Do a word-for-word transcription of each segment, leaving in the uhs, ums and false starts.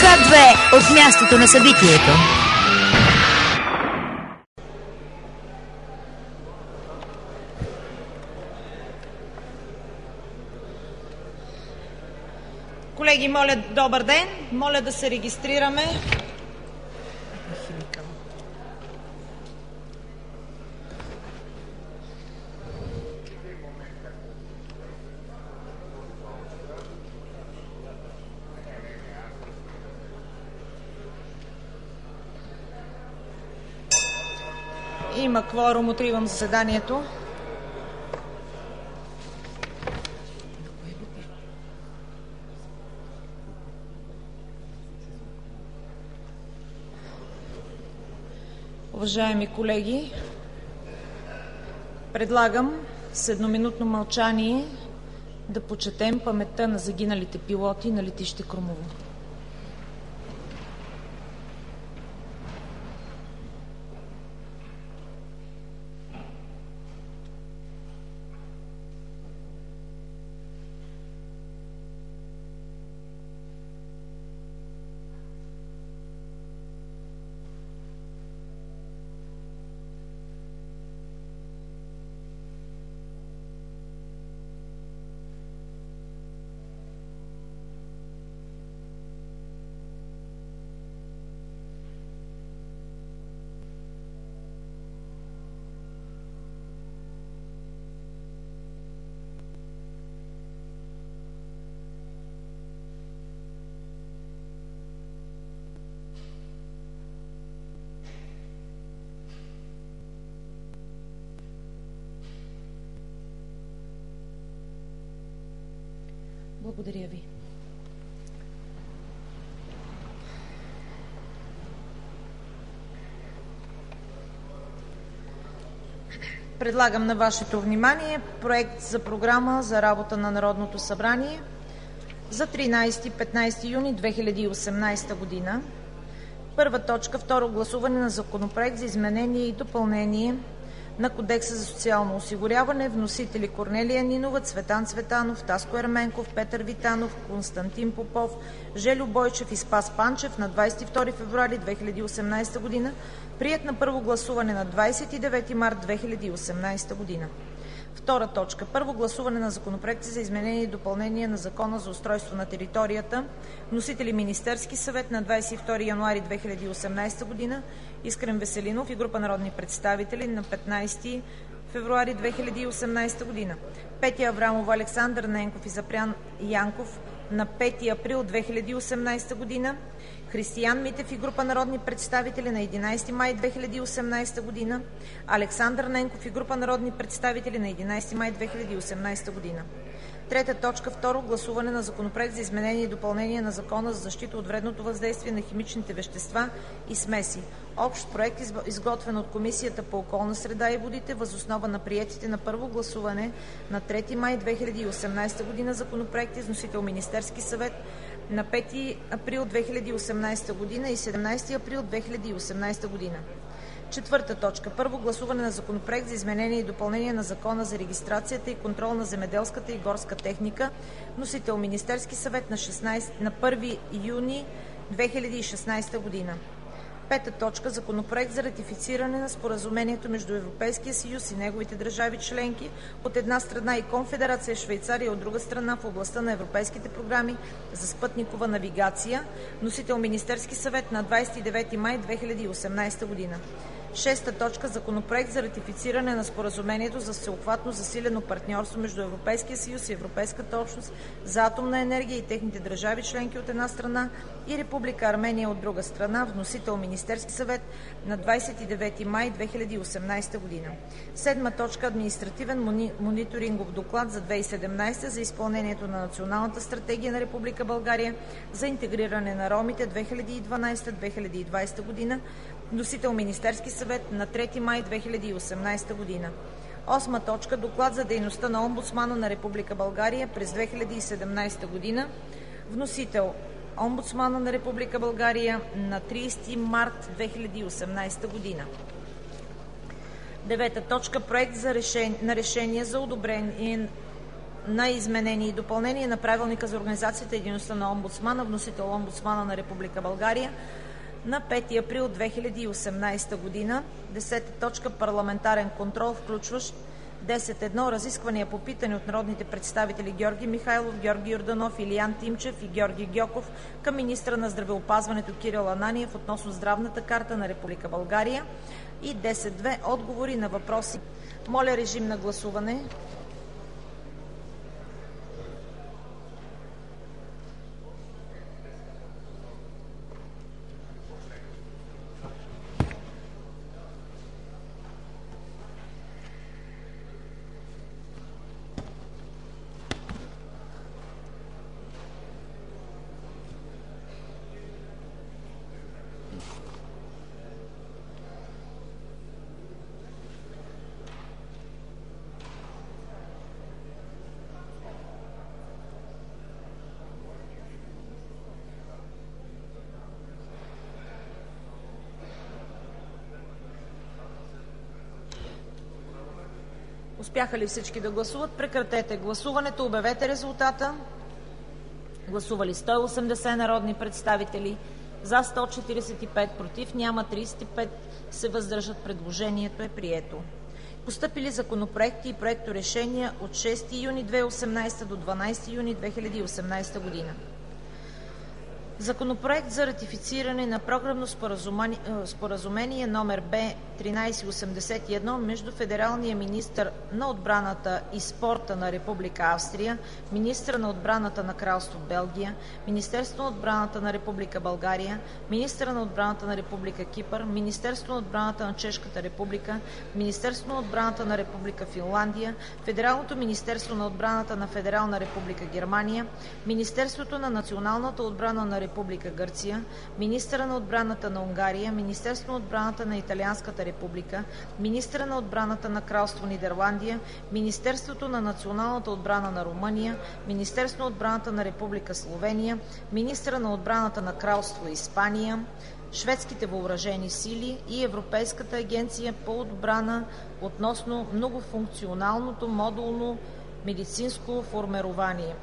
К две от мястото на събитието. Колеги, моля, добър ден. Моля да се регистрираме. Има кворум, откривам заседанието. Уважаеми колеги, предлагам с едноминутно мълчание да почетем паметта на загиналите пилоти на летище Крумово. Благодаря ви. Предлагам на вашето внимание проект за програма за работа на Народното събрание за тринадесети – петнадесети юни две хиляди и осемнадесета година. Първа точка – второ гласуване на Законопроект за изменение и допълнение на Кодекса за социално осигуряване. Вносители: Корнелия Нинова, Цветан Цветанов, Таско Ерменков, Петър Витанов, Константин Попов, Жельо Бойчев и Спас Панчев на двадесет и втори февруари две хиляди и осемнадесета година. Приет на първо гласуване на двадесет и девети март две хиляди и осемнадесета година. Втора точка – първо гласуване на законопроекти за изменение и допълнение на Закона за устройство на територията. Вносители: Министерски съвет на двадесет и втори януари две хиляди и осемнадесета година. Искрен Веселинов и група народни представители на петнадесети февруари две хиляди и осемнадесета година. Петя Аврамова, Александър Ненков и Запрян Янков на пети април две хиляди и осемнадесета година. Християн Митев и група народни представители на единадесети май две хиляди и осемнадесета година. Александър Ненков и група народни представители на единадесети май две хиляди и осемнадесета година. Трета точка – второ гласуване на Законопроект за изменение и допълнение на Закона за защита от вредното въздействие на химичните вещества и смеси. Общ проект, изготвен от Комисията по околна среда и водите въз основа на приетите на първо гласуване на трети май две хиляди и осемнадесета година законопроекти с вносител Министерски съвет на пети април две хиляди и осемнадесета година и седемнадесети април две хиляди и осемнадесета година. Четвърта точка – първо гласуване на Законопроект за изменение и допълнение на Закона за регистрацията и контрол на земеделската и горска техника. Вносител Министерски съвет на, шестнадесети, на първи юни две хиляди и шестнадесета година. Пета точка – Законопроект за ратифициране на Споразумението между Европейския съюз и неговите държави членки от една страна и Конфедерация Швейцария от друга страна в областта на европейските програми за спътникова навигация. Вносител Министерски съвет на двадесет и девети май две хиляди и осемнадесета година. Шеста точка – Законопроект за ратифициране на Споразумението за всеобхватно засилено партньорство между Европейския съюз и Европейската общност за атомна енергия и техните държави членки от една страна и Република Армения от друга страна. Вносител Министерски съвет на двадесет и девети май две хиляди и осемнадесета година. Седма точка – Административен мониторингов доклад за две хиляди и седемнадесета за изпълнението на Националната стратегия на Република България за интегриране на ромите две хиляди и дванадесета – две хиляди и двадесета година. Вносител Министерски съвет на трети май две хиляди и осемнадесета година. Осма точка – Доклад за дейността на Омбудсмана на Република България през две хиляди и седемнадесета година. Вносител Омбудсмана на Република България на тридесети март две хиляди и осемнадесета година. Девета точка – Проект за решение, на решение за одобрение на изменение и допълнение на Правилника за организацията и дейността на омбудсмана. Вносител омбудсмана на Република България на пети април две хиляди и осемнадесета година. десета точка парламентарен контрол, включващ десет едно. Разисквания по питане от народните представители Георги Михайлов, Георги Йорданов, Илиян Тимчев и Георги Гьоков към министъра на здравеопазването Кирил Ананиев относно здравната карта на Република България. И десет две. Отговори на въпроси. Моля, режим на гласуване. Успяха ли всички да гласуват? Прекратете гласуването. Обявете резултата. Гласували сто и осемдесет народни представители, за сто четиридесет и пет, против няма, тридесет и пет се въздържат. Предложението е прието. Постъпили законопроекти и проекторешения от шести юни две хиляди и осемнадесета до дванадесети юни две хиляди и осемнадесета година. Законопроект за ратифициране на програмно споразумение номер Б тринадесет осемдесет и едно между федералния министър на отбраната и спорта на Република Австрия, министъра на отбраната на Кралство Белгия, Министерството на отбраната на Република България, министъра на отбраната на Република Кипър, Министерството на отбраната на Чешката република, Министерството на отбраната на Република Финландия, Федералното министерство на отбраната на Федерална република Германия, Министерството на националната отбрана на Република Гърция, министъра на отбраната на Унгария, Министерството на отбраната на Италианската република, министъра на отбраната на Кралство Нидерландия, Министерството на националната отбрана на Румъния, Министерството на отбраната на Република Словения, министъра на отбраната на Кралство Испания, шведските въоръжени сили и Европейската агенция по отбрана относно многофункционалното модулно медицинско формирование.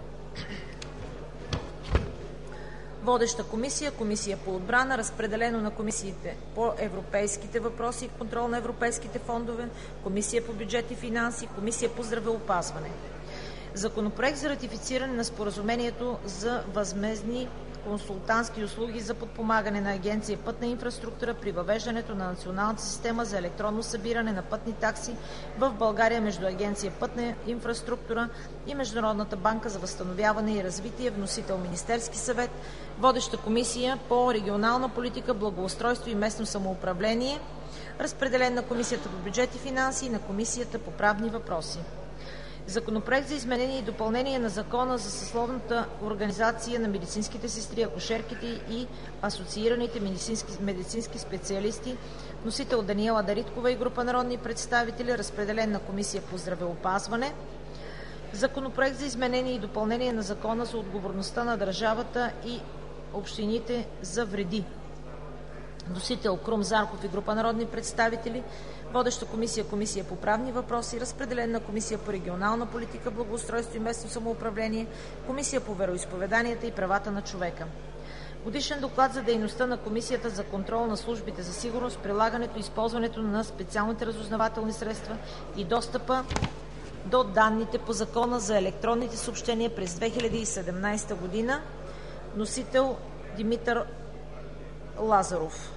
Водеща комисия – Комисия по отбрана. Разпределено на комисиите по европейските въпроси и контрол на европейските фондове, Комисия по бюджет и финанси, Комисия по здравеопазване. Законопроект за ратифициране на споразумението за възмездни консултантски услуги за подпомагане на Агенция „Пътна инфраструктура“ при въвеждането на националната система за електронно събиране на пътни такси в България между Агенция „Пътна инфраструктура“ и Международната банка за възстановяване и развитие. Вносител Министерски съвет. Водеща Комисия по регионална политика, благоустройство и местно самоуправление. Разпределен на Комисията по бюджет и финанси и на Комисията по правни въпроси. Законопроект за изменение и допълнение на Закона за съсловната организация на медицинските сестри, акушерките и асоциираните медицински, медицински специалисти. Вносител Даниела Дариткова и група народни представители. Разпределен на Комисия по здравеопазване. Законопроект за изменение и допълнение на Закона за отговорността на държавата и общините за вреди. Вносител Крум Зарков и група народни представители. Водеща комисия – Комисия по правни въпроси. Разпределен на Комисия по регионална политика, благоустройство и местно самоуправление, Комисия по вероизповеданията и правата на човека. Годишен доклад за дейността на Комисията за контрол на службите за сигурност, прилагането и използването на специалните разузнавателни средства и достъпа до данните по Закона за електронните съобщения през две хиляди и седемнадесета година. Носител Димитър Лазаров.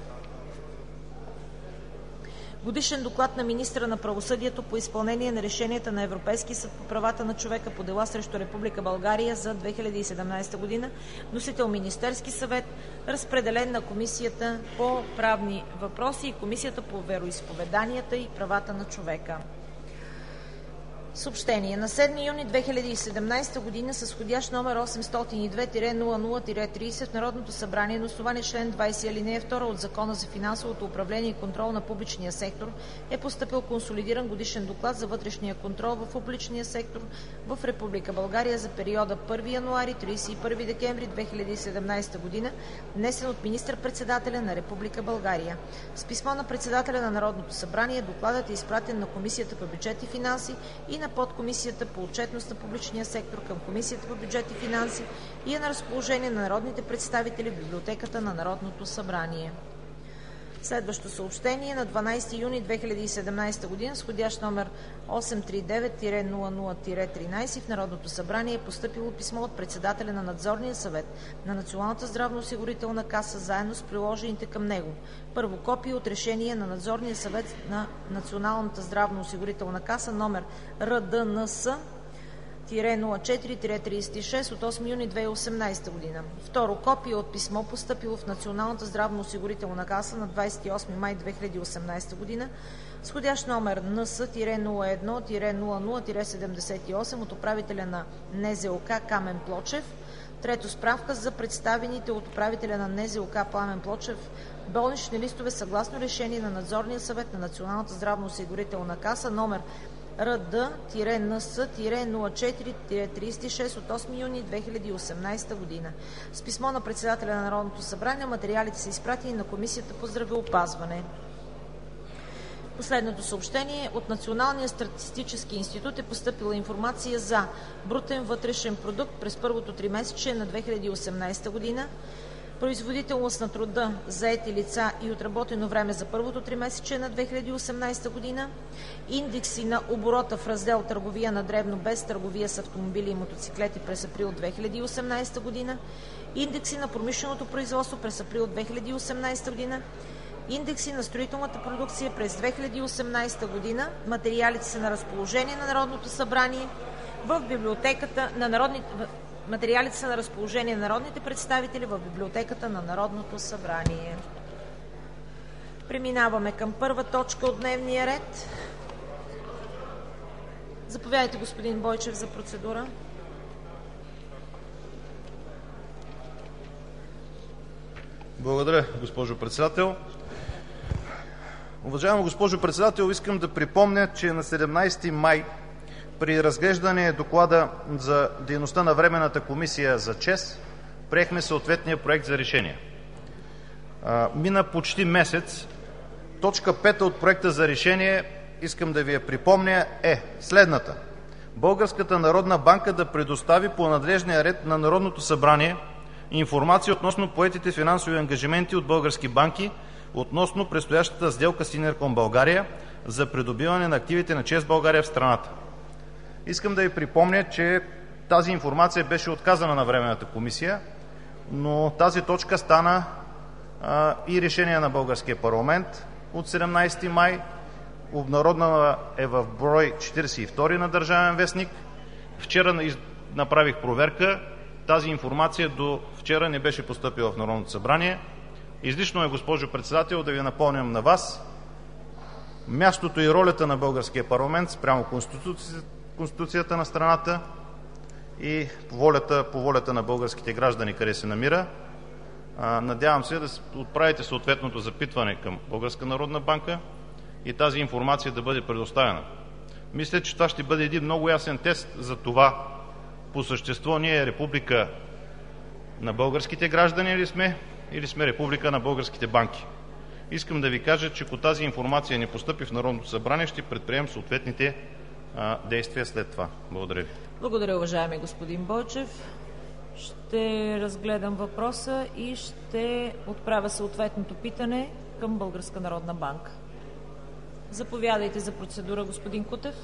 Годишен доклад на министъра на правосъдието по изпълнение на решенията на Европейския съд по правата на човека по дела срещу Република България за две хиляди и седемнадесета година. Носител Министерски съвет. Разпределен на Комисията по правни въпроси и Комисията по вероизповеданията и правата на човека. Съобщение. На седми юни две хиляди и седемнадесета година с входящ номер осемстотин и две – нула нула – тридесет в Народното събрание на основание член двадесет алинея втора от Закона за финансовото управление и контрол на публичния сектор е постъпил консолидиран годишен доклад за вътрешния контрол в публичния сектор в Република България за периода първи януари – тридесет и първи декември две хиляди и седемнадесета година, внесен от министър-председателя на Република България. С писмо на председателя на Народното събрание докладът е изпратен на Комисията по бюджет и финанси и на на подкомисията по отчетност на публичния сектор към Комисията по бюджет и финанси и е на разположение на народните представители в Библиотеката на Народното събрание. Следващо съобщение: на дванадесети юни две хиляди и седемнадесета година с входящ номер осем три девет нула нула тринадесет в Народното събрание е постъпило писмо от председателя на Надзорния съвет на Националната здравноосигурителна каса заедно с приложените към него: първо, копие от решение на Надзорния съвет на Националната здравноосигурителна каса номер Р Д Н С нула четири тридесет и шест от осми юни две хиляди и осемнадесета година. Второ, копие от писмо, постъпило в Националната здравноосигурителна каса на двадесет и осми май две хиляди и осемнадесета година с входящ номер Н С нула едно нула нула седемдесет и осем от управителя на Н З О К Камен Плочев. Трето, справка за представените от управителя на Н З О К Пламен Плочев болнични листове съгласно решение на Надзорния съвет на Националната здравноосигурителна каса номер Р Д Н С нула четири тридесет и шест от осми юни две хиляди и осемнадесета година. С писмо на председателя на Народното събрание материалите са изпратени на Комисията по здравеопазване. Последното съобщение: от Националния статистически институт е постъпила информация за брутен вътрешен продукт през първото тримесечие на две хиляди и осемнадесета година, производителност на труда, заети лица и отработено време за първото тримесечие на две хиляди и осемнадесета година, индекси на оборота в раздел търговия на дребно без търговия с автомобили и мотоциклети през април две хиляди и осемнадесета година, индекси на промишленото производство през април две хиляди и осемнадесета година, индекси на строителната продукция през две хиляди и осемнадесета година. Материалите са на разположение на Народното събрание в библиотеката на народните Материалите са на разположение на народните представители в Библиотеката на Народното събрание. Преминаваме към първа точка от дневния ред. Заповядайте, господин Бойчев, за процедура. Благодаря, госпожо Председател. Уважаема госпожо Председател, искам да припомня, че на седемнадесети май при разглеждане доклада за дейността на Временната комисия за ЧЕЗ приехме съответния проект за решение. Мина почти месец. Точка пета от проекта за решение, искам да ви я припомня, е следната: Българската народна банка да предостави по надлежния ред на Народното събрание информация относно поетите финансови ангажименти от български банки относно предстоящата сделка с Инерком България за придобиване на активите на ЧЕЗ България в страната. Искам да ви припомня, че тази информация беше отказана на Временната комисия, но тази точка стана а, и решение на българския парламент от седемнадесети май, обнародвана е в брой четиридесет и втори на Държавен вестник. Вчера направих проверка, тази информация до вчера не беше постъпила в Народното събрание. Излишно е, госпожо Председател, да ви напомням на вас мястото и ролята на българския парламент спрямо Конституцията, Конституцията на страната и по волята, по волята на българските граждани къде се намира. Надявам се да отправите съответното запитване към Българска народна банка и тази информация да бъде предоставена. Мисля, че това ще бъде един много ясен тест за това по същество ние република на българските граждани ли сме, или сме република на българските банки. Искам да ви кажа, че ако тази информация не постъпи в Народното събрание, ще предприемем съответните а, действия след това. Благодаря ви. Благодаря, уважаеми господин Бойчев. Ще разгледам въпроса и ще отправя съответното питане към Българска народна банка. Заповядайте за процедура, господин Кутев.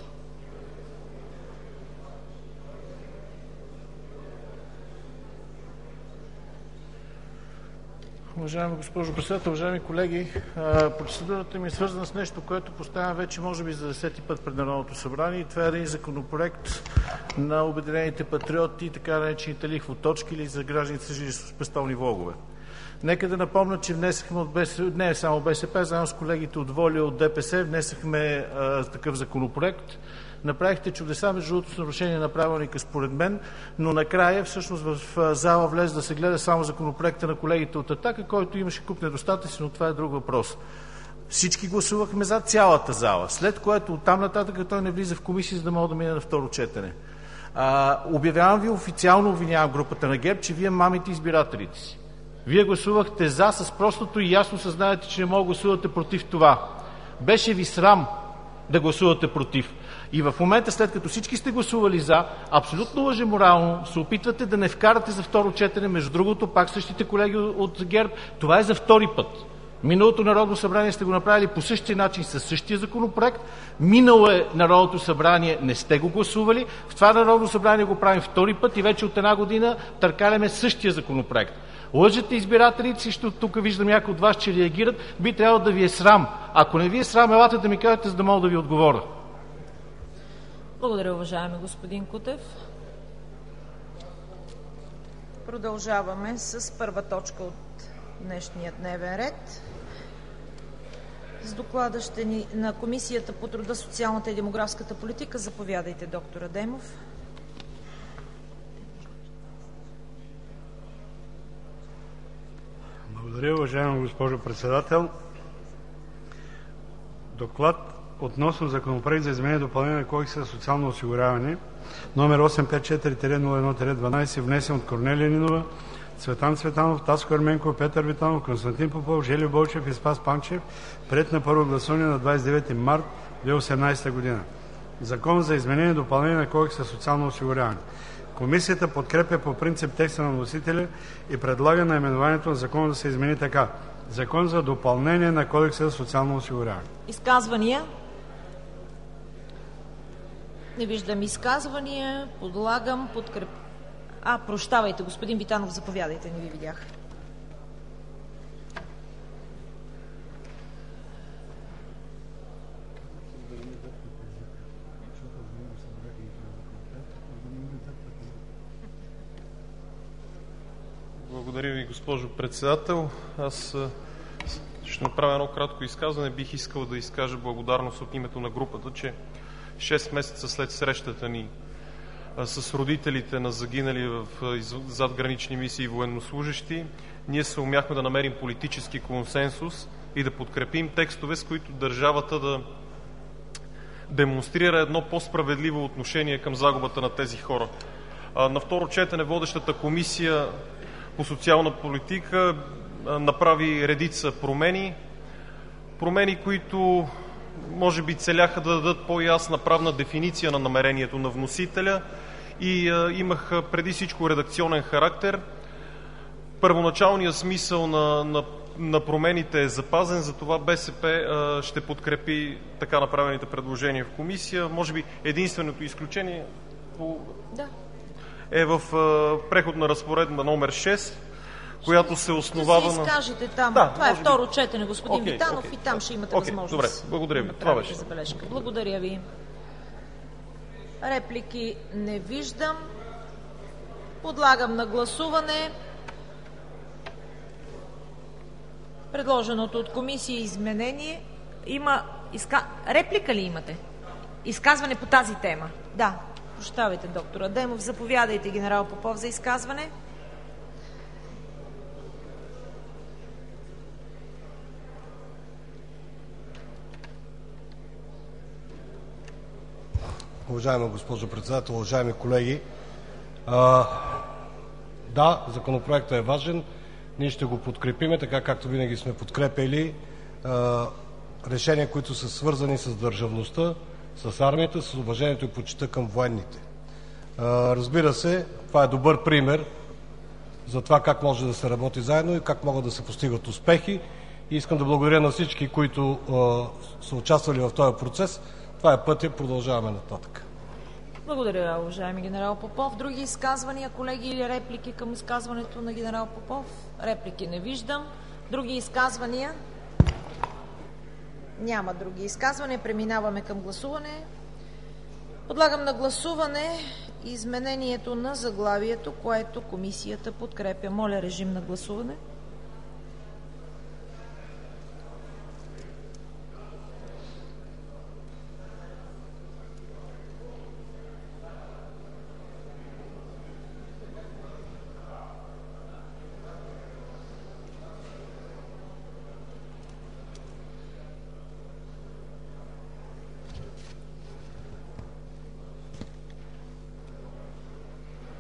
Уважаема госпожо Председател, уважаеми колеги, процедурата ми е свързана с нещо, което поставям вече може би за десети път пред Народното събрание, и това е един законопроект на Обединените патриоти, така наречените лихвоточки или за гражданите с жилищно-спестовни влогове. Нека да напомня, че внесахме от БСП, не само БСП, заедно с колегите от ВОЛЯ и от ДПС, внесахме а, такъв законопроект. Направихте чудеса, между другото, с нарушение на правилника според мен, но накрая всъщност в зала влезе да се гледа само законопроекта на колегите от „Атака“, който имаше куп недостатъци, но това е друг въпрос. Всички гласувахме за, цялата зала, след което оттам нататък той не влиза в комисия, за да мога да мине на второ четене. А, обявявам ви официално, обвинявам групата на ГЕРБ, че вие мамите избирателите си. Вие гласувахте за с простото и ясно съзнанието, че не мога да гласувате против това. Беше ви срам да гласувате против. И в момента, след като всички сте гласували за, абсолютно лъжеморално се опитвате да не вкарате за второ четене, между другото, пак същите колеги от ГЕРБ, това е за втори път. Миналото Народно събрание сте го направили по същия начин, със същия законопроект. Минало е Народното събрание, не сте го гласували. В това Народно събрание го правим втори път и вече от една година търкаляме същия законопроект. Лъжете избирателите си, защото тук виждам някои от вас, че реагират. Би трябвало да ви е срам. Ако не ви е срам, елате да ми кажете, за да мога да ви отговоря. Благодаря, уважаеми господин Кутев. Продължаваме с първа точка от днешния дневен ред. С доклада ще ни на Комисията по труда, социалната и демографската политика. Заповядайте, доктор Адемов. Благодаря, уважаема госпожо Председател. Доклад относно Законопроект за изменение и допълнение на Кодекса за социално осигуряване, номер осем пет четири нула едно дванадесет, внесен от Корнелия Нинова, Цветан Цветанов, Таско Ерменков, Петър Витанов, Константин Попов, Жельо Бойчев и Спас Панчев, приет на първо гласуване на двадесет и девети март две хиляди и осемнадесета година. Закон за изменение и допълнение на Кодекса за социално осигуряване. Комисията подкрепя по принцип текста на вносителя и предлага наименованието на закона да се измени така: Закон за допълнение на Кодекса за социално осигуряване. Изказвания? Не виждам изказвания. Подлагам подкреп... А, прощавайте, господин Витанов, заповядайте, не ви видях. Благодаря ви, госпожо Председател. Аз ще направя едно кратко изказване. Бих искал да изкажа благодарност от името на групата, че шест месеца след срещата ни с родителите на загинали в задгранични мисии военнослужещи, ние се умяхме да намерим политически консенсус и да подкрепим текстове, с които държавата да демонстрира едно по-справедливо отношение към загубата на тези хора. На второ четене водещата комисия по социална политика направи редица промени. Промени, които може би целяха да дадат по-ясна правна дефиниция на намерението на вносителя и а, имаха преди всичко редакционен характер. Първоначалният смисъл на, на, на промените е запазен, затова БСП а, ще подкрепи така направените предложения в комисия. Може би единственото изключение по... да. е в а, преходна разпоредба номер шест, която се основава на... Ще се изкажете там. Да, това е би... второ четене, господин okay, Витанов, okay, и там ще имате okay, възможност. Добре, благодаря ви. Да това беше. Забележка. Благодаря ви. Реплики не виждам. Подлагам на гласуване предложеното от комисия изменение. Има... Изка... Реплика ли имате? Изказване по тази тема? Да. Прощавайте, доктор Адемов. Заповядайте, генерал Попов, за изказване. Уважаема госпожо Председател, уважаеми колеги! А, да, законопроектът е важен. Ние ще го подкрепиме, така както винаги сме подкрепили а, решения, които са свързани с държавността, с армията, с уважението и почита към военните. А, разбира се, това е добър пример за това как може да се работи заедно и как могат да се постигат успехи. И искам да благодаря на всички, които а, са участвали в този процес. Това е пътя, продължаваме нататък. Благодаря, уважаеми генерал Попов. Други изказвания, колеги, или реплики към изказването на генерал Попов? Реплики не виждам. Други изказвания? Няма други изказвания. Преминаваме към гласуване. Подлагам на гласуване изменението на заглавието, което комисията подкрепя. Моля, режим на гласуване.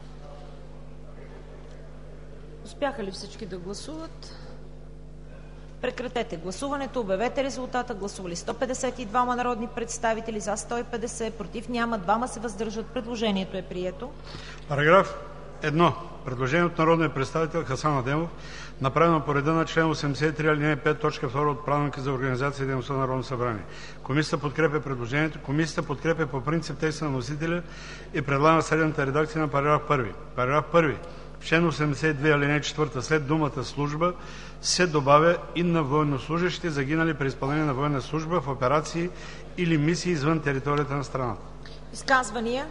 Успяха ли всички да гласуват? Прекратете гласуването. Обявете резултата. Гласували сто петдесет и двама народни представители, за сто и петдесет, против няма, двама се въздържат. Предложението е прието. Параграф едно. Предложение от народния представител Хасан Адемов, направено по реда на член осемдесет и три, алинея пет, т. втора от Правилника за организация и дейността на Народното събрание. Комисията подкрепя предложението. Комисията подкрепя по принцип текста на вносителя и предлага следната редакция на параграф първи. Параграф първи. В член осемдесет и две, алинея четвърта след думата „служба“ се добавя „и на военнослужещите, загинали при изпълнение на военна служба в операции или мисии извън територията на страната“. Изказвания?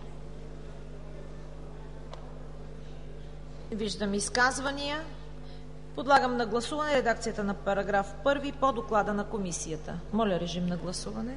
Виждам изказвания. Подлагам на гласуване редакцията на параграф първи по доклада на комисията. Моля, режим на гласуване.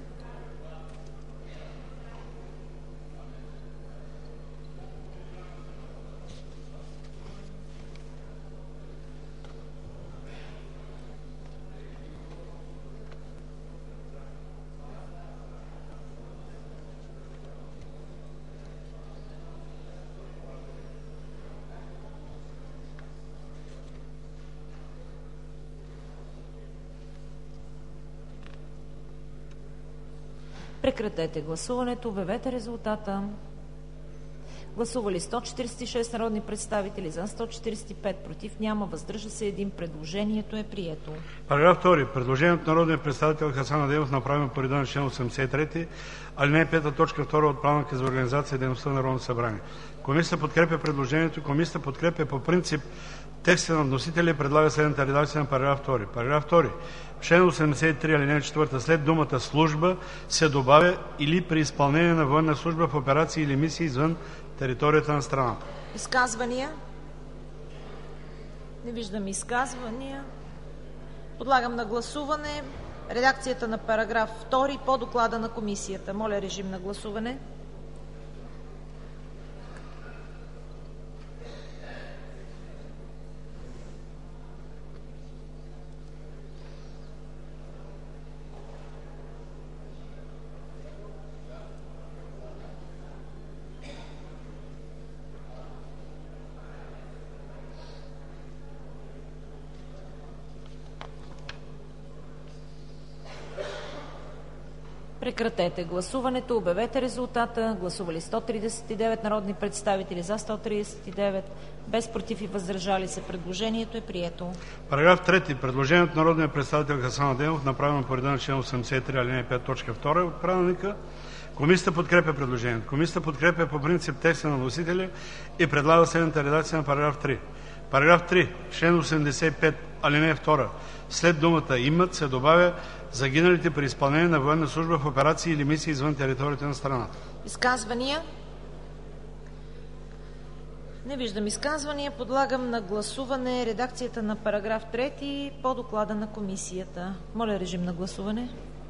Прекратете гласуването. Обявете резултата. Гласували сто четиридесет и шест народни представители, за сто четиридесет и пет, против няма, въздържа се един. Предложението е прието. Параграф втори. Предложение от народния представител Хасан Адемов, направено по реда на член осемдесет и три, алинея пета, т. втора от Правилника за организация и дейността на Народното събрание. Комисията подкрепя предложението. Комисията подкрепя по принцип текста на вносителя и предлага следната редакция на параграф втори. Параграф втори. В член осемдесет и три, алинея четвърта след думата „служба“ се добавя „или при изпълнение на военна служба в операции или мисии извън територията на страната“. Изказвания? Не виждам изказвания. Подлагам на гласуване редакцията на параграф втори по доклада на комисията. Моля, режим на гласуване. Прекратете гласуването. Обявете резултата. Гласували сто тридесет и девет народни представители, за сто тридесет и девет, без против и въздържали се. Предложението е прието. Параграф трети. Предложение от народния представител Хасан Адемов, направено по реда на член осемдесет и три, алинея пет, т. втора от Правилника. Комисията подкрепя предложението. Комисията подкрепя по принцип текста на вносителя и предлага следната редакция на параграф три. Параграф три. Член осемдесет и пет, алинея втора след думата „имат“ се добавя „загиналите при изпълнение на военна служба в операции или мисии извън територията на страната“. Изказвания? Не виждам изказвания. Подлагам на гласуване редакцията на параграф трети по доклада на комисията. Моля, режим на гласуване.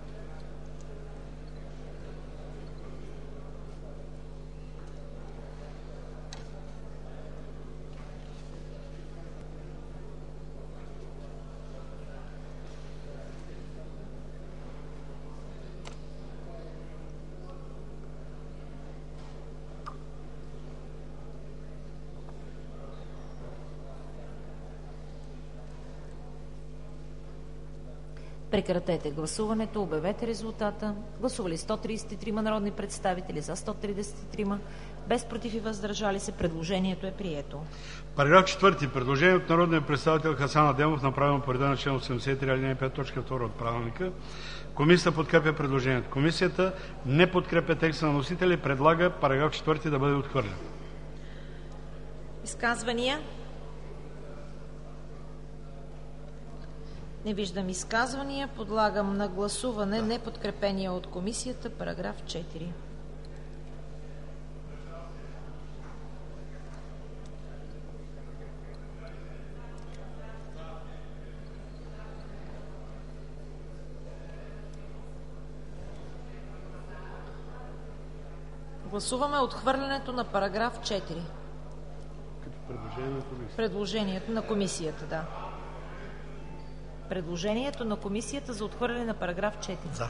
Прекратете гласуването. Обявете резултата. Гласували сто тридесет и три народни представители, за сто тридесет и три, без против и въздържали се. Предложението е прието. Параграф четвърти. Предложение от народния представител Хасан Адемов, направено по реда на член осемдесет и три, алинея пет, т. втора от Правилника. Комисията подкрепя предложението. Комисията не подкрепя текста на вносителя и предлага параграф четвърти да бъде отхвърлен. Изказвания? Не виждам изказвания. Подлагам на гласуване неподкрепения от комисията параграф четири. Гласуваме отхвърлянето на параграф четири. Предложението на комисията, да. Предложението на комисията за отхвърляне на параграф четири. За.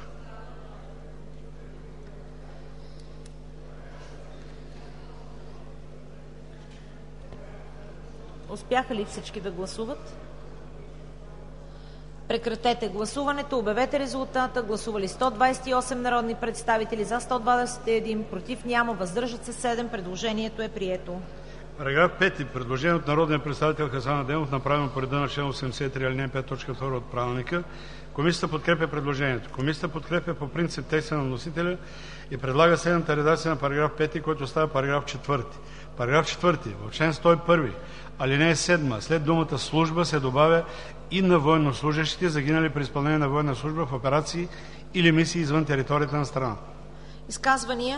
Успяха ли всички да гласуват? Прекратете гласуването. Обявете резултата. Гласували сто двадесет и осем народни представители, за сто двадесет и един, против няма, въздържат се седем. Предложението е прието. Параграф пети. Предложение от народния представител Хасан Адемов, направено по реда на член осемдесет и три, алинея пет, т. втора от Правилника. Комисията подкрепя предложението. Комисията подкрепя по принцип текста на вносителя и предлага следната редакция на параграф пети, който става параграф четвърти. Параграф четвърти. В член сто и първи, алинея седма, след думата служба се добавя и на военнослужещите, загинали при изпълнение на военна служба в операции или мисии извън територията на страната. Изказвания?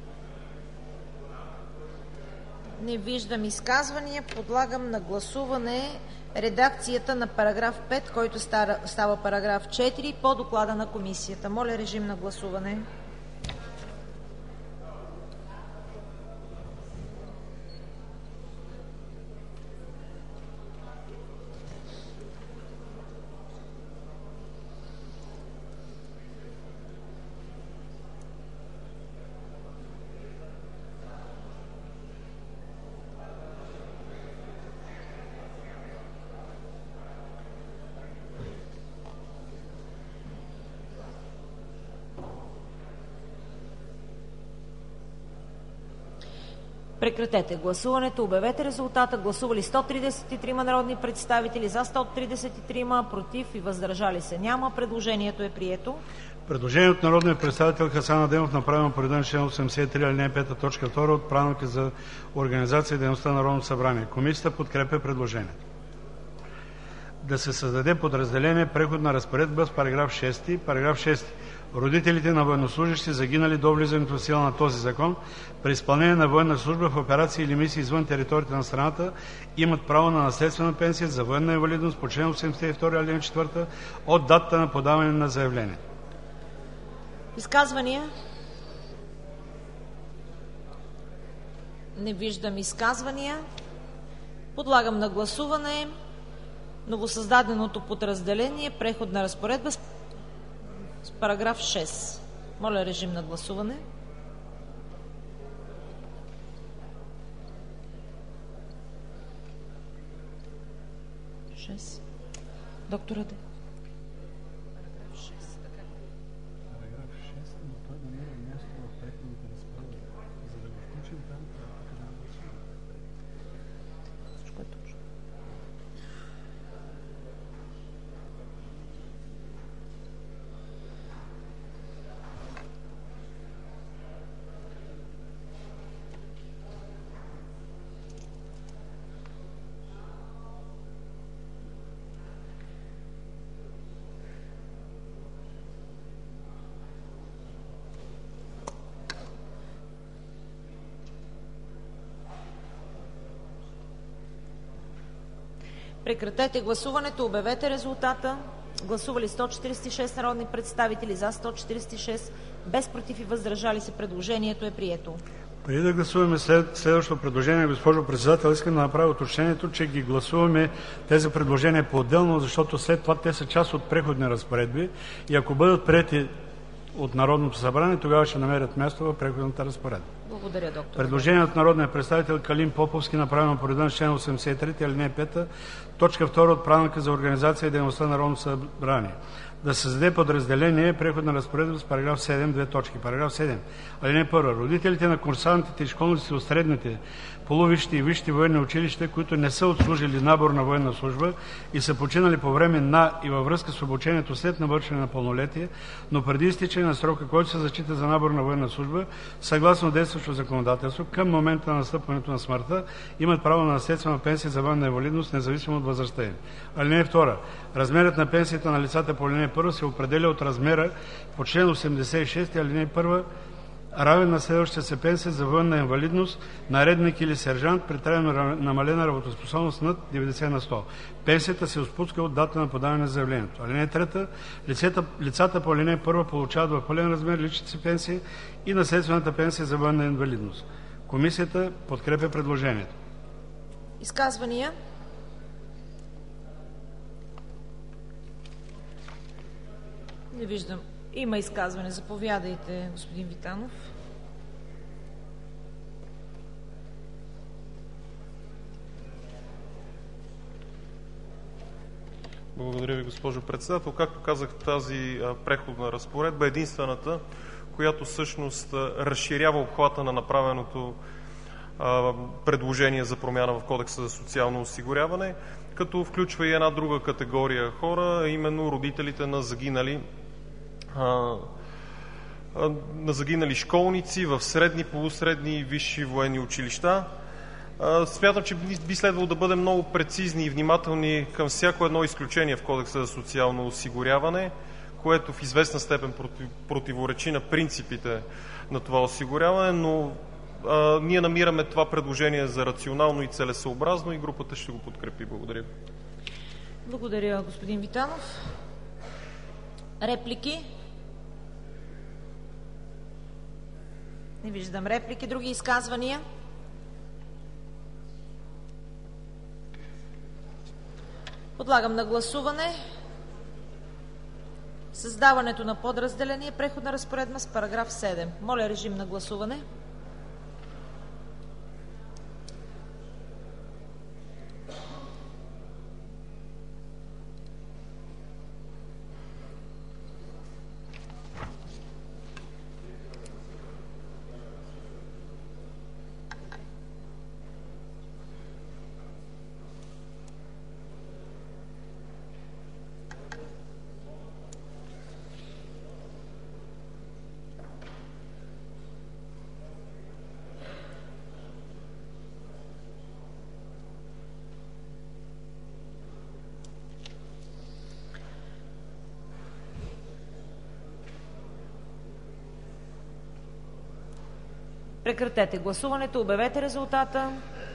Не виждам изказвания. Подлагам на гласуване редакцията на параграф пет, който става параграф четири, по доклада на комисията. Моля, режим на гласуване. Прекратете гласуването. Обявете резултата. Гласували сто тридесет и три народни представители, за сто тридесет и три, против и въздържали се няма. Предложението е прието. Предложение от народния представител Хасан Адемов, направено по реда на член осемдесет и три, алинея пет, т. втора от Правилника за организация и дейността на Народното събрание. Комисията подкрепя предложението. Да се създаде подразделение преходна разпоредба с параграф шести. Параграф шести. Родителите на военнослужещи, загинали до влизането в сила на този закон, при изпълнение на военна служба в операции или мисии извън територията на страната, имат право на наследствена пенсия за военна инвалидност по член осемдесет и втори, алинея четвърта от датата на подаване на заявление. Изказвания? Не виждам изказвания. Подлагам на гласуване новосъздаденото подразделение преходна разпоредба с параграф шест. Моля, режим на гласуване. шест. Доктор Адемов. Параграф шест. Параграф шест, но той намира място в преходната разпоредба. За да го включим там, трябва да гласуваме. Всичко е точно. Прекратете гласуването. Обявете резултата. Гласували сто четиридесет и шест народни представители, за сто четиридесет и шест, без против и въздържали се. Предложението е прието. Преди да гласуваме след, следващото предложение, госпожо Председател, искам да направя уточнението, че ги гласуваме тези предложения по-отделно, защото след това те са част от преходни разпоредби и ако бъдат приети от Народното събрание, тогава ще намерят място в преходната разпоредба. Благодаря, доктор. Предложение от народния представител Калин Поповски, направено по реда на член осемдесет и три, алинея пета, точка втора от Правилника за организация и дейността на Народното събрание. Да се създаде подразделение преходна разпоредба с параграф седем, две точки. Параграф седем. Алинея първа. Родителите на курсантите и школниците от средните, полувисшите и висшите военни училища, които не са отслужили набор на военна служба и са починали по време на и във връзка с обучението след навършване на пълнолетие, но преди изтичане на срока, който се зачита за набор на военна служба, съгласно действащо законодателство, към момента на настъпването на смъртта, имат право на наследствена пенсия за военна инвалидност, независимо от възрастта им. Алинея втора. Размерът на пенсията на лицата по алинея първа се определя от размера по член осемдесет и шест, алинея първа, равен на следващата се пенсия за военна инвалидност, наредник или сержант при трайно намалена работоспособност над деветдесет на сто. Пенсията се отпуска от дата на подаване на заявлението. Алинея трета. Лицата, лицата по алинея първа получават в пълен размер личните си пенсии и наследствената пенсия за военна инвалидност. Комисията подкрепя предложението. Изказвания? Не виждам. Има изказване. Заповядайте, господин Витанов. Благодаря. Благодаря ви, госпожо председател. Както казах, тази преходна разпоредба е единствената, която всъщност разширява обхвата на направеното предложение за промяна в Кодекса за социално осигуряване, като включва и една друга категория хора, а именно родителите на загинали на загинали школници в средни, полусредни и висши военни училища. Смятам, че би следвало да бъдем много прецизни и внимателни към всяко едно изключение в Кодекса за социално осигуряване, което в известна степен противоречи на принципите на това осигуряване, но а, ние намираме това предложение за рационално и целесъобразно и групата ще го подкрепи. Благодаря. Благодаря, господин Витанов. Реплики? Не виждам реплики. Други изказвания? Подлагам на гласуване създаването на подразделение преходна разпоредба с параграф седем. Моля, режим на гласуване. Прекратете гласуването. Обявете резултата.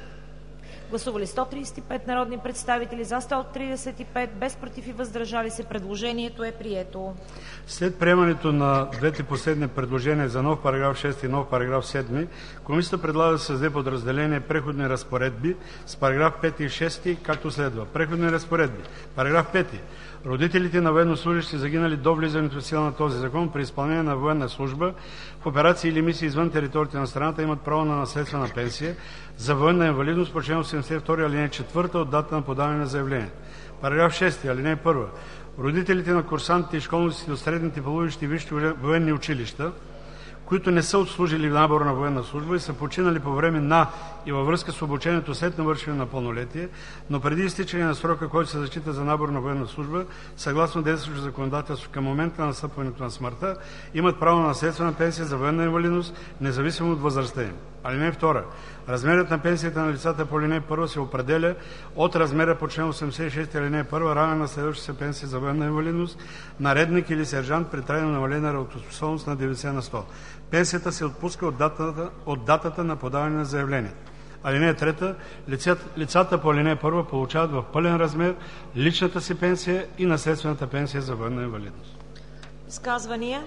Гласували сто тридесет и пет народни представители, за сто тридесет и пет, без против и въздържали се. Предложението е прието. След приемането на двете последни предложения за нов параграф шести и нов параграф седми, Комисията предлага да се създаде подразделение Преходни разпоредби с параграф пети и шести, както следва. Преходни разпоредби. Параграф пети. Родителите на военнослужещи, загинали до влизането в сила на този закон при изпълнение на военна служба в операции или мисии извън територията на страната, имат право на наследствена пенсия за военна инвалидност по член осемдесет и втори, алинея четвърта от дата на подаване на заявление. Параграф шести, алинея първа. Родителите на курсантите и школниците от средните полувисши и висши военни училища, които не са отслужили набор на военна служба и са починали по време на и във връзка с обучението след навършване на пълнолетие, но преди изтичане на срока, който се зачита за набор на военна служба, съгласно действащото законодателство към момента на настъпването на смъртта, имат право на наследствена пенсия за военна инвалидност, независимо от възрастта им. Алинея втора. Размерът на пенсията на лицата по алинея първа се определя от размера по член осемдесет и шеста, алинея първа, равен на следващата се пенсия за военна инвалидност на редник или сержант при трайно намалена работоспособност на деветдесет на сто. Пенсията се отпуска от датата, от датата на подаване на заявление. Алинея трета. Лицата, лицата по алинея първа получават в пълен размер личната си пенсия и наследствената пенсия за военна инвалидност. Изказвания?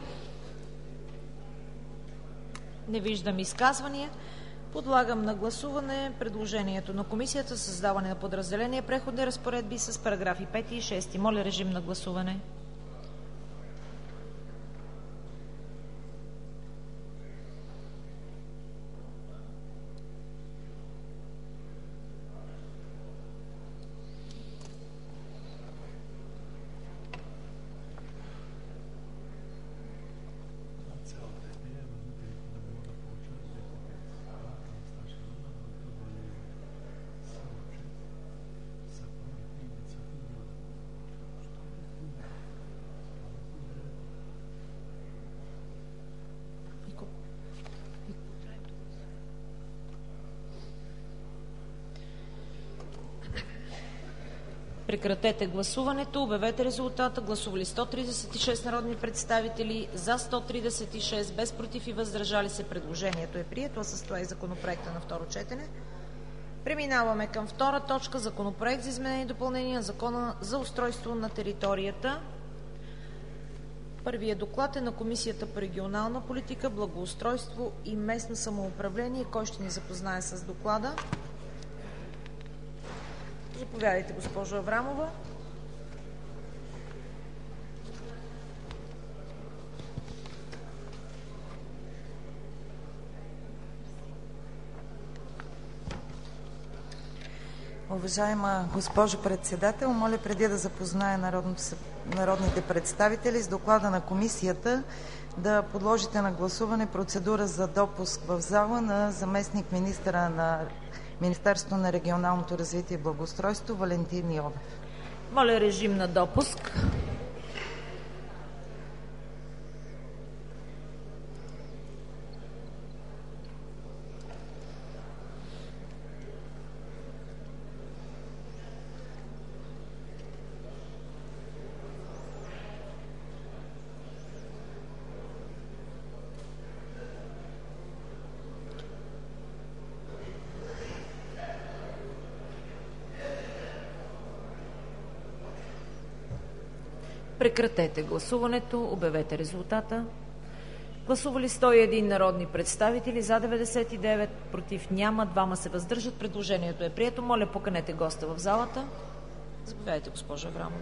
Не виждам изказвания. Подлагам на гласуване предложението на Комисията за създаване на подразделение Преходни разпоредби с параграфи пети и шести. Моля, режим на гласуване. Прекратете гласуването. Обявете резултата. Гласували сто тридесет и шест народни представители, за сто тридесет и шест, без против и въздържали се. Предложението е прието, а с това и законопроекта на второ четене. Преминаваме към втора точка. Законопроект за изменение и допълнение на Закона за устройство на територията. Първият доклад е на Комисията по регионална политика, благоустройство и местно самоуправление. Кой ще ни запознае с доклада? Заповядайте, госпожо Аврамова. Уважаема госпожо Председател, моля преди да запозная народните представители с доклада на Комисията, да подложите на гласуване процедура за допуск в зала на заместник-министъра на Министерството на регионалното развитие и благоустройството Валентин Йовев. Моля, режим на допуск. Прекратете гласуването. Обявете резултата. Гласували сто и един народни представители, за деветдесет и девет, против няма, двама се въздържат. Предложението е прието. Моля, поканете госта в залата. Заповядайте, госпожа Аврамова.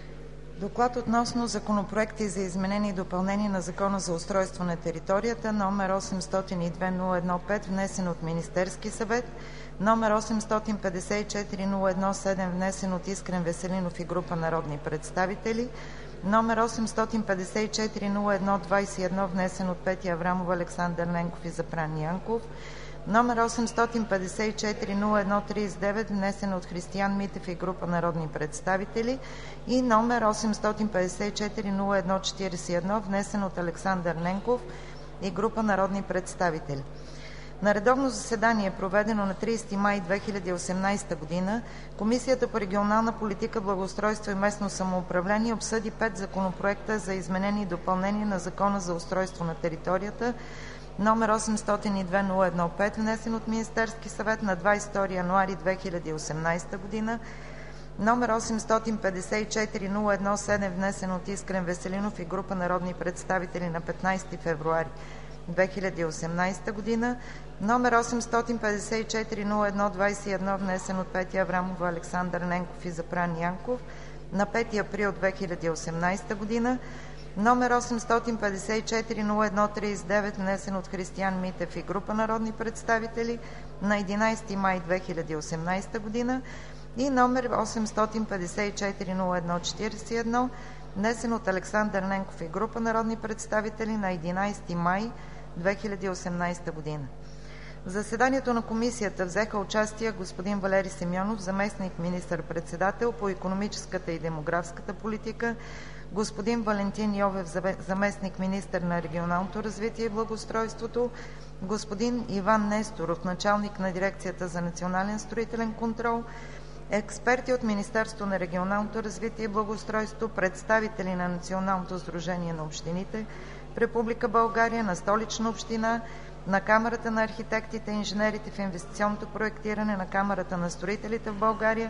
Доклад относно законопроекти за изменение и допълнение на Закона за устройство на територията, номер осемстотин и две нула едно пет, внесен от Министерския съвет, номер осемстотин петдесет и четири нула едно седем, внесен от Искрен Веселинов и група народни представители, номер осемстотин петдесет и четири нула едно двадесет и едно, внесен от Петя Аврамова, Александър Ненков и Запрян Янков, номер осемстотин петдесет и четири нула едно тридесет и девет, внесен от Християн Митев и група народни представители, и номер осемстотин петдесет и четири нула едно четиридесет и едно, внесен от Александър Ненков и група народни представители. На редовно заседание, проведено на тридесети май две хиляди и осемнадесета година, Комисията по регионална политика, благоустройство и местно самоуправление обсъди пет законопроекта за изменение и допълнение на Закона за устройство на територията, номер осемстотин и две нула едно пет, внесен от Министерския съвет на двадесет и втори януари две хиляди и осемнадесета година, номер осемстотин петдесет и четири нула едно седем, внесен от Искрен Веселинов и група народни представители на петнадесети февруари две хиляди и осемнадесета година, номер осемстотин петдесет и четири нула едно двадесет и едно, внесен от Петя Аврамова, Александър Ненков и Запрян Янков на пети април две хиляди и осемнадесета година, номер осемстотин петдесет и четири нула едно тридесет и девет, внесен от Християн Митев и група народни представители на единадесети май две хиляди и осемнадесета година, и номер осемстотин петдесет и четири нула едно четиридесет и едно, внесен от Александър Ненков и група народни представители на единадесети май две хиляди и осемнадесета година. В заседанието на комисията взеха участие господин Валери Симеонов, заместник министър-председател по икономическата и демографската политика, господин Валентин Йовев, заместник министър на регионалното развитие и благоустройството, господин Иван Несторов, началник на дирекцията за национален строителен контрол, експерти от Министерството на регионалното развитие и благоустройството, представители на Националното сдружение на общините в Република България, на Столична община, на Камарата на архитектите и инженерите в инвестиционното проектиране, на Камарата на строителите в България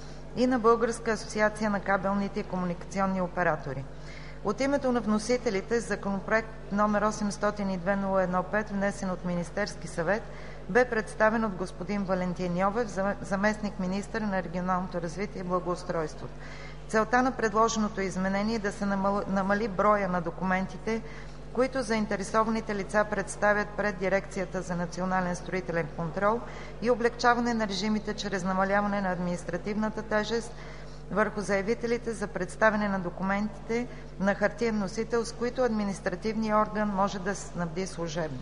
и на Българска асоциация на кабелните и комуникационни оператори. От името на вносителите, законопроект номер осемстотин и две нула едно пет, внесен от Министерски съвет, бе представен от господин Валентин Йовев, заместник-министър на регионалното развитие и благоустройството. Целта на предложеното изменение е да се намали броя на документите, които заинтересованите лица представят пред Дирекцията за национален строителен контрол, и облекчаване на режимите чрез намаляване на административната тежест върху заявителите за представяне на документите на хартиен носител, с които административният орган може да се снабди служебно.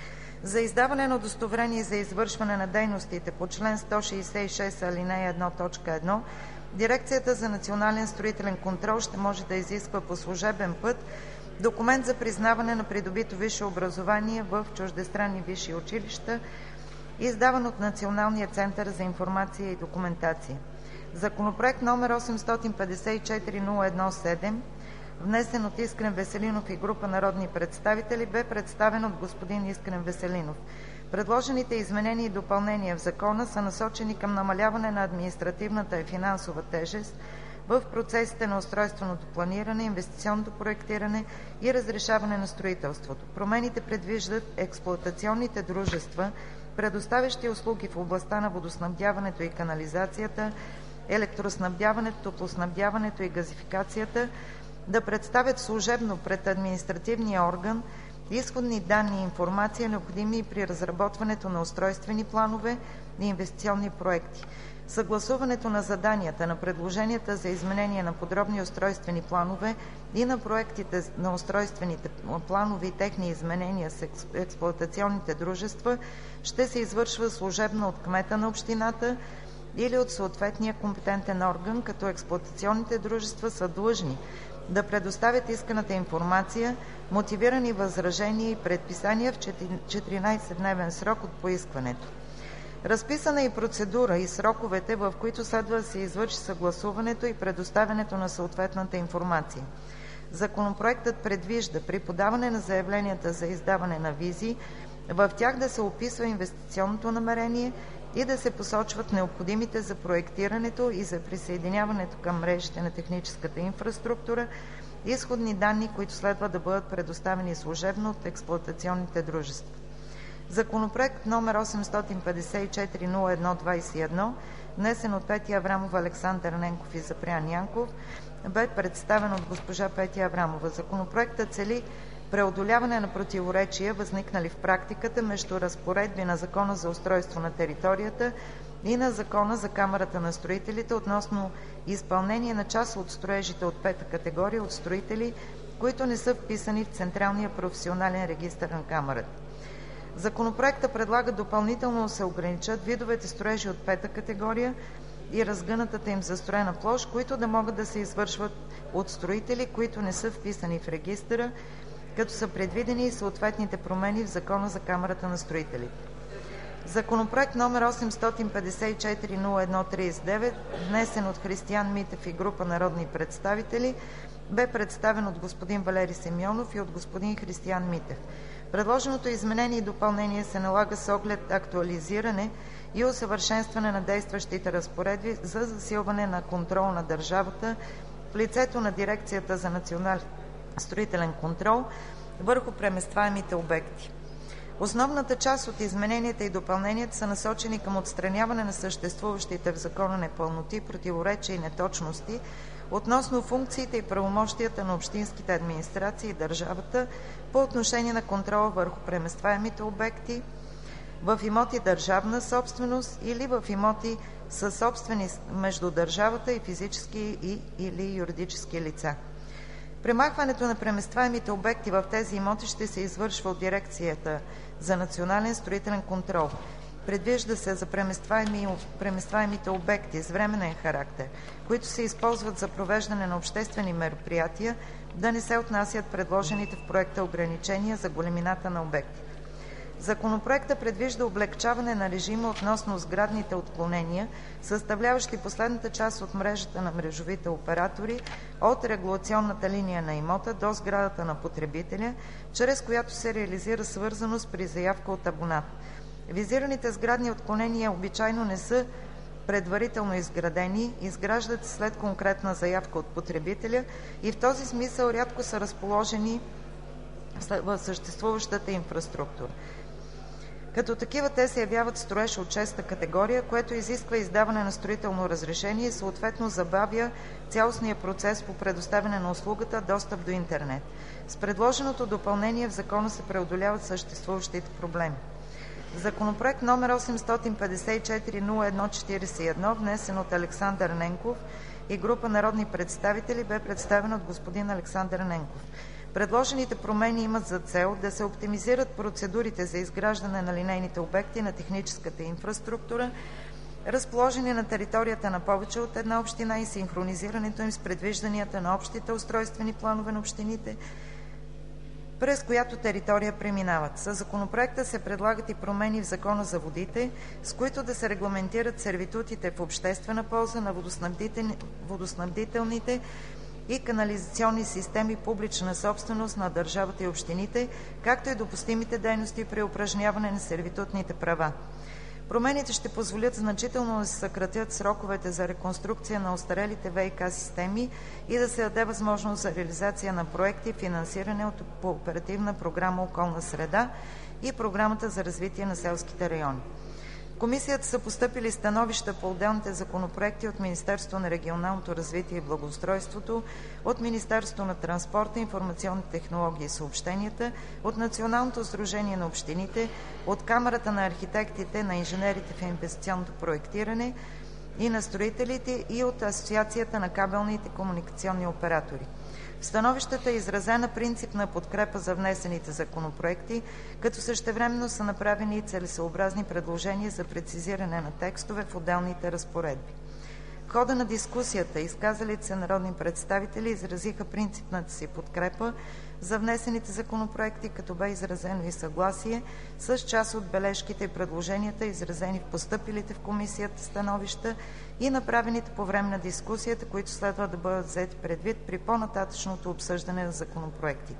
За издаване на удостоверение за извършване на дейностите по член сто шестдесет и шест, алинея едно, точка едно, Дирекцията за национален строителен контрол ще може да изисква по служебен път документ за признаване на придобито висше образование в чуждестранни висши училища, издаван от Националния център за информация и документация. Законопроект номер осемстотин петдесет и четири нула едно седем, внесен от Искрен Веселинов и група народни представители, бе представен от господин Искрен Веселинов. Предложените изменения и допълнения в закона са насочени към намаляване на административната и финансова тежест в процесите на устройственото планиране, инвестиционното проектиране и разрешаване на строителството. Промените предвиждат експлоатационните дружества, предоставящи услуги в областта на водоснабдяването и канализацията, електроснабдяването, топлоснабдяването и газификацията, да представят служебно пред административния орган изходни данни и информация, необходими при разработването на устройствени планове и инвестиционни проекти. Съгласуването на заданията, на предложенията за изменение на подробни устройствени планове и на проектите на устройствените планове и техни изменения с експлоатационните дружества ще се извършва служебно от кмета на общината или от съответния компетентен орган, като експлоатационните дружества са длъжни да предоставят исканата информация, мотивирани възражения и предписания в четиринадесетдневен срок от поискването. Разписана е и процедура и сроковете, в които следва да се извърши съгласуването и предоставянето на съответната информация. Законопроектът предвижда при подаване на заявленията за издаване на визи в тях да се описва инвестиционното намерение и да се посочват необходимите за проектирането и за присъединяването към мрежите на техническата инфраструктура изходни данни, които следва да бъдат предоставени служебно от експлоатационните дружества. Законопроект номер осемстотин петдесет и четири нула едно двадесет и едно, внесен от Петя Аврамова, Александър Ненков и Запрян Янков, бе представен от госпожа Петя Аврамова. Законопроектът цели преодоляване на противоречия, възникнали в практиката между разпоредби на Закона за устройство на територията и на Закона за Камарата на строителите относно изпълнение на част от строежите от пета категория от строители, които не са вписани в Централния професионален регистър на Камарата. Законопроектът предлага допълнително да се ограничат видовете строежи от пета категория и разгънатата им застроена площ, които да могат да се извършват от строители, които не са вписани в регистъра, като са предвидени и съответните промени в Закона за Камарата на строителите. Законопроект номер осемстотин петдесет и четири нула едно тридесет и девет, внесен от Христиан Митев и група народни представители, бе представен от господин Валери Симеонов и от господин Христиан Митев. Предложеното изменение и допълнение се налага с оглед актуализиране и усъвършенстване на действащите разпоредби за засилване на контрол на държавата в лицето на Дирекцията за национален строителен контрол върху преместваемите обекти. Основната част от измененията и допълненията са насочени към отстраняване на съществуващите в закона непълноти, противоречия и неточности относно функциите и правомощията на общинските администрации и държавата по отношение на контрола върху преместваемите обекти в имоти държавна собственост или в имоти със собственост между държавата и физически и, или юридически лица. Премахването на преместваемите обекти в тези имоти ще се извършва от Дирекцията за национален строителен контрол. Предвижда се за преместваеми, преместваемите обекти с временен характер, които се използват за провеждане на обществени мероприятия, да не се отнасят предложените в проекта ограничения за големината на обекти. Законопроектът предвижда облекчаване на режима относно сградните отклонения, съставляващи последната част от мрежата на мрежовите оператори от регулационната линия на имота до сградата на потребителя, чрез която се реализира свързаност при заявка от абонат. Визираните сградни отклонения обичайно не са предварително изградени, изграждат след конкретна заявка от потребителя и в този смисъл рядко са разположени в съществуващата инфраструктура. Като такива те се явяват строеж от шеста категория, което изисква издаване на строително разрешение и съответно забавя цялостния процес по предоставяне на услугата достъп до интернет. С предложеното допълнение в закона се преодоляват съществуващите проблеми. Законопроект номер осемстотин петдесет и четири нула едно четиридесет и едно, внесен от Александър Ненков и група народни представители, бе представен от господин Александър Ненков. Предложените промени имат за цел да се оптимизират процедурите за изграждане на линейните обекти на техническата инфраструктура, разположени на територията на повече от една община и синхронизирането им с предвижданията на общите устройствени планове на общините, през която територия преминават. Със законопроекта се предлагат и промени в Закона за водите, с които да се регламентират сервитутите в обществена полза на водоснабдителните и канализационни системи публична собственост на държавата и общините, както и допустимите дейности при упражняване на сервитутните права. Промените ще позволят значително да се съкратят сроковете за реконструкция на остарелите ВиК системи и да се даде възможност за реализация на проекти, финансиране по Оперативна програма „Околна среда“ и Програмата за развитие на селските райони. В Комисията са постъпили становища по отделните законопроекти от Министерството на регионалното развитие и благоустройството, от Министерството на транспорта, информационните технологии и съобщенията, от Националното сдружение на общините, от Камарата на архитектите, на инженерите в инвестиционното проектиране и на строителите и от Асоциацията на кабелните комуникационни оператори. В становищата е изразена принципна подкрепа за внесените законопроекти, като същевременно са направени и целесъобразни предложения за прецизиране на текстове в отделните разпоредби. В хода на дискусията изказалите се народни представители изразиха принципната си подкрепа за внесените законопроекти, като бе изразено и съгласие с част от бележките и предложенията, изразени в постъпилите в комисията становища и направените по време на дискусията, които следва да бъдат взети предвид при по-нататъчното обсъждане на законопроектите.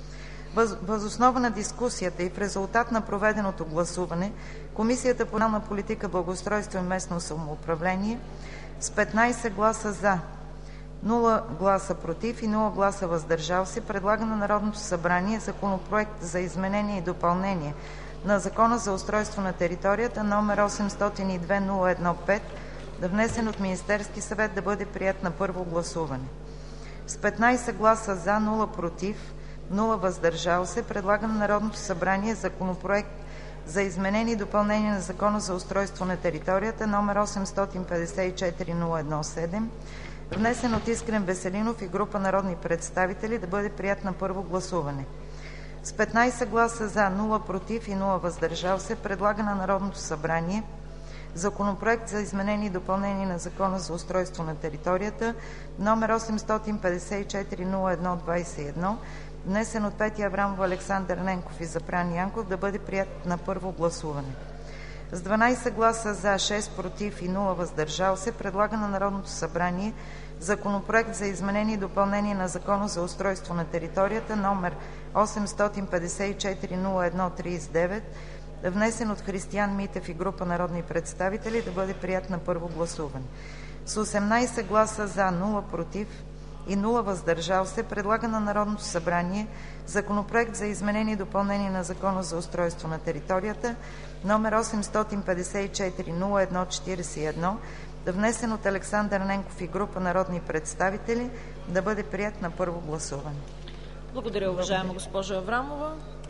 Въз основа на дискусията и в резултат на проведеното гласуване, Комисията по регионална политика, благоустройство и местно самоуправление с петнайсет гласа „за“, нула гласа „против“ и нула гласа „въздържал се“ предлага на Народното събрание Законопроект за изменение и допълнение на Закона за устройство на територията, номер осемстотин и две нула едно пет, внесен от Министерския съвет, да бъде приет на първо гласуване. С петнайсет гласа „за“, нула „против“, нула „въздържал се“ предлага на Народното събрание Законопроект за изменение и допълнение на Закона за устройство на територията, номер осемстотин петдесет и четири нула едно седем, внесен от Искрен Веселинов и група народни представители, да бъде приет на първо гласуване. С петнайсет гласа „за“, нула „против“ и нула „въздържал се“ предлага на Народното събрание Законопроект за изменение и допълнение на Закона за устройство на територията, номер осемстотин петдесет и четири нула едно двайсет и едно, внесен от Петя Аврамова, Александър Ненков и Запрян Янков, да бъде приет на първо гласуване. С дванайсет гласа „за“, шест „против“ и нула „въздържал се“ предлага на Народното събрание Законопроект за изменение и допълнение на Закона за устройство на територията, номер осемстотин петдесет и четири нула едно трийсет и девет, внесен от Христиан Митев и група народни представители, да бъде приет на първо гласуване. С осемнайсет гласа „за“, нула „против“ и нула „въздържал се“ предлага на Народното събрание Законопроект за изменение и допълнение на Закона за устройство на територията, номер осемстотин петдесет и четири нула едно четирийсет и едно, внесен от Александър Ненков и група народни представители, да бъде приет на първо гласуване. Благодаря, уважаема госпожа Аврамова.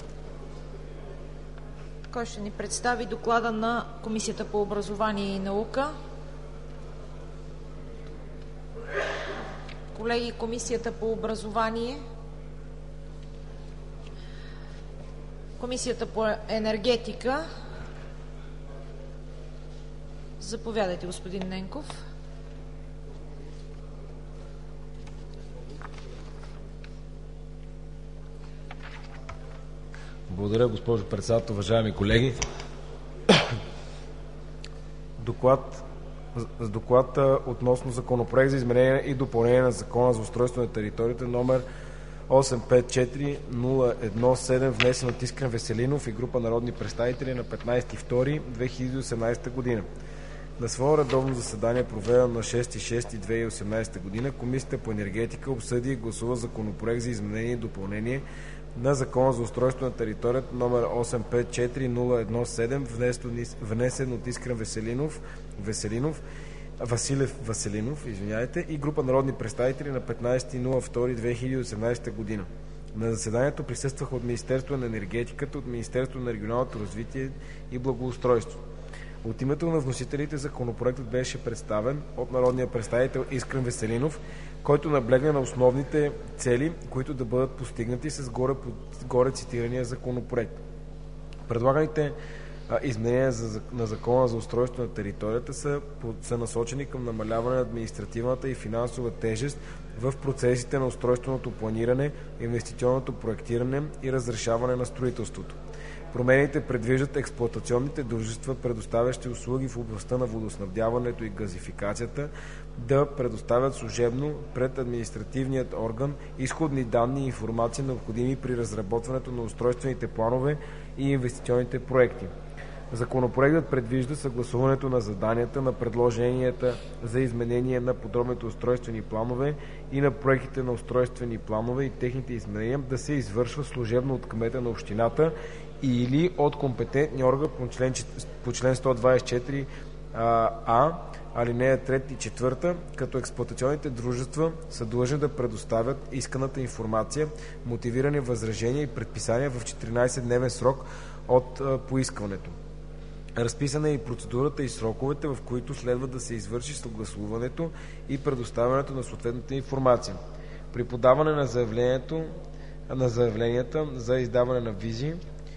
Кой ще ни представи доклада на Комисията по образование и наука? Колеги, Комисията по образование, Комисията по енергетика. Заповядайте, господин Ненков. Благодаря, госпожо председател. Уважаеми колеги, доклад с доклад относно Законопроект за изменение и допълнение на Закона за устройство на територията, номер осемстотин петдесет и четири нула едно седем, внесен от Искрен Веселинов и група народни представители на петнайсети февруари две хиляди и осемнайсета година. На свое редовно заседание, проведено на шести юни две хиляди и осемнайсета година, Комисията по енергетика обсъди и гласува Законопроект за изменение и допълнение на Закона за устройство на територията, номер осемстотин петдесет и четири нула едно седем, внесен от Искрен Веселинов, Веселинов Василев Веселинов, извиняйте, и група народни представители на петнайсети февруари две хиляди и осемнайсета година. На заседанието присъстваха от Министерството на енергетиката, от Министерството на регионалното развитие и благоустройство. От името на вносителите законопроектът беше представен от народния представител Искрен Веселинов, който наблегна на основните цели, които да бъдат постигнати с горе, горе цитирания законопроект. Предлаганите а, изменения за, на Закона за устройство на територията са, са насочени към намаляване на административната и финансова тежест в процесите на устройственото планиране, инвестиционното проектиране и разрешаване на строителството. Промените предвиждат експлоатационните дружества, предоставящи услуги в областта на водоснабдяването и газификацията, да предоставят служебно пред административният орган изходни данни и информация, необходими при разработването на устройствените планове и инвестиционните проекти. Законопроектът предвижда съгласуването на заданията на предложенията за изменение на подробните устройствени планове и на проектите на устройствени планове и техните изменения да се извършва служебно от кмета на общината или от компетентния орган по член, по член сто двайсет и четири а, алинея трета и четвърта, като експлоатационните дружества са длъжни да предоставят исканата информация, мотивирани възражения и предписания в четиринайсетдневен срок от а, поискването. Разписана е и процедурата и сроковете, в които следва да се извърши съгласуването и предоставянето на съответната информация. При подаване на, заявлението, на заявленията за издаване на визи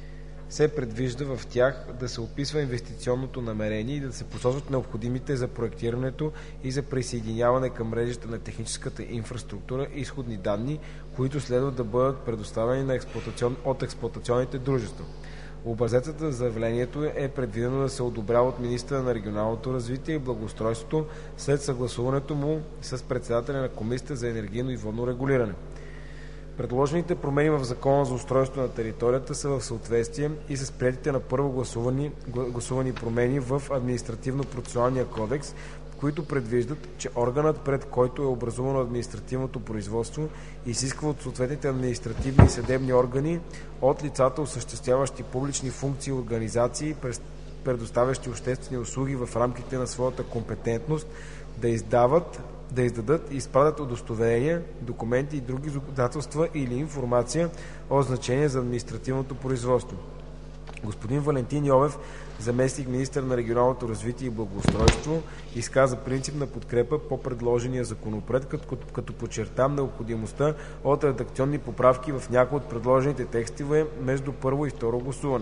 се предвижда в тях да се описва инвестиционното намерение и да се посочват необходимите за проектирането и за присъединяване към мрежата на техническата инфраструктура изходни данни, които следва да бъдат предоставени на експлоатацион... от експлоатационните дружества. Образецът на заявлението е предвидено да се одобрява от министъра на регионалното развитие и благоустройството след съгласуването му с председателя на Комисията за енергийно и водно регулиране. Предложените промени в Закона за устройство на територията са в съответствие и с приетите на първо гласувани, гласувани промени в Административно-процесуалния кодекс, които предвиждат, че органът, пред който е образувано административното производство, изисква от съответните административни и съдебни органи, от лицата, осъществяващи публични функции и организации, предоставящи обществени услуги в рамките на своята компетентност, да издават, да издадат и изпратят удостоверения, документи и други доказателства или информация от значение за административното производство. Господин Валентин Йовев, заместник-министър на регионалното развитие и благоустройство, изказа принципна подкрепа по предложения законопроект, като, като подчерта необходимостта от редакционни поправки в някои от предложените текстове между първо и второ гласуване.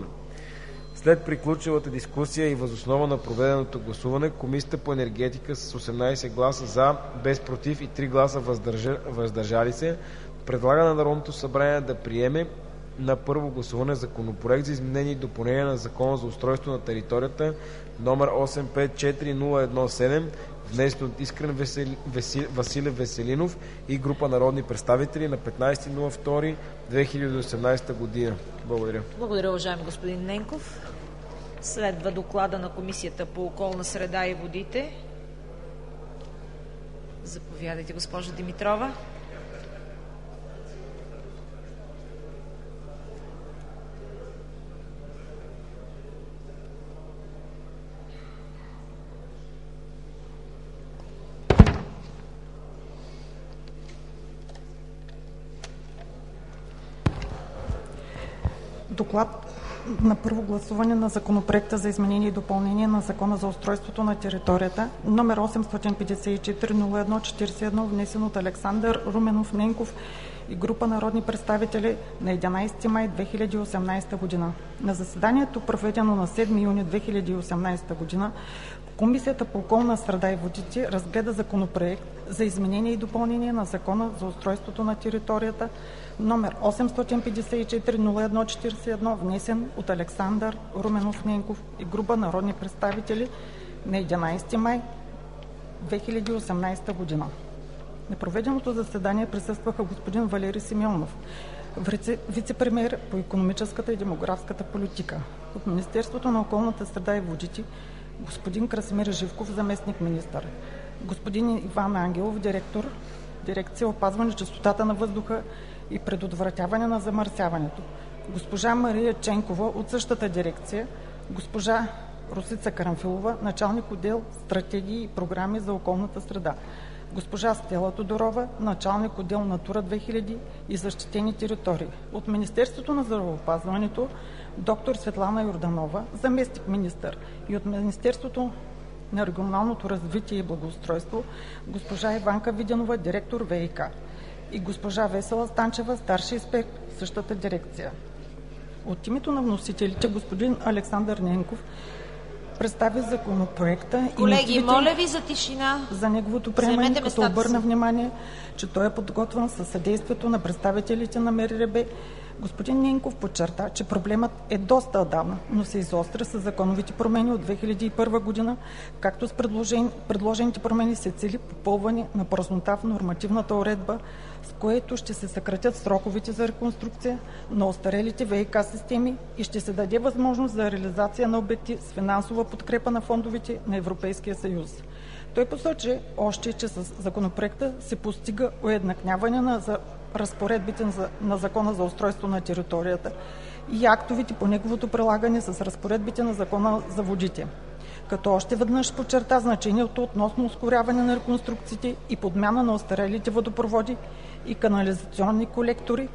След приключилата дискусия и въз основа на проведеното гласуване, Комисията по енергетика с осемнадесет гласа „за“, без „против“ и три гласа „въздържали се“ предлага на Народното събрание да приеме на първо гласуване Законопроект за изменение и допълнение на Закона за устройство на територията, номер осем пет четири нула едно седем, внесен от Искрен Весели... Веси... Василев Веселинов и група народни представители на петнадесети февруари две хиляди и осемнадесета година. Благодаря. Благодаря, уважаеми господин Ненков. Следва доклада на Комисията по околна среда и водите. Заповядайте, госпожа Димитрова. Доклад на първо гласуване на Законопроекта за изменение и допълнение на Закона за устройството на територията, номер осемстотин петдесет и четири нула едно четиридесет и едно, внесен от Александър Руменов Ненков и група народни представители на единадесети май две хиляди и осемнадесета година. На заседанието, проведено на седми юни две хиляди и осемнадесета година, Комисията по околна среда и водите разгледа Законопроект за изменение и допълнение на Закона за устройството на територията, номер осемстотин петдесет и четири нула едно четиридесет и едно, внесен от Александър Руменов Ненков и група народни представители на единадесети май две хиляди и осемнадесета година. На проведеното заседание присъстваха господин Валери Симеонов, вице-премиер по икономическата и демографската политика; от Министерството на околната среда и водите господин Красимир Живков, заместник-министър; господин Иван Ангелов, директор дирекция опазване чистотата на въздуха и предотвратяване на замърсяването; госпожа Мария Ченкова от същата дирекция; госпожа Росица Карамфилова, началник отдел стратегии и програми за околната среда; госпожа Стела Тодорова, началник отдел Натура две хиляди и защитени територии; от Министерството на здравеопазването доктор Светлана Йорданова, заместник-министър, и от Министерството на регионалното развитие и благоустройство госпожа Иванка Виденова, директор ВиК, и госпожа Весела Станчева, старши експерт в същата дирекция. От името на вносителите господин Александър Ненков представи законопроекта. Колеги, и моля ви за тишина. За неговото приемане, като обърна внимание, че той е подготвен със съдействието на представителите на МРРБ. Господин Ненков подчерта, че проблемът е доста отдавна, но се изостря с законовите промени от две хиляди и първа година, както с предложен... предложените промени се цели попълване на празнота в нормативната уредба, с което ще се съкратят сроковете за реконструкция на остарелите ВиК системи и ще се даде възможност за реализация на обекти с финансова подкрепа на фондовете на Европейския съюз. Той посочи още, че с законопроекта се постига уеднаквяване на за разпоредбите на Закона за устройство на територията и актовете по неговото прилагане с разпоредбите на Закона за водите, като още веднъж подчерта значението относно ускоряване на реконструкциите и подмяна на остарелите водопроводи и канализационни колектори,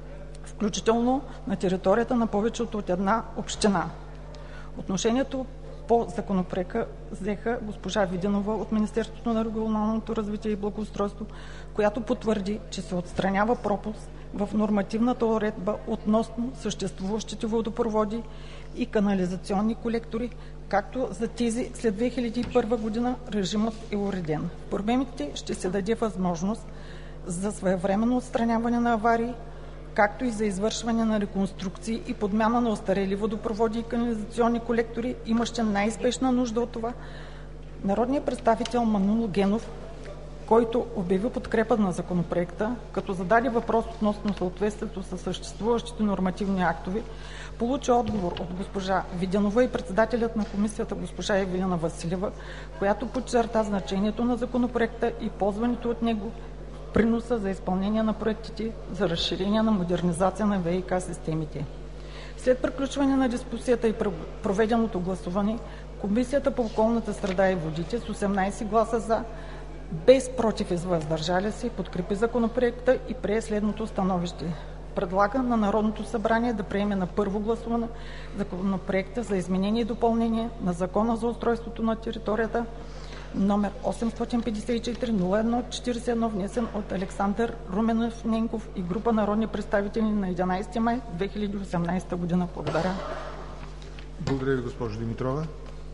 включително на територията на повече от една община. Отношението по законопроекта взеха госпожа Виденова от Министерството на регионалното развитие и благоустройство, която потвърди, че се отстранява пропуск в нормативната уредба относно съществуващите водопроводи и канализационни колектори, както за тези след две хиляди и първа година режимът е уреден. В промените ще се даде възможност за своевременно отстраняване на аварии, както и за извършване на реконструкции и подмяна на остарели водопроводи и канализационни колектори, имащи най-спешна нужда от това. Народният представител Манол Генов, който обяви подкрепа на законопроекта, като зададе въпрос относно съответствието с съществуващите нормативни актове, получи отговор от госпожа Виденова и председателят на комисията госпожа Евелина Василева, която подчерта значението на законопроекта и ползването от него приноса за изпълнение на проектите за разширение на модернизация на ВиК системите. След приключване на дискусията и проведеното гласуване, Комисията по околната среда и водите с осемнадесет гласа „за“, без „против“ и „въздържали се“ подкрепи законопроекта и прие следното становище. Предлага на Народното събрание да приеме на първо гласуване законопроекта за изменение и допълнение на Закона за устройството на територията, номер осемстотин петдесет и четири нула едно четиридесет и едно, внесен от Александър Руменов Ненков и група народни представители на единадесети май две хиляди и осемнадесета година. Благодаря. Благодаря ви, госпожо Димитрова.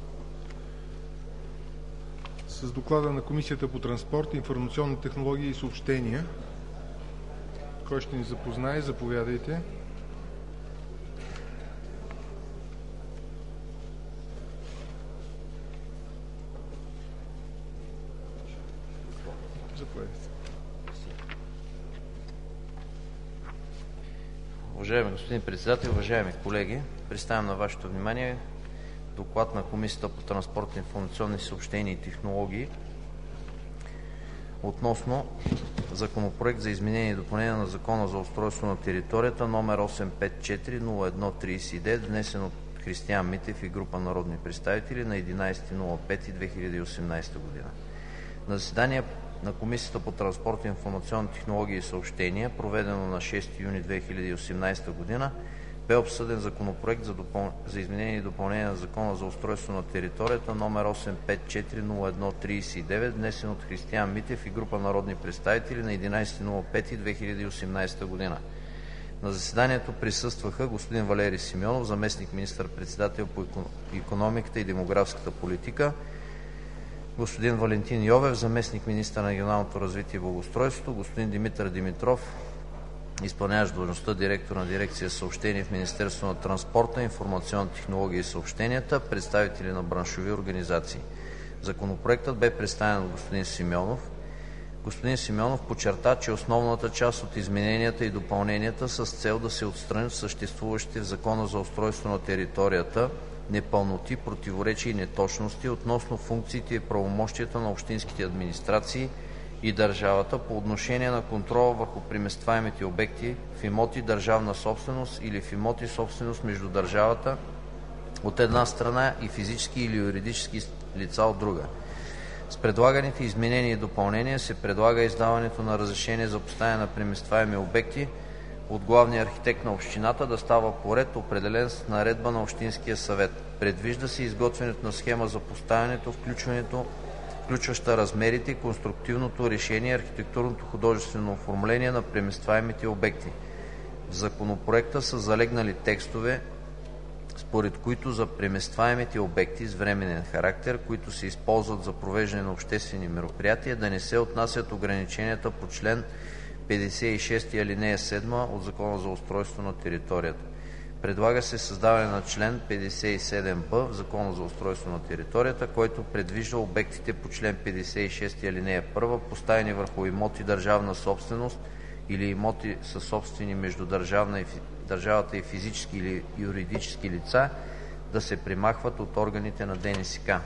С доклада на Комисията по транспорт, информационни технологии и съобщения, кой ще ни запознае? Заповядайте. Уважаеми господин председател, уважаеми колеги, представям на вашето внимание доклад на Комисията по транспорт, информационни съобщения и технологии относно Законопроект за изменение и допълнение на Закона за устройство на територията, номер осем пет четири нула едно тридесет и девет, внесен от Христиан Митев и група народни представители на единадесети май две хиляди и осемнадесета година. На заседание на Комисията по транспорт, информационни технологии и съобщения, проведено на шести юни две хиляди и осемнадесета година, бе обсъден Законопроект за, допъл... за изменение и допълнение на Закона за устройство на територията, номер осем пет четири нула едно тридесет и девет, внесен от Христиан Митев и група народни представители на единадесети май две хиляди и осемнадесета година. На заседанието присъстваха господин Валери Симеонов, заместник министър-председател по икономиката и демографската политика, господин Валентин Йовев, заместник министър на регионалното развитие и благоустройството, господин Димитър Димитров, изпълняващ длъжността директор на дирекция съобщения в Министерството на транспорта, информационните технологии и съобщенията, представители на браншови организации. Законопроектът бе представен от господин Симеонов. Господин Симеонов подчерта, че основната част от измененията и допълненията са с цел да се отстранят съществуващите в Закона за устройство на територията непълноти, противоречия и неточности относно функциите и правомощията на общинските администрации и държавата по отношение на контрола върху преместваемите обекти в имоти държавна собственост или в имоти собственост между държавата от една страна и физически или юридически лица от друга. С предлаганите изменения и допълнения се предлага издаването на разрешение за поставяне на преместваеми обекти от главния архитект на общината да става по ред, определен с наредба на Общинския съвет. Предвижда се изготвянето на схема за поставянето, включването, включваща размерите, конструктивното решение, архитектурното художествено оформление на преместваемите обекти. В Законопроекта са залегнали текстове, според които за преместваемите обекти с временен характер, които се използват за провеждане на обществени мероприятия, да не се отнасят ограниченията по член петдесет и шест алинея седма от Закона за устройство на територията. Предлага се създаване на член петдесет и седем б в Закона за устройство на територията, който предвижда обектите по член петдесет и шест алинея първа, поставени върху имоти държавна собственост или имоти съсобствени между държавна и, държавата и физически или юридически лица, да се премахват от органите на Д Н С К.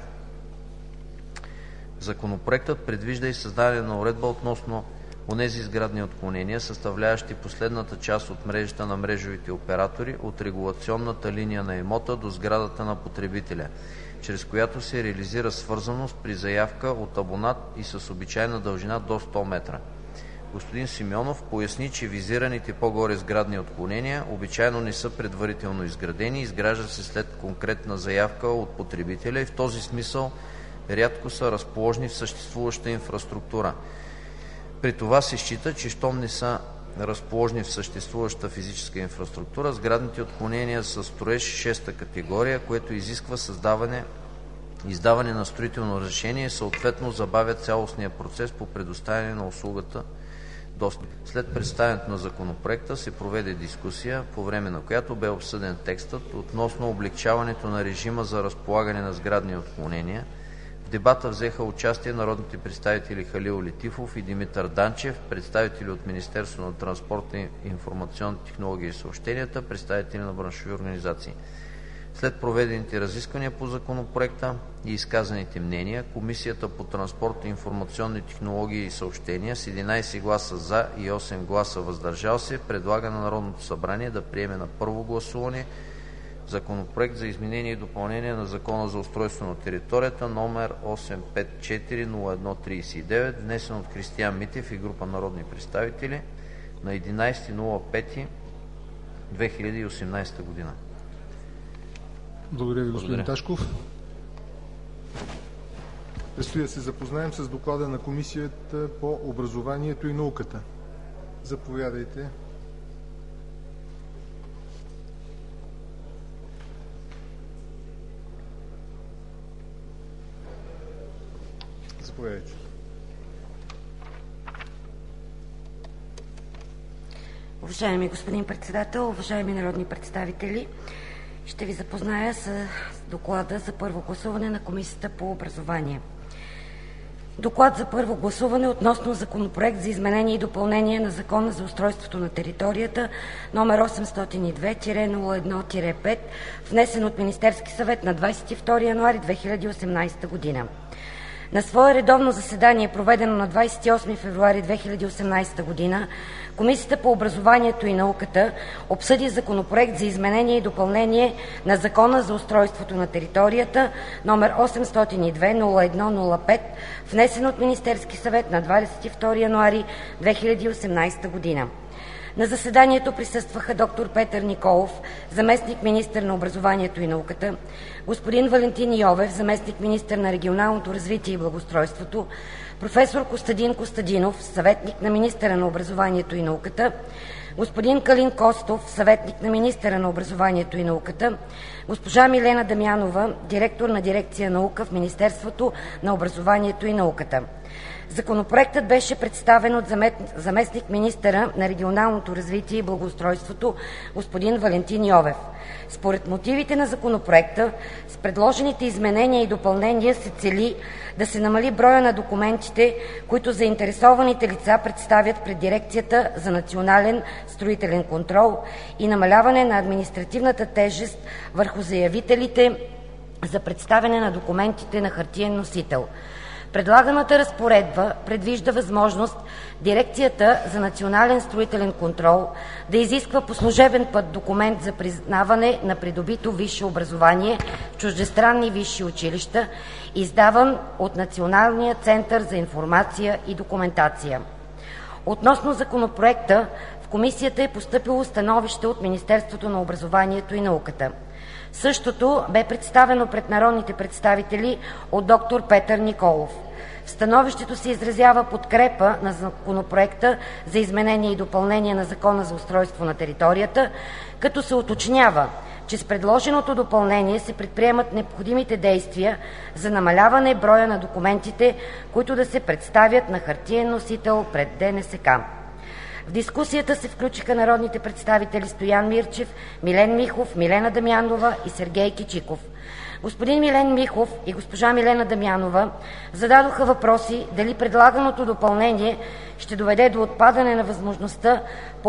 Законопроектът предвижда и създаване на уредба относно онези сградни отклонения, съставляващи последната част от мрежата на мрежовите оператори от регулационната линия на имота до сградата на потребителя, чрез която се реализира свързаност при заявка от абонат и с обичайна дължина до сто метра. Господин Симеонов поясни, че визираните по-горе сградни отклонения обичайно не са предварително изградени, изграждат се след конкретна заявка от потребителя и в този смисъл рядко са разположени в съществуваща инфраструктура. При това се счита, че щом не са разположени в съществуваща физическа инфраструктура, сградните отклонения са строеж шеста категория, което изисква създаване, издаване на строително разрешение и съответно забавя цялостния процес по предоставяне на услугата достъп. След представянето на законопроекта се проведе дискусия, по време на която бе обсъден текстът относно облекчаването на режима за разполагане на сградни отклонения. В дебата взеха участие народните представители Халил Летифов и Димитър Данчев, представители от Министерството на транспорта, информационните технологии и съобщенията, представители на браншови организации. След проведените разисквания по законопроекта и изказаните мнения, Комисията по транспорт, информационни технологии и съобщения с единадесет гласа „за“ и осем гласа „въздържал се“ предлага на Народното събрание да приеме на първо гласуване Законопроект за изменение и допълнение на Закона за устройство на територията, номер осем пет четири нула едно тридесет и девет, внесен от Христиан Митев и група народни представители на единадесети май две хиляди и осемнадесета година. Благодаря ви, господин Ташков. Предстои да се запознаем с доклада на Комисията по образованието и науката. Заповядайте. Заповядайте. Уважаеми господин председател, уважаеми народни представители, ще ви запозная с доклада за първо гласуване на Комисията по образование. Доклад за първо гласуване относно Законопроект за изменение и допълнение на Закона за устройството на територията, номер осемстотин и две нула едно пет, внесен от Министерски съвет на двадесет и втори януари две хиляди и осемнадесета година. На свое редовно заседание, проведено на двадесет и осми февруари две хиляди и осемнадесета година, Комисията по образованието и науката обсъди Законопроект за изменение и допълнение на Закона за устройството на територията, номер осемстотин и две нула едно нула пет, внесен от Министерски съвет на двадесет и втори януари две хиляди и осемнадесета година. На заседанието присъстваха доктор Петър Николов, заместник-министър на образованието и науката, господин Валентин Йовев, заместник-министър на регионалното развитие и благоустройството, професор Костадин Костадинов, съветник на министъра на образованието и науката, господин Калин Костов, съветник на министъра на образованието и науката, госпожа Милена Дамянова, директор на дирекция наука в Министерството на образованието и науката. Законопроектът беше представен от заместник-министъра на регионалното развитие и благоустройството господин Валентин Йовев. Според мотивите на Законопроекта, с предложените изменения и допълнения се цели да се намали броя на документите, които заинтересованите лица представят пред Дирекцията за национален строителен контрол, и намаляване на административната тежест върху заявителите за представяне на документите на хартиен носител. Предлаганата разпоредба предвижда възможност Дирекцията за национален строителен контрол да изисква по служебен път документ за признаване на придобито висше образование в чуждестранни висши училища, издаван от Националния център за информация и документация. Относно Законопроекта в Комисията е постъпило становище от Министерството на образованието и науката. Същото бе представено пред народните представители от доктор Петър Николов. В становището се изразява подкрепа на Законопроекта за изменение и допълнение на Закона за устройство на територията, като се уточнява, че с предложеното допълнение се предприемат необходимите действия за намаляване броя на документите, които да се представят на хартиен носител пред ДНСК. В дискусията се включиха народните представители Стоян Мирчев, Милен Михов, Милена Дамянова и Сергей Кичиков. Господин Милен Михов и госпожа Милена Дамянова зададоха въпроси дали предлаганото допълнение ще доведе до отпадане на възможността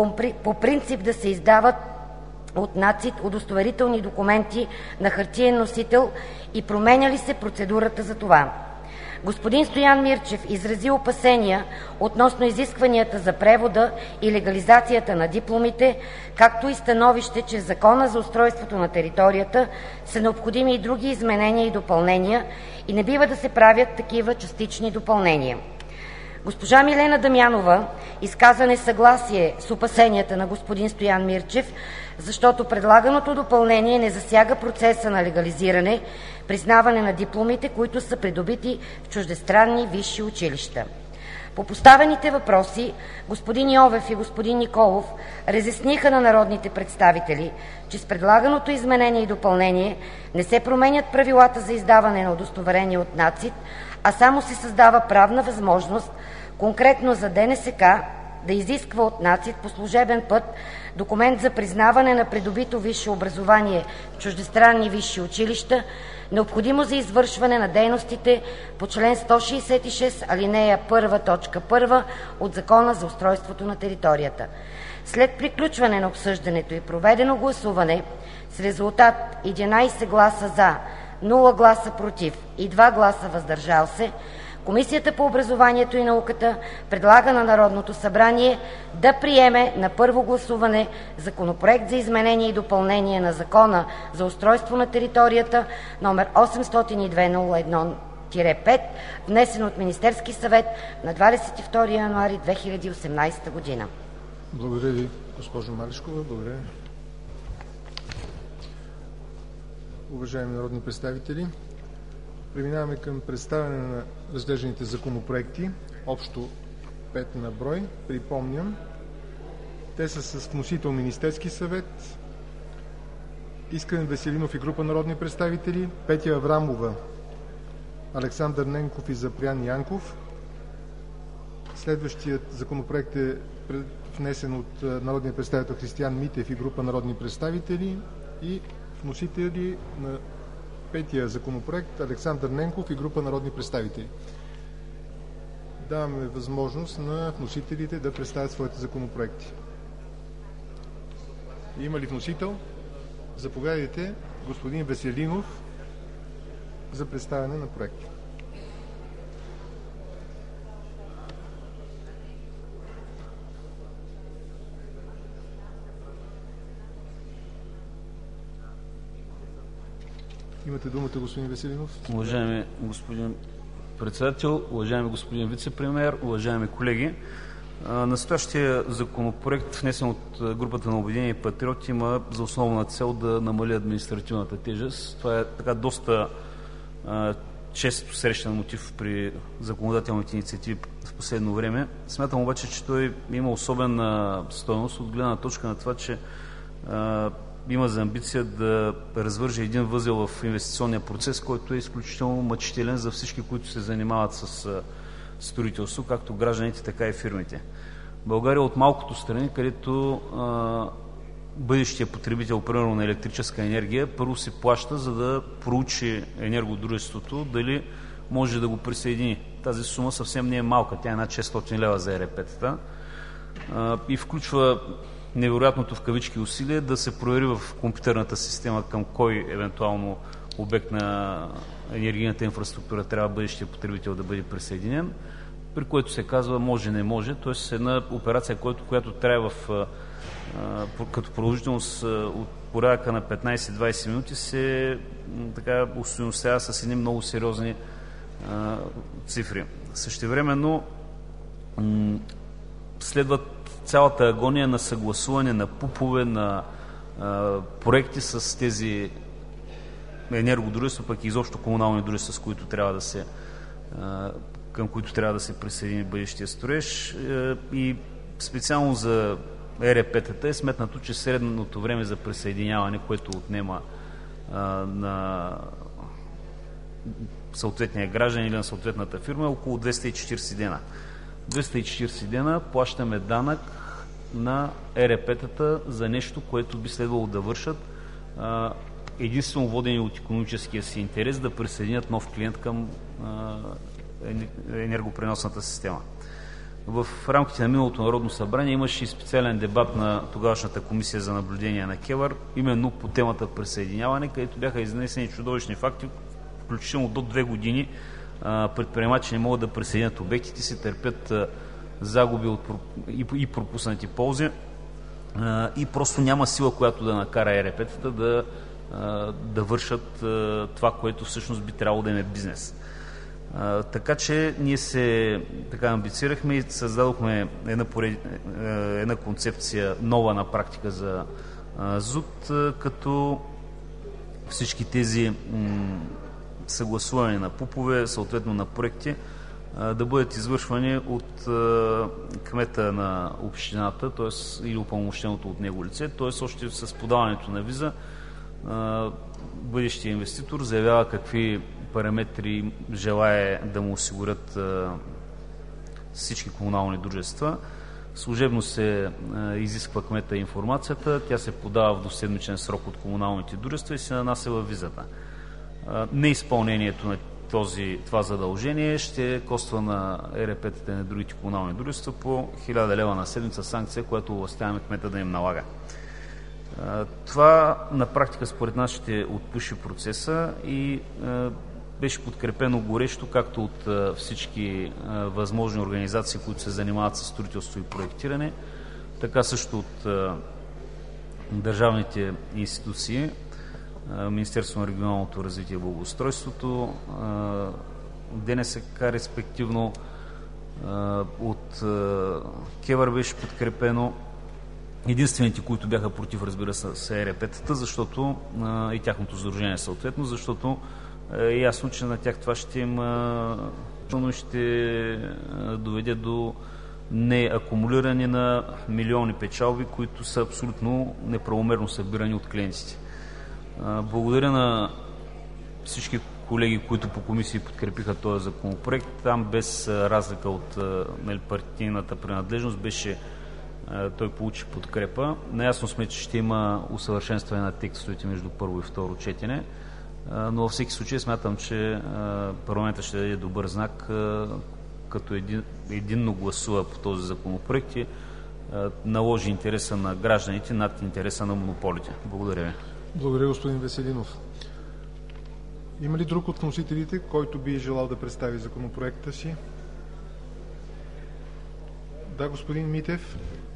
по принцип да се издават от НАЦИТ удостоверителни документи на хартиен носител и променя ли се процедурата за това. Господин Стоян Мирчев изрази опасения относно изискванията за превода и легализацията на дипломите, както и становище, че в Закона за устройството на територията са необходими и други изменения и допълнения и не бива да се правят такива частични допълнения. Госпожа Милена Дамянова изказа несъгласие с опасенията на господин Стоян Мирчев, защото предлаганото допълнение не засяга процеса на легализиране, признаване на дипломите, които са придобити в чуждестранни висши училища. По поставените въпроси господин Йовев и господин Николов разясниха на народните представители, че с предлаганото изменение и допълнение не се променят правилата за издаване на удостоверение от НАЦИТ, а само се създава правна възможност конкретно за ДНСК да изисква от НАЦИТ по служебен път документ за признаване на придобито висше образование в чуждестранни висши училища, необходимо за извършване на дейностите по член сто шейсет и шест, алинея първа, точка първа от Закона за устройството на територията. След приключване на обсъждането и проведено гласуване с резултат единайсет гласа „за“, нула гласа „против“ и два гласа „въздържал се“, Комисията по образованието и науката предлага на Народното събрание да приеме на първо гласуване Законопроект за изменение и допълнение на Закона за устройство на територията, № осемстотин и две нула едно пет, внесен от Министерския съвет на двадесет и втори януари две хиляди и осемнадесета година. Благодаря ви, госпожо Малишкова. Благодаря. Уважаеми народни представители, преминаваме към представяне на разглежданите законопроекти, общо пет на брой. Припомням, те са с вносител Министерски съвет, Искрен Веселинов и група народни представители, Петя Аврамова, Александър Ненков и Запрян Янков. Следващият законопроект е внесен от народния представител Християн Митев и група народни представители и вносители на петия законопроект Александър Ненков и група народни представители. Даваме възможност на вносителите да представят своите законопроекти. Има ли вносител? Заповядайте, господин Веселинов, за представяне на проекта. Имате думата, господин Веселинов. Уважаеми господин председател, уважаеми господин вице-премиер, уважаеми колеги! Настоящия законопроект, внесен от групата на Обединени патриоти, има за основна цел да намали административната тежест. Това е така доста а, често срещан мотив при законодателните инициативи в последно време. Смятам обаче, че той има особена стойност от гледна точка на това, че а, има за амбиция да развърже един възел в инвестиционния процес, който е изключително мъчителен за всички, които се занимават с строителство, както гражданите, така и фирмите. България е от малкото страни, където а, бъдещия потребител, примерно на електрическа енергия, първо се плаща, за да проучи енергодружеството дали може да го присъедини. Тази сума съвсем не е малка, тя е над шестстотин лева за ЕРП-тата и включва невероятното в кавички усилие да се провери в компютърната система към кой евентуално обект на енергийната инфраструктура трябва бъдещия потребител да бъде присъединен, при което се казва може, не може, т.е. една операция, която, която трябва в, а, като продължителност от порядъка на петнайсет до двайсет минути, се така остойностява с едни много сериозни а, цифри. Същевременно м- следват цялата агония на съгласуване на пупове, на а, проекти с тези енергодружества, пък и изобщо комунални дружества, с които трябва да се, а, към които трябва да се присъедини бъдещия строеж. И специално за ЕРП-тата е сметнато, че средното време за присъединяване, което отнема а, на съответния граждан или на съответната фирма, е около двеста и четирийсет дена. двеста и четирийсет дена плащаме данък на ЕРП-тата за нещо, което би следвало да вършат а, единствено водени от икономическия си интерес да присъединят нов клиент към а, енергопреносната система. В рамките на миналото Народно събрание имаше и специален дебат на тогавашната комисия за наблюдение на КЕВР, именно по темата присъединяване, където бяха изнесени чудовищни факти, включително до две години предприемачи не могат да присъединят обектите си, търпят загуби от, и пропуснати ползи и просто няма сила, която да накара ЕРП-тата да, да вършат това, което всъщност би трябвало да им е бизнес. А, така че ние се така амбицирахме и създадохме една, поред... една концепция нова на практика за а, ЗУТ, а, като всички тези м- съгласуване на ПУП-ове, съответно на проекти, а, да бъдат извършвани от а, кмета на общината, т.е. или упълномощеното от него лице, т.е. още с подаването на виза а, бъдещия инвеститор заявява какви параметри желае да му осигурят а, всички комунални дружества. Служебно се а, изисква кмета информацията, тя се подава в двуседмичен срок от комуналните дружества и се нанася във визата. А, неизпълнението на този, това задължение ще коства на Е Р П-тата и на другите комунални дружества по хиляда лева на седмица санкция, която овластяваме кмета да им налага. А, това на практика според нас ще отпуши процеса и а, беше подкрепено горещо както от а, всички а, възможни организации, които се занимават с строителство и проектиране, така също от а, държавните институции, а, Министерство на регионалното развитие и благоустройството, а, Д Н С К респективно, а, от а, КЕВР беше подкрепено. Единствените, които бяха против, разбира се, са Е Р П-тата, защото а, и тяхното сдружение съответно, защото е ясно, че на тях това ще им а, ще доведе до неакумулиране на милиони печалби, които са абсолютно неправомерно събирани от клиентите. А, благодаря на всички колеги, които по комисии подкрепиха този законопроект. Там без разлика от нали, партийната принадлежност беше той получи подкрепа. Наясно сме, че ще има усъвършенстване на текстовете между първо и второ четене, но във всеки случай смятам, че парламентът ще даде добър знак, като един, единно гласува по този законопроект и наложи интереса на гражданите над интереса на монополите. Благодаря ви. Благодаря, господин Веселинов. Има ли друг от вносителите, който би желал да представи законопроекта си? Да, господин Митев.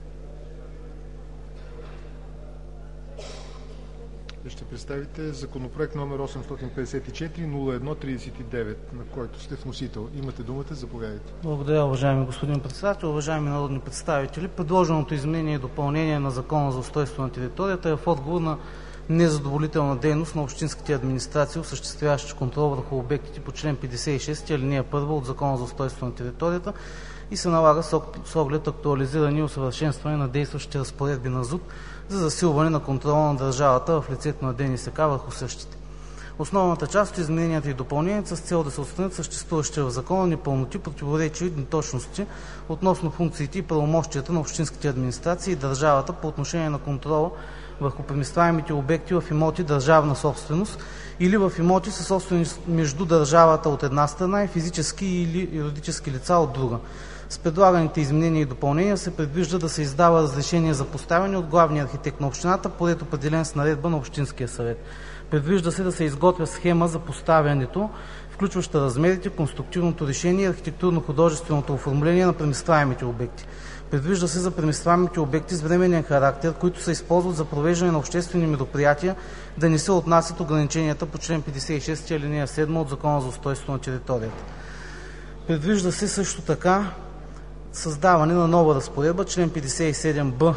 Ще представите законопроект номер осемстотин петдесет и четири нула едно тридесет и девет, на който сте вносител. Имате думата, заповядайте. Благодаря, уважаеми господин председател, уважаеми народни представители. Предложеното изменение и допълнение на Закона за устройство на територията е в отговор на незадоволителна дейност на общинските администрации, осъществяващи контрол върху обектите по член петдесет и шест, алинея първа от Закона за устройство на територията и се налага с оглед актуализиране и усъвършенстване на действащите разпоредби на ЗУТ за засилване на контрола на държавата в лицето на Д Н С К върху същите. Основната част от измененията и допълненията с цел да се отстранят съществуващите в закона непълноти, противоречия и неточности относно функциите и правомощията на общинските администрации и държавата по отношение на контрола върху преместваемите обекти в имоти държавна собственост или в имоти със собственост между държавата от една страна и физически или юридически лица от друга. С предлаганите изменения и допълнения се предвижда да се издава разрешение за поставяне от главния архитект на общината по ред, определен с наредба на Общинския съвет. Предвижда се да се изготвя схема за поставянето, включваща размерите, конструктивното решение и архитектурно-художественото оформление на преместваемите обекти. Предвижда се за преместваемите обекти с временен характер, които се използват за провеждане на обществени мероприятия, да не се отнасят ограниченията по член петдесет и шест, алинея седма от Закона за устройство на територията. Предвижда се също така създаване на нова разпоредба, член петдесет и седем Б,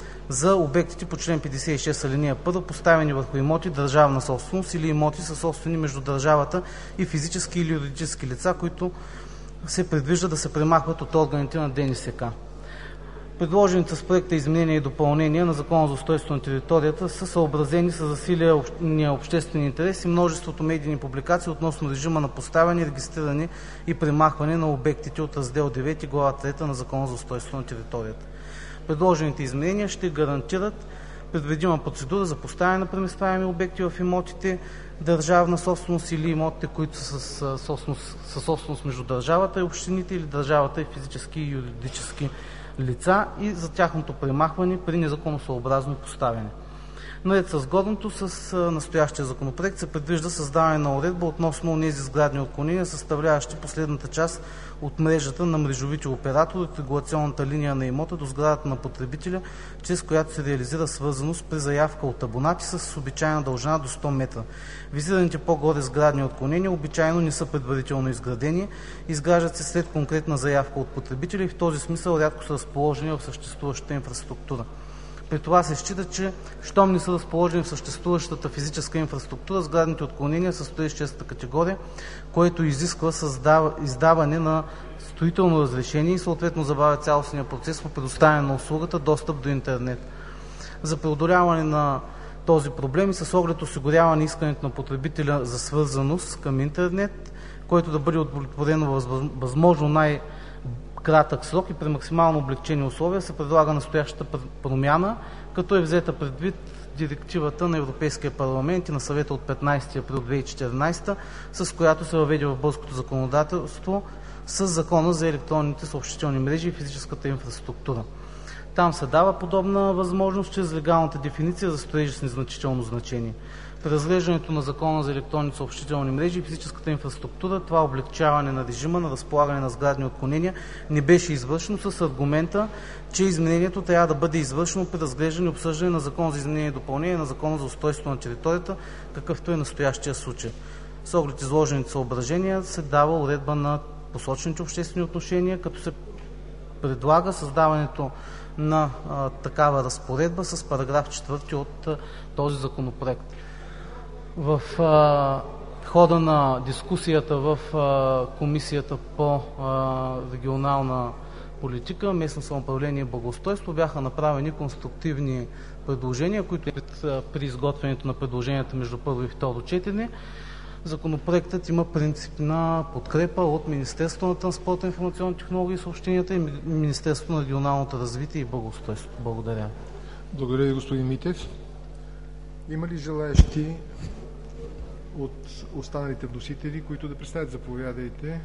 за обектите по член петдесет и шест, алинея първа, поставени върху имоти държавна собственост или имоти със собствени между държавата и физически или юридически лица, които се предвижда да се премахват от органите на Д Н С К. Предложените с проекта изменения и допълнения на Закона за устройство на територията са съобразени с засиления обществен интерес и множеството медийни публикации относно режима на поставяне, регистриране и премахване на обектите от раздел девети, глава трета на Закона за устройство на територията. Предложените изменения ще гарантират предвидима процедура за поставяне на преместваеми обекти в имотите държавна собственост или имотите, които са с собственост, са собственост между държавата и общините или държавата и физически и юридически лица и за тяхното премахване при незаконосъобразно поставяне. Наред с горното, с настоящия законопроект се предвижда създаване на уредба относно тези сградни отклонения, съставляващи последната част от мрежата на мрежовите оператори от регулационната линия на имота до сградата на потребителя, чрез която се реализира свързаност при заявка от абонати с обичайна дължина до сто метра. Визираните по-горе сградни отклонения обичайно не са предварително изградени, изграждат се след конкретна заявка от потребителя и в този смисъл рядко са разположени в съществуващата инфраструктура. При това се счита, че щом не са разположени в съществуващата физическа инфраструктура, сградните отклонения са строеж шеста категория, което изисква създава, издаване на строително разрешение и съответно забавя цялостния процес по предоставяне на услугата достъп до интернет. За преодоляване на този проблем и с оглед осигуряване искането на потребителя за свързаност към интернет, който да бъде удовлетворено във възможно най- кратък срок и при максимално облекчени условия, се предлага настоящата промяна, като е взета предвид директивата на Европейския парламент и на Съвета от петнайсети април две хиляди и четиринайсета, с която се въведе в българското законодателство с Закона за електронните съобщителни мрежи и физическата инфраструктура. Там се дава подобна възможност чрез легалната дефиниция за строежи с незначително значение. При разглеждането на Закона за електронните съобщителни мрежи и физическата инфраструктура това облегчаване на режима на разполагане на сградни отклонения не беше извършено с аргумента, че изменението трябва да бъде извършено при разглеждане и обсъждане на Закона за изменение и допълнение на Закона за устройство на територията, какъвто е настоящия случай. С оглед изложените съображения се дава уредба на посочените обществени отношения, като се предлага създаването на а, такава разпоредба с параграф четвърти от а, този законопроект. В а, хода на дискусията в а, Комисията по а, регионална политика, местно самоуправление и благоустройство бяха направени конструктивни предложения, които при изготвянето на предложенията между първо и второ четене. Законопроектът има принципна подкрепа от Министерството на транспорта, информационни технологии и съобщенията и Министерството на регионалното развитие и благоустройството. Благодаря. Благодаря ви, господин Митев. Има ли желаещи от останалите вносители, които да представят? Заповядайте.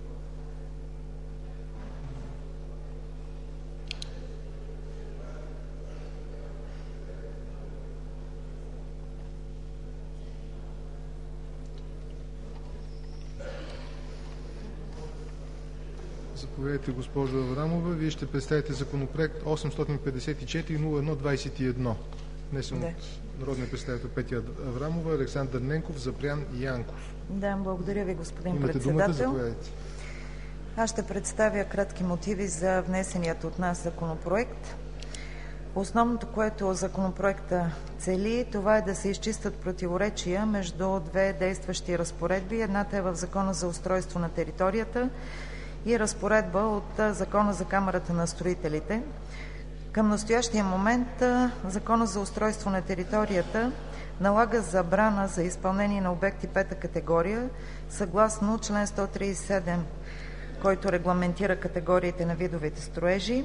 Заповядайте, госпожо Аврамова. Вие ще представите законопроект осемстотин петдесет и четири нула едно двайсет и едно, внесен да. от народния представител Петя Аврамова, Александър Ненков, Запрян Янков. Да, благодаря ви, господин Имате председател. думата, заповядайте. Аз ще представя кратки мотиви за внесеният от нас законопроект. Основното, което законопроекта цели, това е да се изчистят противоречия между две действащи разпоредби. Едната е в Закона за устройство на територията и разпоредба от Закона за Камарата на строителите. Към настоящия момент Закона за устройство на територията налага забрана за изпълнение на обекти пета категория, съгласно член сто трийсет и седем, който регламентира категориите на видовете строежи,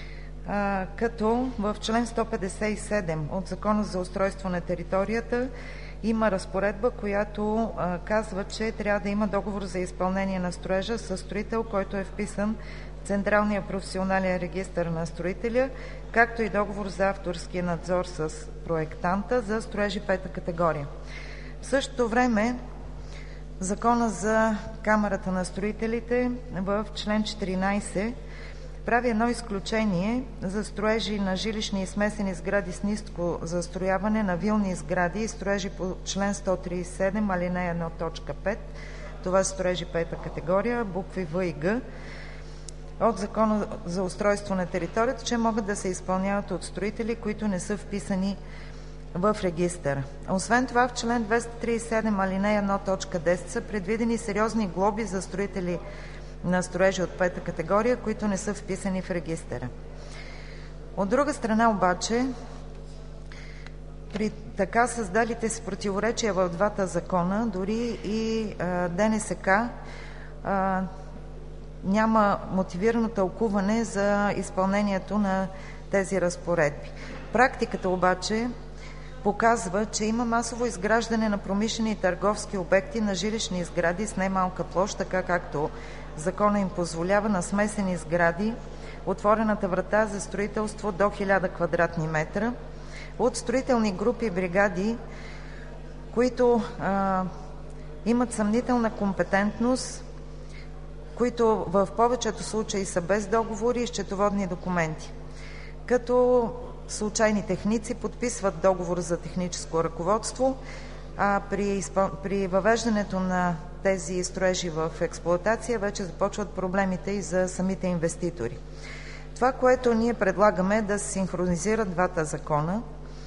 като в член сто петдесет и седем от Закона за устройство на територията има разпоредба, която а, казва, че трябва да има договор за изпълнение на строежа със строител, който е вписан в Централния професионален регистър на строителя, както и договор за авторски надзор с проектанта за строежи пета категория. В същото време Закона за Камарата на строителите в член четиринайсет прави едно изключение за строежи на жилищни и смесени сгради с ниско застрояване, на вилни сгради и строежи по член сто трийсет и седем, алинея едно, точка пет. Това са строежи пета категория, букви В и Г от Закона за устройство на територията, че могат да се изпълняват от строители, които не са вписани в регистъра. Освен това, в член двеста трийсет и седем, алинея едно, точка десет са предвидени сериозни глоби за строители на строежи от пета категория, които не са вписани в регистъра. От друга страна обаче, при така създалите се противоречия в двата закона, дори и а, ДНСК а, няма мотивирано тълкуване за изпълнението на тези разпоредби. Практиката обаче показва, че има масово изграждане на промишлени и търговски обекти на жилищни сгради с немалка площ, така както закона им позволява, на смесени сгради, отворената врата за строителство до хиляда квадратни метра, от строителни групи, бригади, които а, имат съмнителна компетентност, които в повечето случаи са без договори и счетоводни документи. Като случайни техници подписват договор за техническо ръководство, а при, изпъл... при въвеждането на тези строежи в експлоатация вече започват проблемите и за самите инвеститори. Това, което ние предлагаме, е да се синхронизират двата закона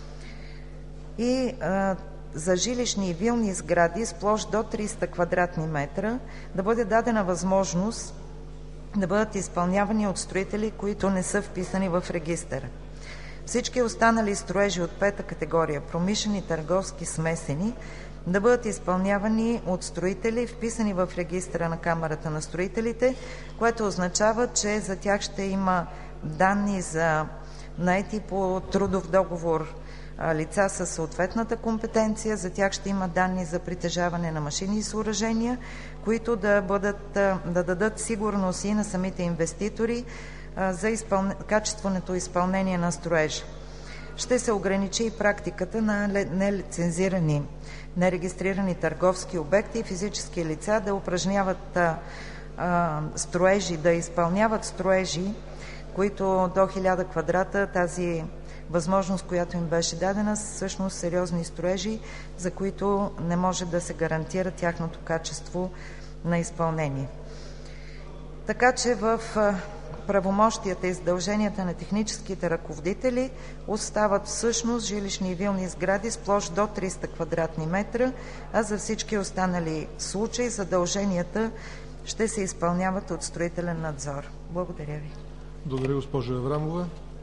и а, за жилищни и вилни сгради с площ до триста квадратни метра да бъде дадена възможност да бъдат изпълнявани от строители, които не са вписани в регистъра. Всички останали строежи от пета категория – промишлени, търговски, смесени, да бъдат изпълнявани от строители, вписани в регистъра на Камарата на строителите, което означава, че за тях ще има данни за наети по трудов договор лица със съответната компетенция, за тях ще има данни за притежаване на машини и съоръжения, които да, бъдат, да дадат сигурност и на самите инвеститори за изпъл... качественото изпълнение на строежа. Ще се ограничи и практиката на нелицензирани, нерегистрирани търговски обекти и физически лица да упражняват а, а, строежи, да изпълняват строежи, които до хиляда квадрата, тази възможност, която им беше дадена, са всъщност сериозни строежи, за които не може да се гарантира тяхното качество на изпълнение. Така че в правомощията и задълженията на техническите ръководители остават всъщност жилищни и вилни сгради с площ до триста квадратни метра, а за всички останали случаи задълженията ще се изпълняват от строителен надзор. Благодаря ви. Благодаря, госпожо Аврамова.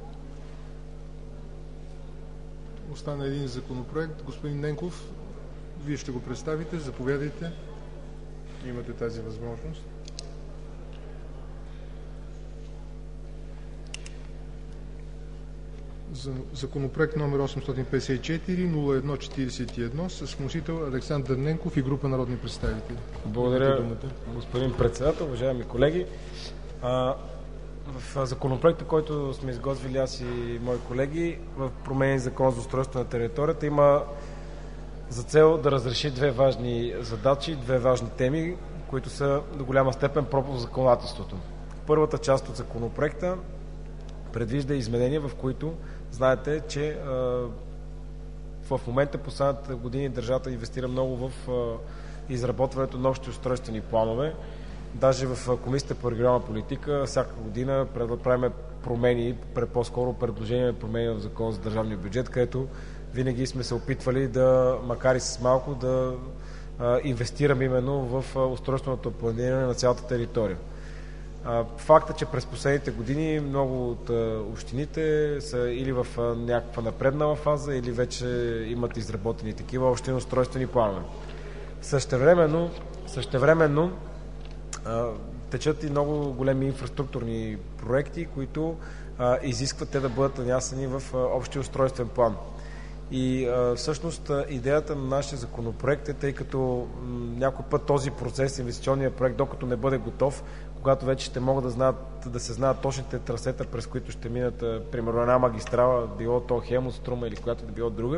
Остана един законопроект. Господин Ненков, Вие ще го представите. Заповядайте. Имате тази възможност. За законопроект номер осемстотин петдесет и четири нула едно четиридесет и едно с вносител Александър Ненков и група народни представители. Благодаря, господин председател, уважаеми колеги. А, в законопроекта, който сме изготвили аз и мои колеги, в промени Закон за устройство на територията, има за цел да разреши две важни задачи, две важни теми, които са до голяма степен пропуск в законодателството. Първата част от законопроекта предвижда изменения, в които знаете, че а, в момента последните години държавата инвестира много в а, изработването на общи устройствени планове. Даже в Комисията по регионална политика всяка година правим промени, по-скоро предложения промени в Закон за държавния бюджет, където винаги сме се опитвали да, макар и с малко, да а, инвестираме именно в устройственото планиране на цялата територия. Факта, че през последните години много от общините са или в някаква напреднала фаза, или вече имат изработени такива общи устройствени планове. Същевременно, същевременно течат и много големи инфраструктурни проекти, които а, изискват те да бъдат нанасени в а, общия устройствен план. И а, всъщност идеята на нашия законопроект е, тъй като м, някой път този процес, инвестиционния проект, докато не бъде готов, когато вече ще могат да, знаят, да се знаят точните трасета, през които ще минат, а, примерно една магистрала, било то Хемус, Струма или която да било друга,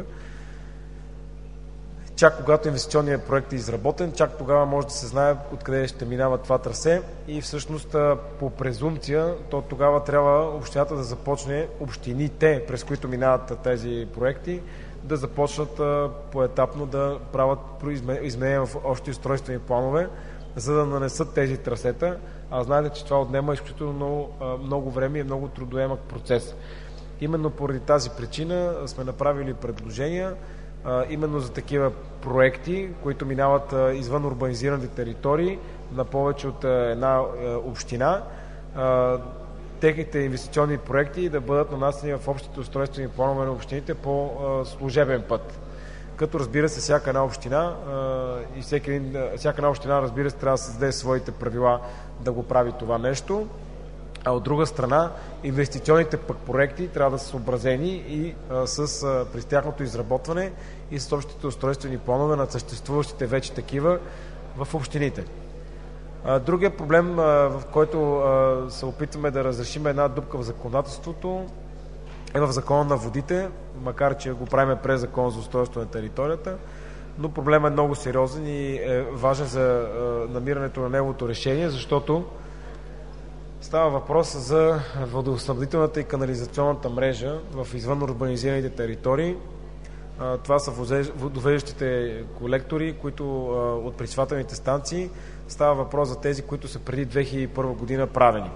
чак когато инвестиционният проект е изработен, чак тогава може да се знае откъде ще минава това трасе и всъщност по презумпция, то тогава трябва общината да започне, общините, през които минават тези проекти, да започнат поетапно да правят изменения в общи устройствени планове, за да нанесат тези трасета. А знаете, че това отнема изключително много, много време и много трудоемък процес. Именно поради тази причина сме направили предложения именно за такива проекти, които минават извън урбанизираните територии на повече от една община, техните инвестиционни проекти да бъдат нанасени в общите устройствени планове на общините по служебен път. Като разбира се, всяка една община и всеки, всяка една община, разбира се, трябва да създаде своите правила да го прави това нещо. А от друга страна, инвестиционните пък проекти трябва да са съобразени и а, с а, при тяхното изработване и с общите устройствени планове на съществуващите вече такива в общините. А, другия проблем, а, в който а, се опитваме да разрешим една дупка в законодателството, е в Закона на водите, макар че го правим през Закона за устройство на територията, но проблемът е много сериозен и е важен за намирането на неговото решение, защото става въпрос за водоснабдителната и канализационната мрежа в извън урбанизираните територии. Това са водовеждащите колектори, които от пречиствателните станции. Става въпрос за тези, които са преди две хиляди и първа година правени.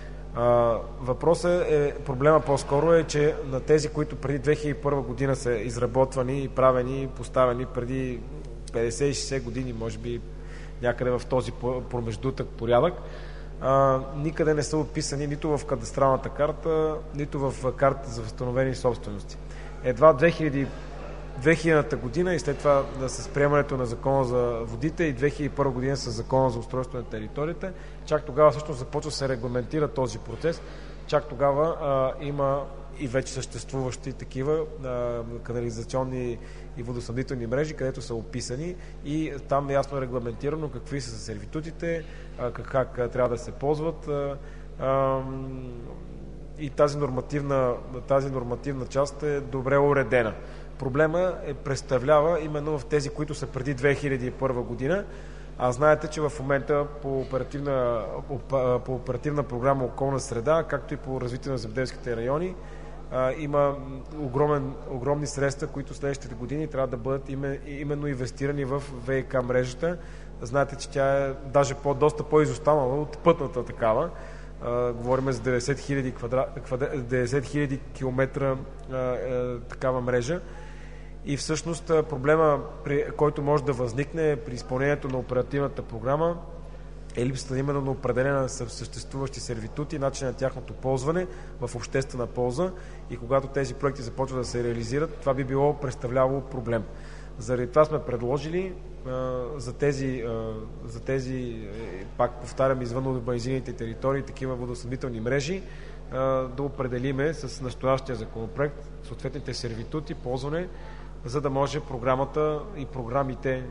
Въпросът е, проблема по-скоро е, че на тези, които преди две хиляди и първа година са изработвани и правени и поставени преди петдесет и шейсет години, може би някъде в този промеждутък порядък, а, никъде не са описани нито в кадастралната карта, нито в карта за възстановени собствености. Едва две хилядната година и след това да с приемането на Закона за водите и две хиляди и първа година с Закона за устройство на територията, чак тогава всъщност започва да се регламентира този процес. Чак тогава а, има и вече съществуващи такива а, канализационни и водоснабдителни мрежи, където са описани и там е ясно регламентирано какви са сервитутите, а, как, как трябва да се ползват а, а, и тази нормативна, тази нормативна част е добре уредена. Проблема е, представлява именно в тези, които са преди две хиляди и първа година, а знаете, че в момента по оперативна, по оперативна програма Околна среда, както и по развитие на земеделските райони, има огромен, огромни средства, които следващите години трябва да бъдат именно инвестирани в ВиК мрежата. Знаете, че тя е даже по, доста по-изостанала от пътната такава. Uh, говорим за деветдесет хиляди квадра... деветдесет хиляди километра uh, uh, такава мрежа и всъщност uh, проблема, при... който може да възникне при изпълнението на оперативната програма е липсата именно на определена съществуващи сервитути, начин на тяхното ползване в обществена полза и когато тези проекти започват да се реализират, това би било представлявало проблем. Заради това сме предложили за тези, за тези, пак повтарям, извън урбанизираните територии, такива водоснабдителни мрежи, да определиме с настоящия законопроект съответните сервитути, ползване, за да може програмата и програмите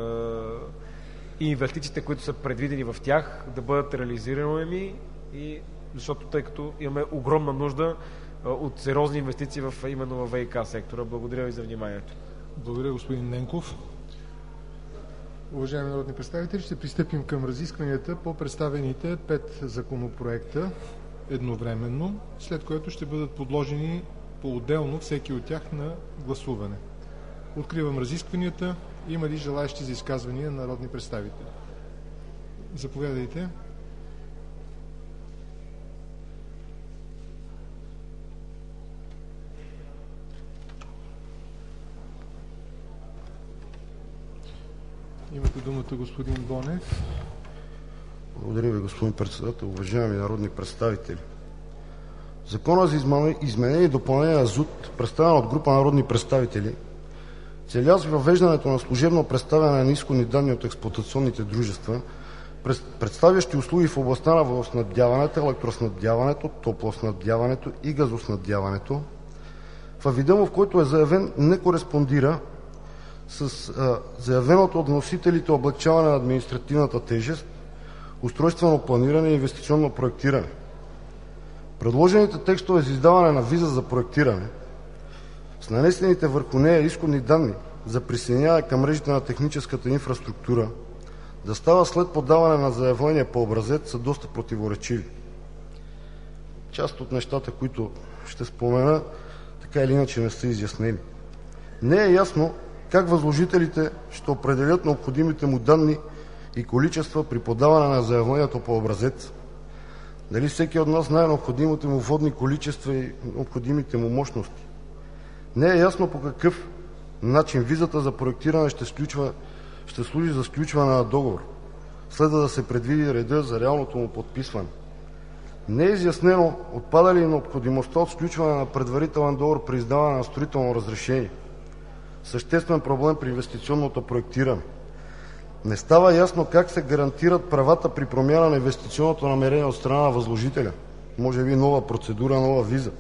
и инвестициите, които са предвидени в тях, да бъдат реализируеми, и защото тъй като имаме огромна нужда от сериозни инвестиции в, именно в ВиК сектора. Благодаря ви за вниманието. Благодаря, господин Ненков. Уважаеми народни представители, ще пристъпим към разискванията по представените пет законопроекта едновременно, след което ще бъдат подложени по-отделно всеки от тях на гласуване. Откривам разискванията. Има ли желаещи за изказвания на народни представители? Заповядайте. Имате думата, господин Бонев. Благодаря ви, господин председател. Уважаеми народни представители, Законът за изменение и допълнение на ЗУТ, представен от група народни представители, целя с въвеждането на служебно представяне на изходни данни от експлоатационните дружества, представящи услуги в областта на водоснабдяването, електроснабдяването, топлоснабдяването и газоснабдяването, във вида му, в който е заявен, не кореспондира с а, заявеното от вносителите облекчаване на административната тежест, устройствено планиране и инвестиционно проектиране. Предложените текстове за издаване на виза за проектиране с нанесените върху нея изходни данни за присъединяване към мрежите на техническата инфраструктура да става след подаване на заявление по образец са доста противоречиви. Част от нещата, които ще спомена, така или иначе не са изяснени. Не е ясно как възложителите ще определят необходимите му данни и количества при подаване на заявлението по образец. Дали всеки от нас знае необходимите му водни количества и необходимите му мощности. Не е ясно по какъв начин визата за проектиране ще, сключва, ще служи за сключване на договор. Следва да се предвиди реда за реалното му подписване. Не е изяснено отпада ли необходимостта от сключване на предварителен договор при издаване на строително разрешение. Съществен проблем при инвестиционното проектиране. Не става ясно как се гарантират правата при промяна на инвестиционното намерение от страна на възложителя. Може би нова процедура, нова виза.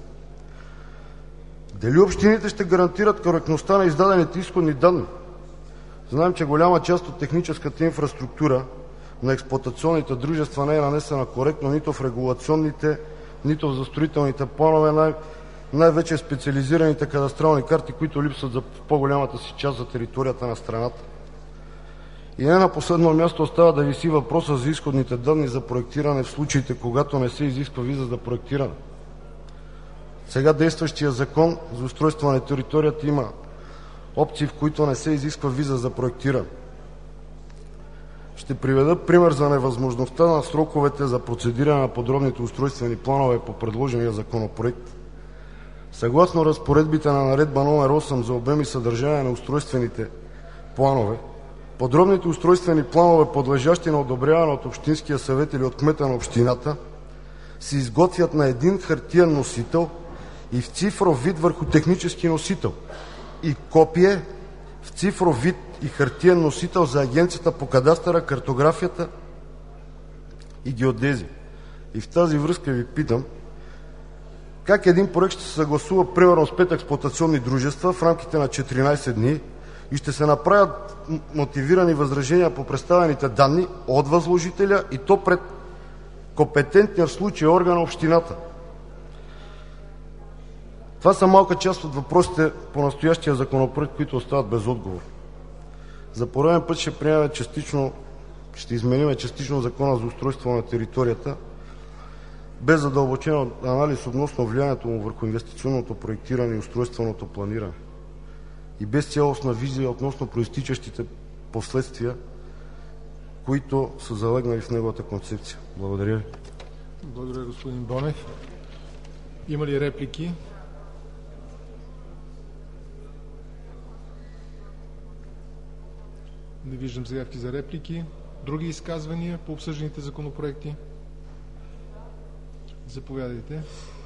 Дали общините ще гарантират коректността на издадените изходни данни? Знаем, че голяма част от техническата инфраструктура на експлоатационните дружества не е нанесена коректно нито в регулационните, нито в застроителните планове, най-вече специализираните кадастрални карти, които липсват за по-голямата си част за територията на страната. И не на последно място остава да виси въпроса за изходните данни за проектиране в случаите, когато не се изисква виза за проектиране. Сега действащия закон за устройство на територията има опции, в които не се изисква виза за проектиране. Ще приведа пример за невъзможността на сроковете за процедиране на подробните устройствени планове по предложения законопроект. Съгласно разпоредбите на Наредба номер осем за обем и съдържание на устройствените планове, подробните устройствени планове, подлежащи на одобряване от Общинския съвет или от кмета на общината, се изготвят на един хартиен носител и в цифров вид върху технически носител и копие в цифров вид и хартиен носител за Агенцията по кадастъра, картографията и геодезия. И в тази връзка ви питам, как един проект ще се съгласува примерно с пет експлоатационни дружества в рамките на четиринайсет дни и ще се направят мотивирани възражения по представените данни от възложителя и то пред компетентния в случая орган на общината. Това са малка част от въпросите по настоящия законопроект, които остават без отговор. За пореден път ще приемем частично, ще изменим частично Закона за устройство на територията, без задълбочен анализ относно влиянието му върху инвестиционното проектиране и устройственото планиране и без цялостна визия относно проистичащите последствия, които са залегнали в неговата концепция. Благодаря ви. Благодаря, господин Бонев. Има ли реплики? Не виждам заявки за реплики. Други изказвания по обсъжданите законопроекти? Заповядайте.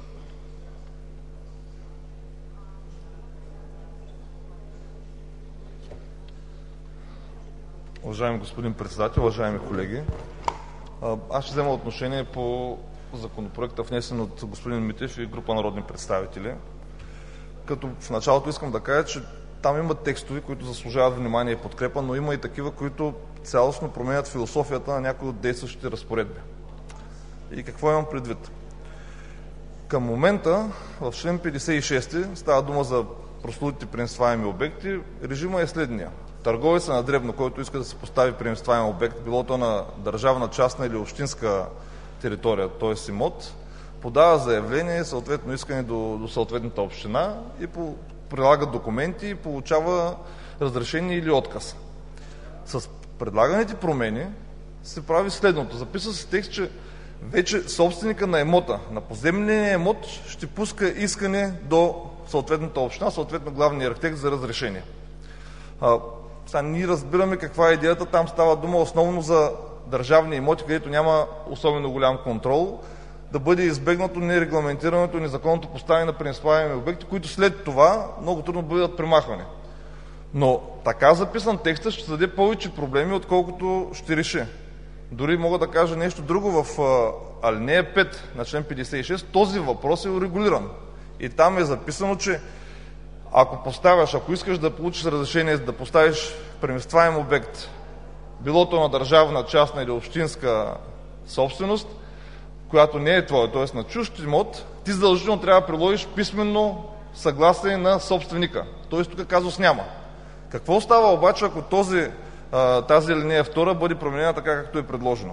Уважаеми господин председател, уважаеми колеги, аз ще взема отношение по законопроекта, внесен от господин Митев и група народни представители. Като в началото искам да кажа, че там има текстове, които заслужават внимание и подкрепа, но има и такива, които цялостно променят философията на някои от действащите разпоредби. И какво имам предвид? Към момента в член петдесет и шести става дума за прословутите преместваеми обекти. Режима е следния. Търговеца на дребно, който иска да се постави преместваем обект, било то на държавна, частна или общинска територия, т.е. имот, подава заявление, съответно искане до, до съответната община и по, прилага документи и получава разрешение или отказ. С предлаганите промени се прави следното. Записва се текст, че вече собственика на имота, на поземления имот, ще пуска искане до съответната община, съответно главния архитект за разрешение. А, сега ние разбираме каква е идеята. Там става дума основно за държавни имоти, където няма особено голям контрол, да бъде избегнато нерегламентирането, незаконното поставяне на преместваеми обекти, които след това много трудно бъдат премахвани. Но така записан текстът ще даде повече проблеми, отколкото ще реши. Дори мога да кажа нещо друго. В алинея пет на член петдесет и шест този въпрос е урегулиран. И там е записано, че ако поставяш, ако искаш да получиш разрешение да поставиш преместваем обект, било то на държавна, частна или общинска собственост, която не е твоя, т.е. на чужд имот, ти задължително трябва да приложиш писменно съгласие на собственика. Т.е. тук казус няма. Какво става обаче, ако този, тази алинея втора бъде променена така, както е предложено?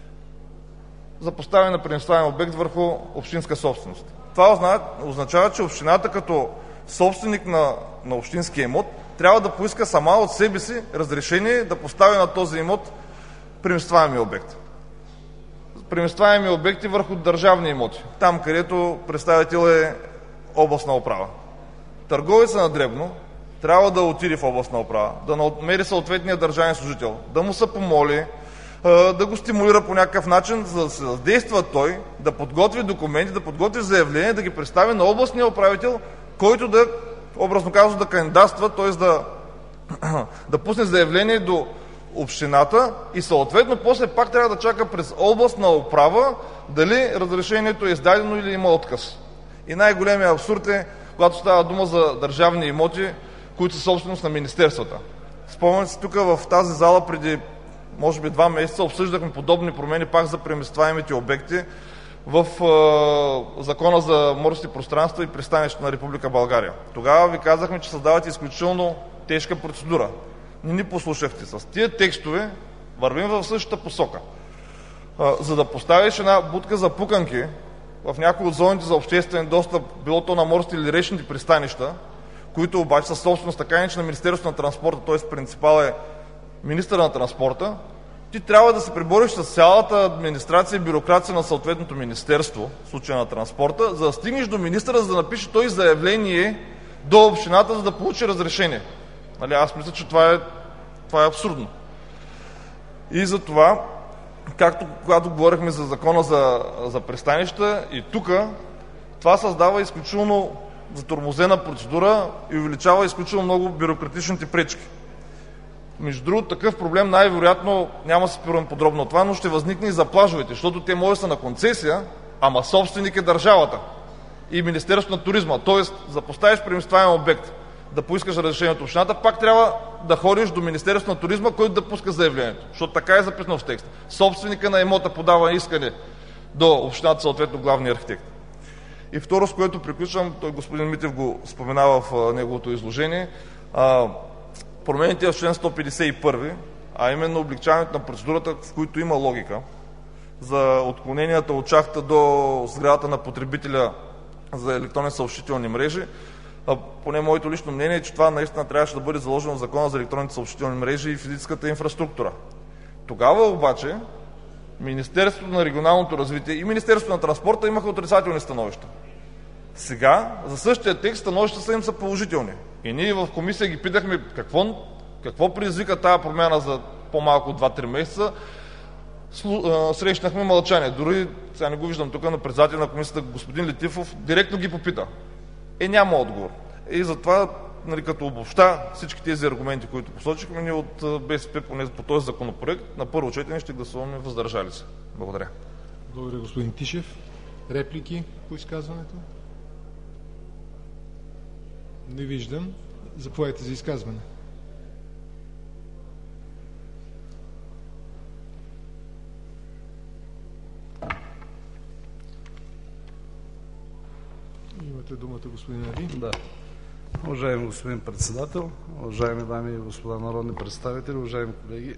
За поставяне на преместваем обект върху общинска собственост. Това означава, че общината като собственик на, на общинския имот трябва да поиска сама от себе си разрешение да постави на този имот преместваеми обект. Преместваеми обекти върху държавни имоти, там където представител е областна управа. Търговеца на дребно трябва да отиде в областна управа, да намери съответния държавен служител, да му се помоли, да го стимулира по някакъв начин, за да се задейства той, да подготви документи, да подготви заявление, да ги представи на областния управител, който да, образно казано, да кандидатства, т.е. да, да пусне заявление до общината и съответно после пак трябва да чака през областна управа дали разрешението е издадено или има отказ. И най-големият абсурд е, когато става дума за държавни имоти, които са собственост на министерствата. Спомням си, тук в тази зала преди може би два месеца обсъждахме подобни промени пак за преместваемите обекти в е, Закона за морските пространства и пристанища на Република България. Тогава ви казахме, че създавате изключително тежка процедура. Не ни послушахте. С тия текстове вървим в същата посока. Е, за да поставиш една будка за пуканки в някои от зоните за обществен достъп, било то на морските или речните пристанища, които обаче са собственост така иначе на Министерството на транспорта, т.е. принципал е министър на транспорта, ти трябва да се пребориш с цялата администрация и бюрокрация на съответното министерство, в случая на транспорта, за да стигнеш до министъра, за да напише той заявление до общината, за да получи разрешение. Нали, аз мисля, че това е, това е абсурдно. И за това, както когато говорихме за закона за, за пристанища, и тук това създава изключително затормозена процедура и увеличава изключително много бюрократичните пречки. Между другото, такъв проблем най-вероятно, няма да се спирам подробно от това, но ще възникне и за плажовете, защото те може да са на концесия, ама собственик е държавата и Министерството на туризма. Тоест, за да поставиш преместваем обект, да поискаш разрешение от общината, пак трябва да ходиш до Министерството на туризма, който да пуска заявлението. Защото така е записано в текста. Собственика на имота подава искане до общината, съответно главния архитект. И второ, с което приключвам, той господин Митев го споменава в неговото изложение, а, промените в член сто петдесет и първи, а именно облегчаването на процедурата, в които има логика, за отклоненията от шахта до сградата на потребителя за електронни съобщителни мрежи. А, поне моето лично мнение е, че това наистина трябваше да бъде заложено в Закона за електронните съобщителни мрежи и физическата инфраструктура. Тогава обаче Министерството на регионалното развитие и Министерството на транспорта имаха отрицателни становища. Сега за същия текст становищата им са положителни. И ние в комисия ги питахме какво, какво предизвика тази промяна за по-малко от два-три месеца. Срещнахме мълчание. Дори, сега не го виждам тук, на председателя на комисията господин Летифов директно ги попита. Е, няма отговор. И затова, нали, като обобща всички тези аргументи, които посочихме, ние от БСП поне по този законопроект на първо четене ще гласуваме въздържали се. Благодаря. Благодаря, господин Тишев. Реплики по изказването? Не виждам. Заповядайте за изказване. Имате думата, господин Ади. Да. Уважаеми господин председател, уважаеми дами и господа народни представители, уважаеми колеги.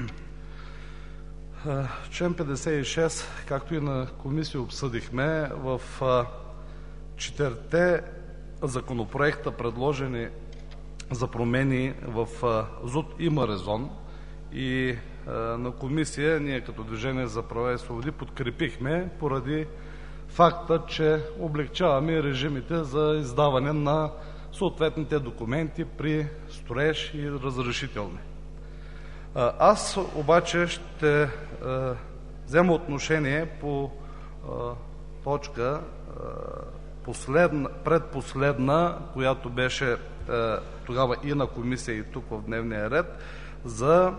Член петдесет и шест, както и на комисия обсъдихме, в четирите законопроекта, предложени за промени в ЗУТ, има резон и на комисия ние като Движение за права и свободи подкрепихме поради факта, че облегчаваме режимите за издаване на съответните документи при строеж и разрешителни. Аз обаче ще взема отношение по точка последна, предпоследна, която беше тогава и на комисия, и тук в дневния ред, за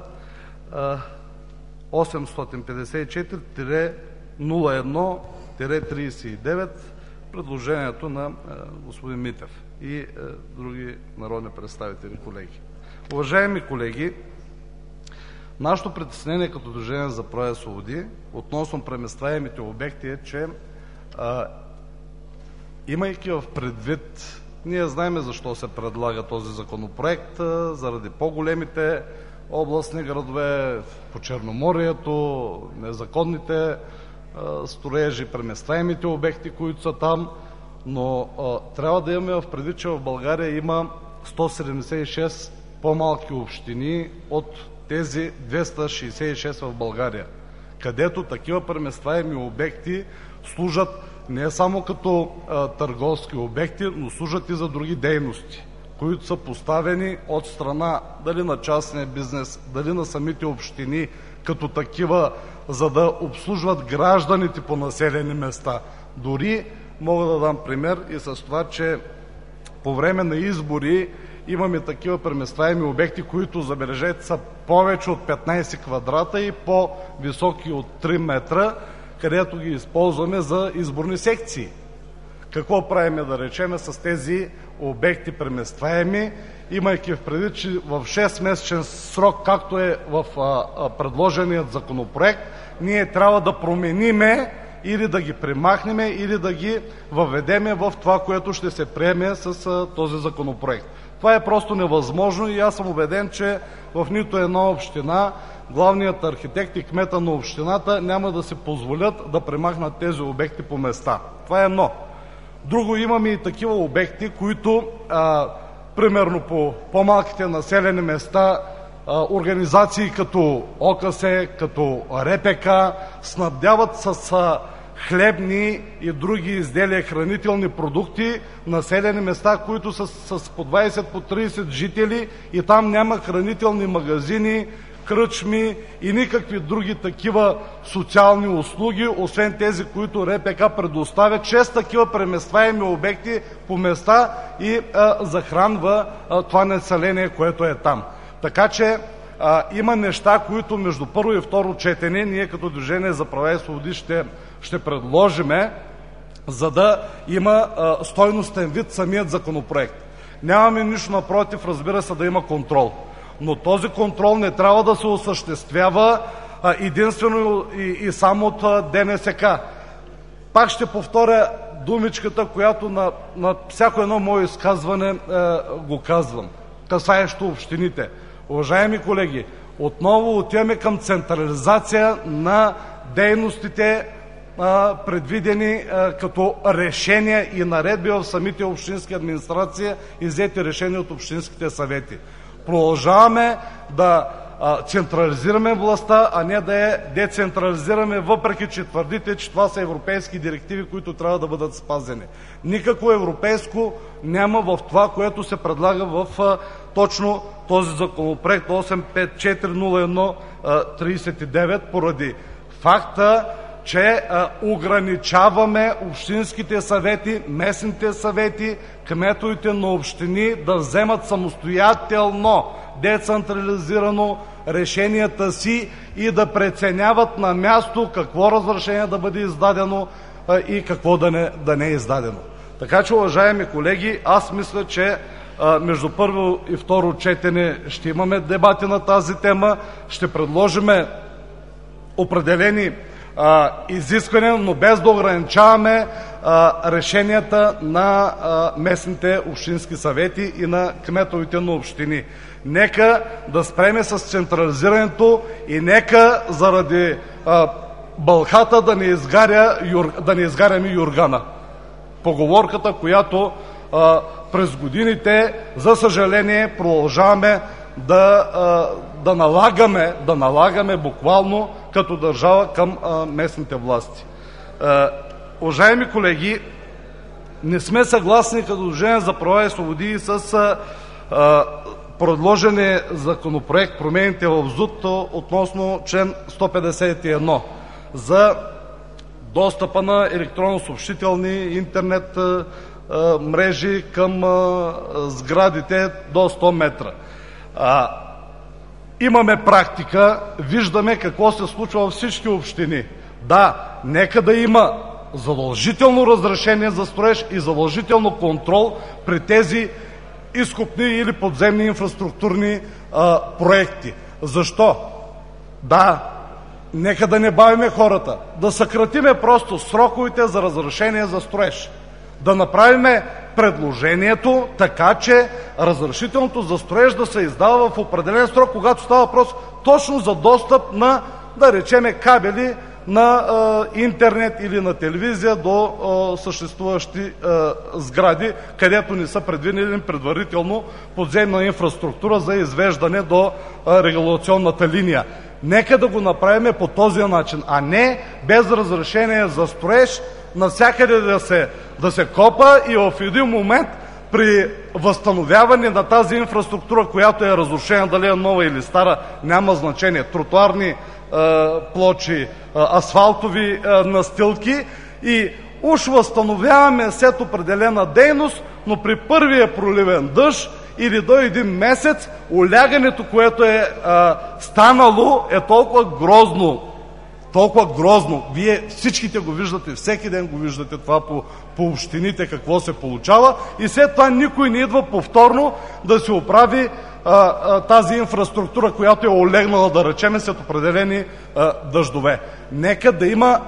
осемстотин петдесет и четири нула едно тридесет и девет, предложението на господин Митев и други народни представители, колеги. Уважаеми колеги, нашето притеснение като Движение за права и свободи относно преместваемите обекти е, че а, имайки в предвид, ние знаем защо се предлага този законопроект, а, заради по-големите областни градове, по Черноморието, незаконните а, строежи, преместваемите обекти, които са там, но а, трябва да имаме в предвид, че в България има сто седемдесет и шест по-малки общини от тези двеста шестдесет и шест в България, където такива преместваеми обекти служат не само като а, търговски обекти, но служат и за други дейности, които са поставени от страна дали на частния бизнес, дали на самите общини като такива, за да обслужват гражданите по населени места. Дори мога да дам пример и с това, че по време на избори имаме такива преместваеми обекти, които, забележете, са повече от петнайсет квадрата и по-високи от три метра, където ги използваме за изборни секции. Какво правим, да речем, с тези обекти преместваеми, имайки в предвид, че в шестмесечен срок, както е в а, а, предложеният законопроект, ние трябва да промениме или да ги премахнем, или да ги въведеме в това, което ще се приеме с а, този законопроект. Това е просто невъзможно и аз съм убеден, че в нито една община главният архитект и кмета на общината няма да се позволят да премахнат тези обекти по места. Това е едно. Друго, имаме и такива обекти, които а, примерно по по-малките населени места а, организации като О К С, като Р П К снабдяват с а, хлебни и други изделия, хранителни продукти, населени места, които са с по двайсет, по трийсет жители и там няма хранителни магазини, кръчми и никакви други такива социални услуги, освен тези, които Р П К предоставя чрез такива преместваеми обекти по места и а, захранва а, това население, което е там. Така че а, има неща, които между първо и второ четене ние като Движение за права и свободи ще, ще предложиме, за да има а, стойностен вид самият законопроект. Нямаме нищо напротив, разбира се, да има контрол. Но този контрол не трябва да се осъществява а, единствено и, и само от а, Д Н С К. Пак ще повторя думичката, която на, на всяко едно мое изказване а, го казвам, касаещо общините. Уважаеми колеги, отново отиваме към централизация на дейностите, а, предвидени а, като решения и наредби в самите общински администрации и взети решения от общинските съвети. Продължаваме да а, централизираме властта, а не да я децентрализираме, въпреки че твърдите, че това са европейски директиви, които трябва да бъдат спазени. Никакво европейско няма в това, което се предлага в а, точно този законопроект осем пет четири нула едно трийсет и девет, поради факта, че а, ограничаваме общинските съвети, местните съвети, кметовете на общини да вземат самостоятелно, децентрализирано решенията си и да преценяват на място какво разрешение да бъде издадено а, и какво да не, да не е издадено. Така че, уважаеми колеги, аз мисля, че а, между първо и второ четене ще имаме дебати на тази тема, ще предложиме определени а, изисквания, но без да ограничаваме а, решенията на а, местните общински съвети и на кметовете на общини. Нека да спреме с централизирането и нека заради а, бълхата да не, изгаря, юр, да не изгаряме юргана. Поговорката, която а, през годините, за съжаление, продължаваме да, а, да, налагаме, да налагаме буквално като държава към а, местните власти. А, уважаеми колеги, не сме съгласни като Движение за права и свободи с а, а, предложения законопроект, промените в З У Т относно член сто петдесет и едно за достъпа на електронно-съобщителни интернет а, а, мрежи към а, сградите до сто метра. А, имаме практика, виждаме какво се случва във всички общини. Да, нека да има задължително разрешение за строеж и задължително контрол при тези изкопни или подземни инфраструктурни а, проекти. Защо? Да, нека да не бавиме хората, да съкратиме просто сроковете за разрешение за строеж. Да направиме предложението така, че разрешителното за строеж да се издава в определен срок, когато става въпрос точно за достъп на, да речеме, кабели на а, интернет или на телевизия до а, съществуващи а, сгради, където не са предвидени предварително подземна инфраструктура за извеждане до а, регулационната линия. Нека да го направим по този начин, а не без разрешение за строеж, навсякъде да се, да се копа и в един момент при възстановяване на тази инфраструктура, която е разрушена, дали е нова или стара, няма значение, тротуарни е, плочи, е, асфалтови е, настилки и уж възстановяваме след определена дейност, но при първия проливен дъжд или до един месец, улягането, което е, е станало, е толкова грозно, толкова грозно. Вие всичките го виждате, всеки ден го виждате това по, по общините, какво се получава и след това никой не идва повторно да се оправи а, а, тази инфраструктура, която е олегнала, да речеме, след определени а, дъждове. Нека да има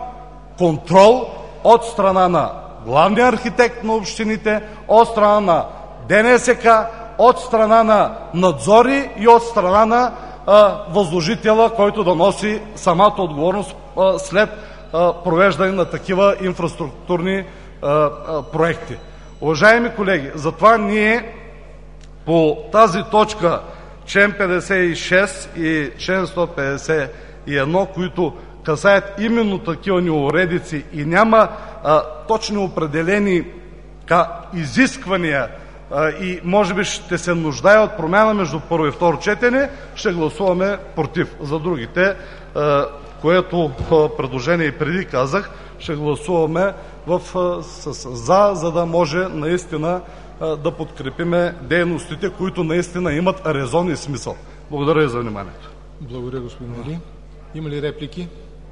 контрол от страна на главния архитект на общините, от страна на ДНСК, от страна на надзори и от страна на а, възложителя, който да носи самата отговорност а, след а, провеждане на такива инфраструктурни а, а, проекти. Уважаеми колеги, затова ние по тази точка, член петдесет и шест и член сто петдесет и едно, които касаят именно такива неуредици и няма а, точно определени ка, изисквания а, и може би ще се нуждае от промяна между първо и второ четене, ще гласуваме против. За другите, а, което а, предложение и преди казах, ще гласуваме в, а, с, за, за да може наистина а, да подкрепиме дейностите, които наистина имат резон и смисъл. Благодаря за вниманието. Благодаря, господин Али. Има ли реплики?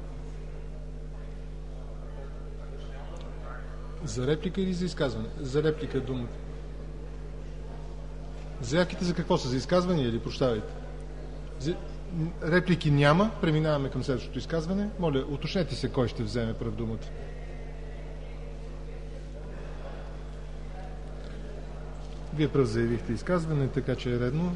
За реплика или за изказване? За реплика думата. Заявките за какво са? За изказване или прощавайте? За... Реплики няма. Преминаваме към следващото изказване. Моля, уточнете се кой ще вземе прав думата. Вие пръв заявихте изказване, така че е редно.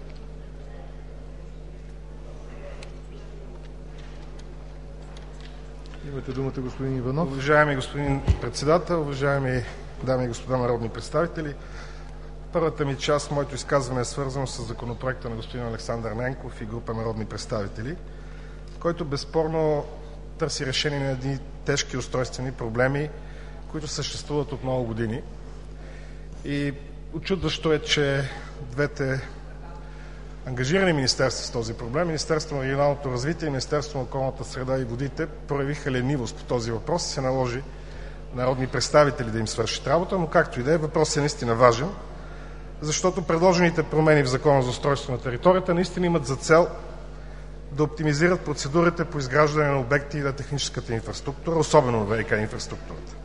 Имате думата, господин Иванов. Уважаеми господин председател, уважаеми дами и господа народни представители, първата ми част, моето изказване е свързано с законопроекта на господин Александър Ненков и група народни представители, който безспорно търси решение на едни тежки устройствени проблеми, които съществуват от много години. И учудващо е, че двете ангажирани министерства с този проблем, Министерството на регионалното развитие и Министерството на околната среда и водите, проявиха ленивост по този въпрос и се наложи народни представители да им свършат работа, но както и да е, въпросът е наистина важен, защото предложените промени в Закона за устройство на територията наистина имат за цел да оптимизират процедурите по изграждане на обекти на техническата инфраструктура, особено ВиК инфраструктурата.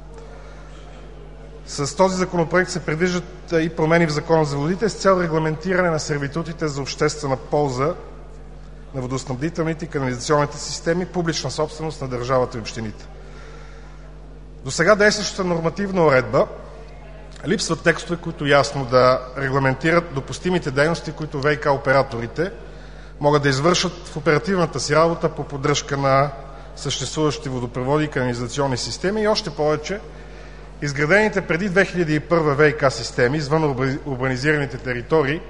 С този законопроект се предвиждат и промени в Закона за водите с цел регламентиране на сервитутите за обществена полза на водоснабдителните и канализационните системи, публична собственост на държавата и общините. Досега действащата нормативна уредба липсват текстове, които ясно да регламентират допустимите дейности, които ВиК операторите могат да извършат в оперативната си работа по поддръжка на съществуващи водопроводи и канализационни системи и още повече изградените преди две хиляди и първа ВиК системи извън урбанизираните територии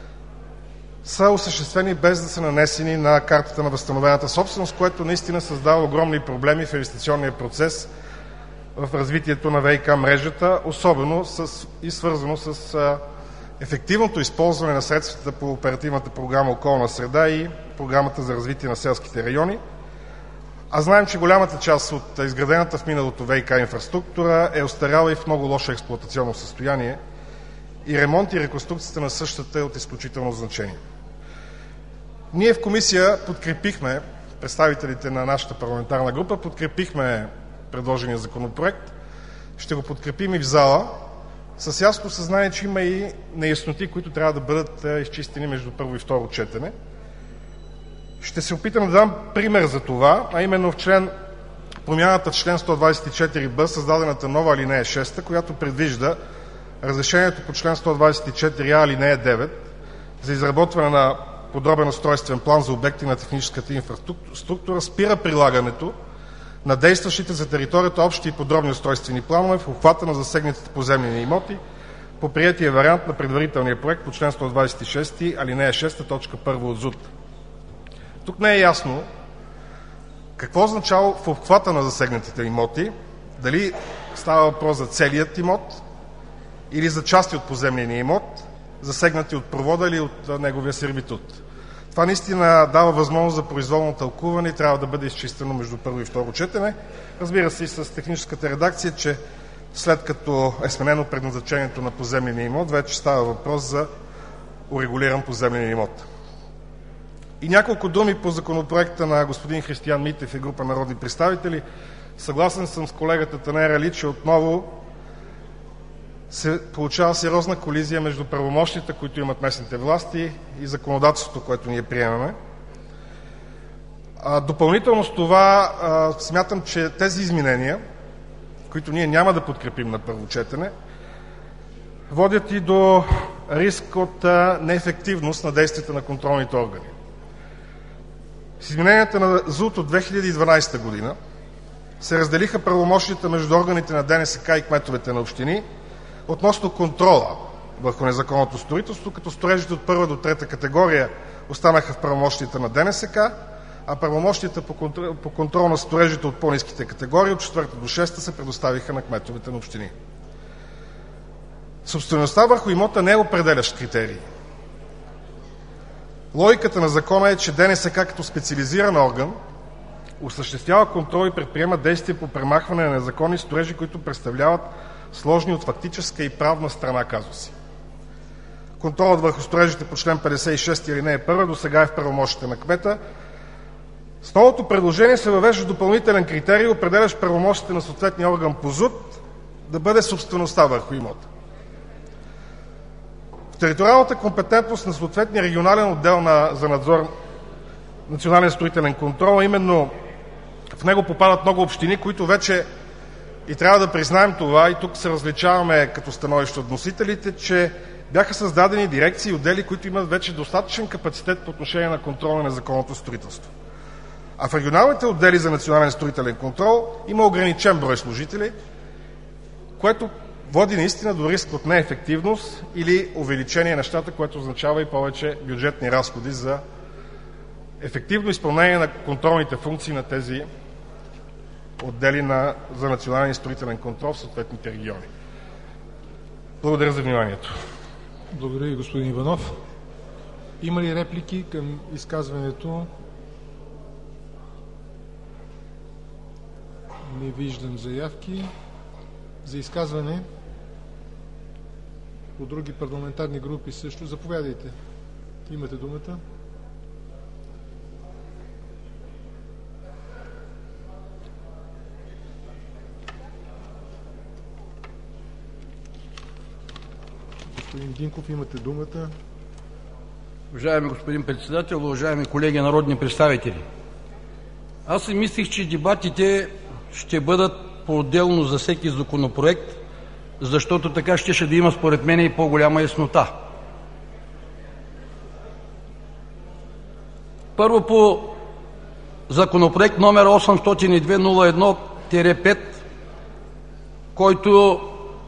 са осъществени без да са нанесени на картата на възстановената собственост, което наистина създава огромни проблеми в инвестиционния процес в развитието на ВиК мрежата, особено с, и свързано с а, ефективното използване на средствата по Оперативната програма „Околна среда“ и Програмата за развитие на селските райони. А знаем, че голямата част от изградената в миналото ВиК инфраструктура е остаряла и в много лошо експлоатационно състояние и ремонт и реконструкцията на същата е от изключително значение. Ние в комисия подкрепихме, представителите на нашата парламентарна група, подкрепихме предложения законопроект. Ще го подкрепим и в зала, с ясно съзнание, че има и неясноти, които трябва да бъдат изчистени между първо и второ четене. Ще се опитам да дам пример за това, а именно в член, промяната в член сто двадесет и четири б, създадената нова алинея шеста, която предвижда разрешението по член сто двадесет и четири а, алинея девет за изработване на подробен устройствен план за обекти на техническата инфраструктура спира прилагането на действащите за територията общи и подробни устройствени планове в обхвата на засегнатите поземлени имоти по приетия вариант на предварителния проект по член сто двадесет и шеста, алинея шеста, точка първа от ЗУТ. Тук не е ясно какво означава в обхвата на засегнатите имоти, дали става въпрос за целият имот или за части от поземления имот, засегнати от провода или от неговия сервитут. Това наистина дава възможност за произволно тълкуване и трябва да бъде изчистено между първо и второ четене. Разбира се, и с техническата редакция, че след като е сменено предназначението на поземления имот, вече става въпрос за урегулиран поземлен имот. И няколко думи по законопроекта на господин Християн Митев и група народни представители. Съгласен съм с колегата Танер Али, че отново се получава сериозна колизия между правомощията, които имат местните власти, и законодателството, което ние приемаме. Допълнително с това смятам, че тези изменения, които ние няма да подкрепим на първо четене, водят и до риск от неефективност на действията на контролните органи. С измененията на ЗУТ от две хиляди и дванадесета година се разделиха правомощията между органите на ДНСК и кметовете на общини относно контрола върху незаконното строителство, като строежите от първа до трета категория останаха в правомощията на ДНСК, а правомощията по контрол, по контрол на строежите от по-ниските категории от четвърта до шеста се предоставиха на кметовете на общини. Собствеността върху имота не е определящ критерий. Логиката на закона е, че ДНСК като специализиран орган осъществява контрол и предприема действия по премахване на незаконни строежи, които представляват сложни от фактическа и правна страна казуси. Контролът върху строежите по член петдесет и шест алинея първа досега е в правомощите на кмета. С новото предложение се въвежда допълнителен критерий, определящ правомощите на съответния орган по ЗУТ да бъде собствеността върху имота. В териториалната компетентност на съответния регионален отдел на, за надзор национален строителен контрол, именно в него попадат много общини, които вече, и трябва да признаем това, и тук се различаваме като становище от носителите, че бяха създадени дирекции и отдели, които имат вече достатъчен капацитет по отношение на контрол на незаконното строителство. А в регионалните отдели за национален строителен контрол има ограничен брой служители, което води наистина до риск от неефективност или увеличение на щата, което означава и повече бюджетни разходи за ефективно изпълнение на контролните функции на тези отдели на, за национален строителен контрол в съответните региони. Благодаря за вниманието. Благодаря ви, господин Иванов. Има ли реплики към изказването? Не виждам заявки. За изказване от други парламентарни групи също. Заповядайте. Имате думата. Господин Динков, имате думата. Уважаеми господин председател, уважаеми колеги народни представители! Аз си мислих, че дебатите ще бъдат по-отделно за всеки законопроект, защото така щеше да има според мен и по-голяма яснота. Първо по законопроект номер осемстотин и две нула едно пет, който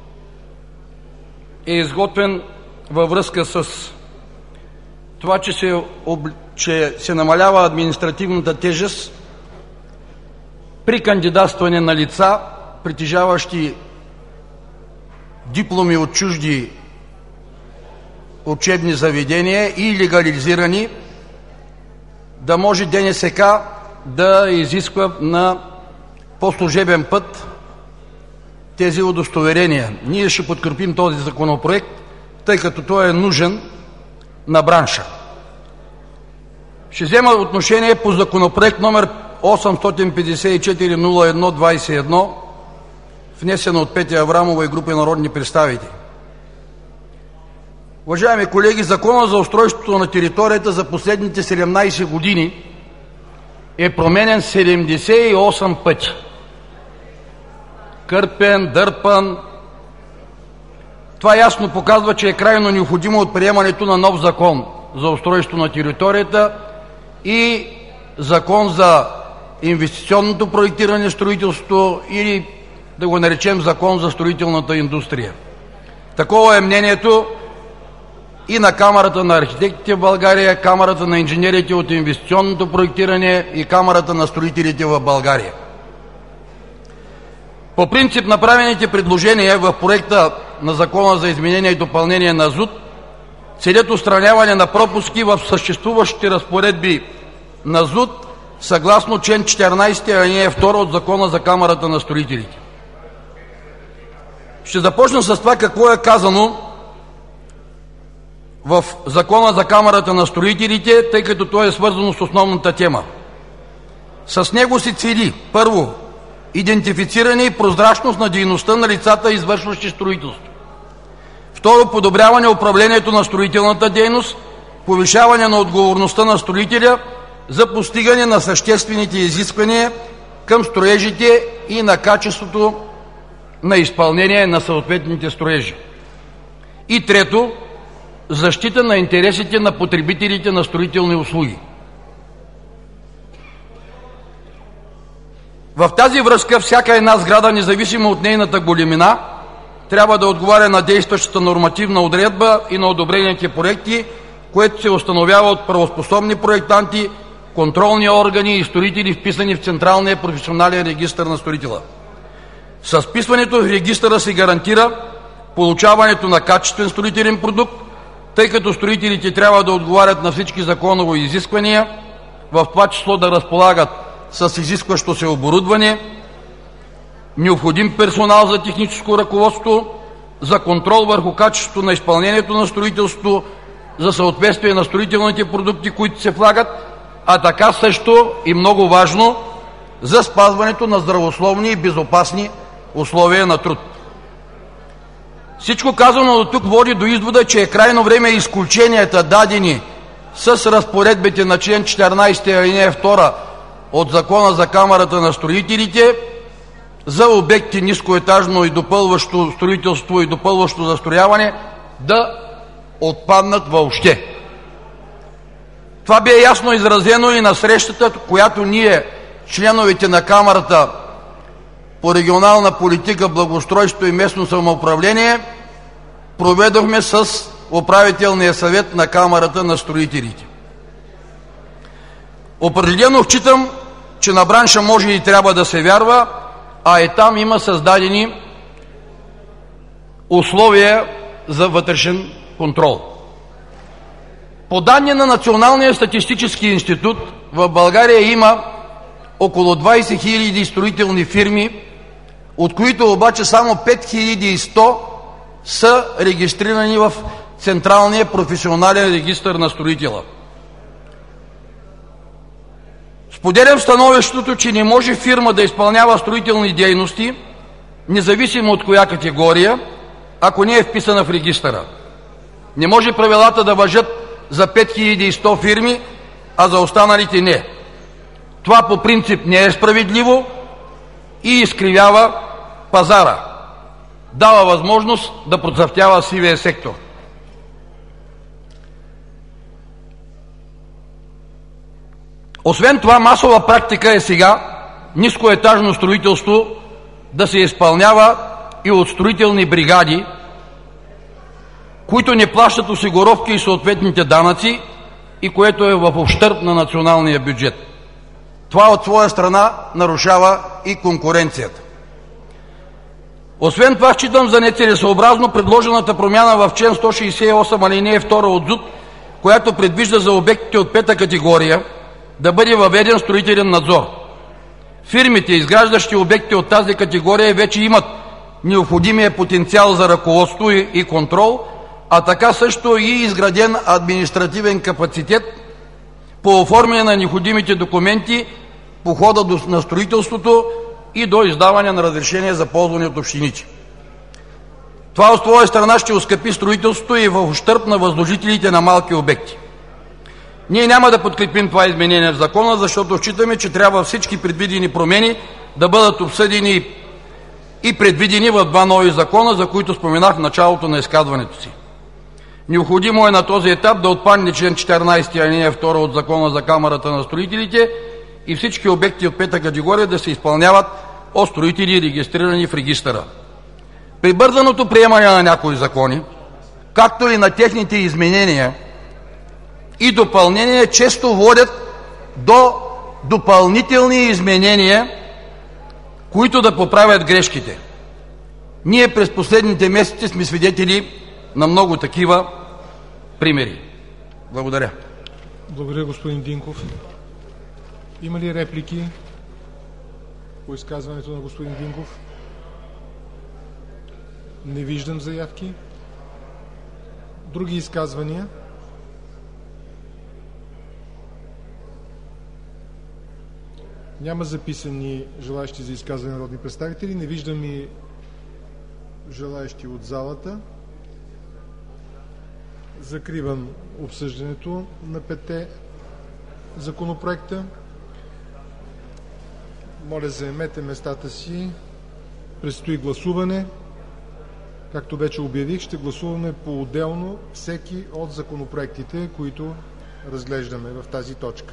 е изготвен във връзка с това, че се, об... че се намалява административната тежест при кандидатстване на лица, притежаващи дипломи от чужди учебни заведения и легализирани, да може ДНСК да изисква на по служебен път тези удостоверения. Ние ще подкрепим този законопроект, тъй като той е нужен на бранша. Ще взема отношение по законопроект номер осемстотин петдесет и четири нула едно двадесет и едно, внесен от Петя Аврамова и група народни представители. Уважаеми колеги, Законът за устройството на територията за последните седемнадесет години е променен седемдесет и осем пъти. Кърпен, дърпан. Това ясно показва, че е крайно необходимо от приемането на нов закон за устройство на територията и закон за инвестиционното проектиране и строителство, или да го наречем закон за строителната индустрия. Такова е мнението и на Камарата на архитектите в България, Камарата на инженерите от инвестиционното проектиране и Камарата на строителите в България. По принцип направените предложения в проекта на Закона за изменение и допълнение на ЗУТ целят отстраняване на пропуски в съществуващите разпоредби на ЗУТ съгласно член четиринадесет алинея втора от Закона за Камарата на строителите. Ще започна с това какво е казано в Закона за Камарата на строителите, тъй като то е свързано с основната тема. С него се цели: първо, идентифициране и прозрачност на дейността на лицата, извършващи строителство; второ, подобряване управлението на строителната дейност, повишаване на отговорността на строителя за постигане на съществените изисквания към строежите и на качеството на изпълнение на съответните строежи. И трето, защита на интересите на потребителите на строителни услуги. В тази връзка всяка една сграда, независимо от нейната големина, трябва да отговаря на действащата нормативна уредба и на одобрените проекти, което се установява от правоспособни проектанти, контролни органи и строители, вписани в Централния професионален регистър на строителя. С вписването в регистъра се гарантира получаването на качествен строителен продукт, тъй като строителите трябва да отговарят на всички законови изисквания, в това число да разполагат с изискващо се оборудване, необходим персонал за техническо ръководство, за контрол върху качеството на изпълнението на строителството, за съответствие на строителните продукти, които се влагат, а така също и много важно за спазването на здравословни и безопасни условия на труд. Всичко казано до тук води до извода, че е крайно време изключенията, дадени с разпоредбите на член четиринайсети, алинея втора от Закона за Камарата на строителите за обекти нискоетажно и допълващо строителство и допълващо застрояване да отпаднат въобще. Това бе ясно изразено и на срещата, която ние, членовете на Камарата по регионална политика, благоустройство и местно самоуправление, проведохме с управителния съвет на Камарата на строителите. Определено считам, че на бранша може и трябва да се вярва, а и там има създадени условия за вътрешен контрол. По данни на Националния статистически институт, в България има около двайсет хиляди строителни фирми, от които обаче само пет хиляди и сто са регистрирани в Централния професионален регистър на строителя. Споделям становището, че не може фирма да изпълнява строителни дейности, независимо от коя категория, ако не е вписана в регистъра. Не може правилата да важат за пет хиляди и сто фирми, а за останалите не. Това по принцип не е справедливо и изкривява пазара. Дава възможност да процъфтява сивия сектор. Освен това, масова практика е сега нискоетажно строителство да се изпълнява и от строителни бригади, които не плащат осигуровки и съответните данъци, и което е в ущърб на националния бюджет. Това от своя страна нарушава и конкуренцията. Освен това, считам за нецелесъобразно предложената промяна в член сто шейсет и осем, алинея втора от ЗУТ, която предвижда за обектите от пета категория да бъде въведен строителен надзор. Фирмите, изграждащи обекти от тази категория, вече имат необходимия потенциал за ръководство и контрол, а така също и изграден административен капацитет по оформяне на необходимите документи по хода на строителството и до издаване на разрешение за ползване от общините. Това от своя страна ще оскъпи строителството и в ущърб на възложителите на малки обекти. Ние няма да подкрепим това изменение в закона, защото считаме, че трябва всички предвидени промени да бъдат обсъдени и предвидени в два нови закона, за които споменах в началото на изказването си. Необходимо е на този етап да отпадне член четиринайсети, алинея втора от Закона за Камарата на строителите и всички обекти от пета категория да се изпълняват от строители, регистрирани в регистъра. При бързаното приемане на някои закони, както и на техните изменения и допълнения, често водят до допълнителни изменения, които да поправят грешките. Ние през последните месеци сме свидетели на много такива примери. Благодаря. Благодаря, господин Динков. Има ли реплики по изказването на господин Динков? Не виждам заявки. Други изказвания? Няма записани желаещи за изказване народни представители. Не виждам и желаещи от залата. Закривам обсъждането на петте Законопроекта. Моля, заемете местата си. Предстои гласуване. Както вече обявих, ще гласуваме по-отделно всеки от законопроектите, които разглеждаме в тази точка.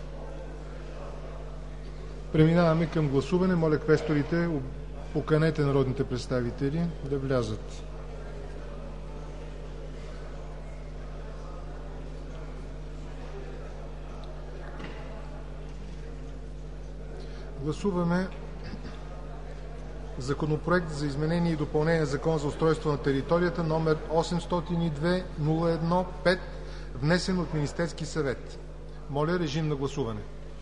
Преминаваме към гласуване. Моля, квесторите, поканете народните представители да влязат. Гласуваме Законопроект за изменение и допълнение на Закона за устройство на територията, номер осемстотин и две нула едно пет, внесен от Министерския съвет. Моля, режим на гласуване.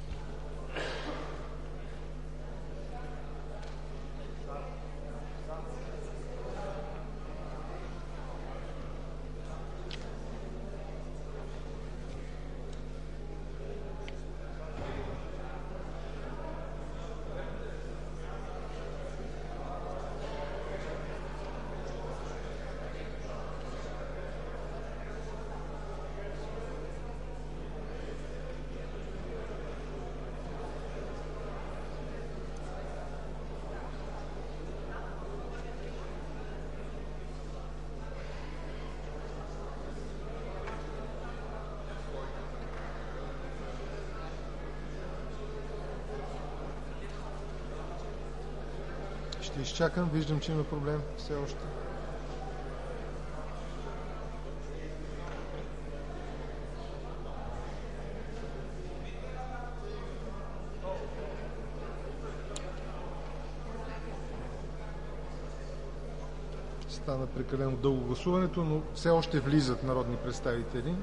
Ще изчакам. Виждам, че има проблем все още. Стана прекалено дълго гласуването, но все още влизат народни представители.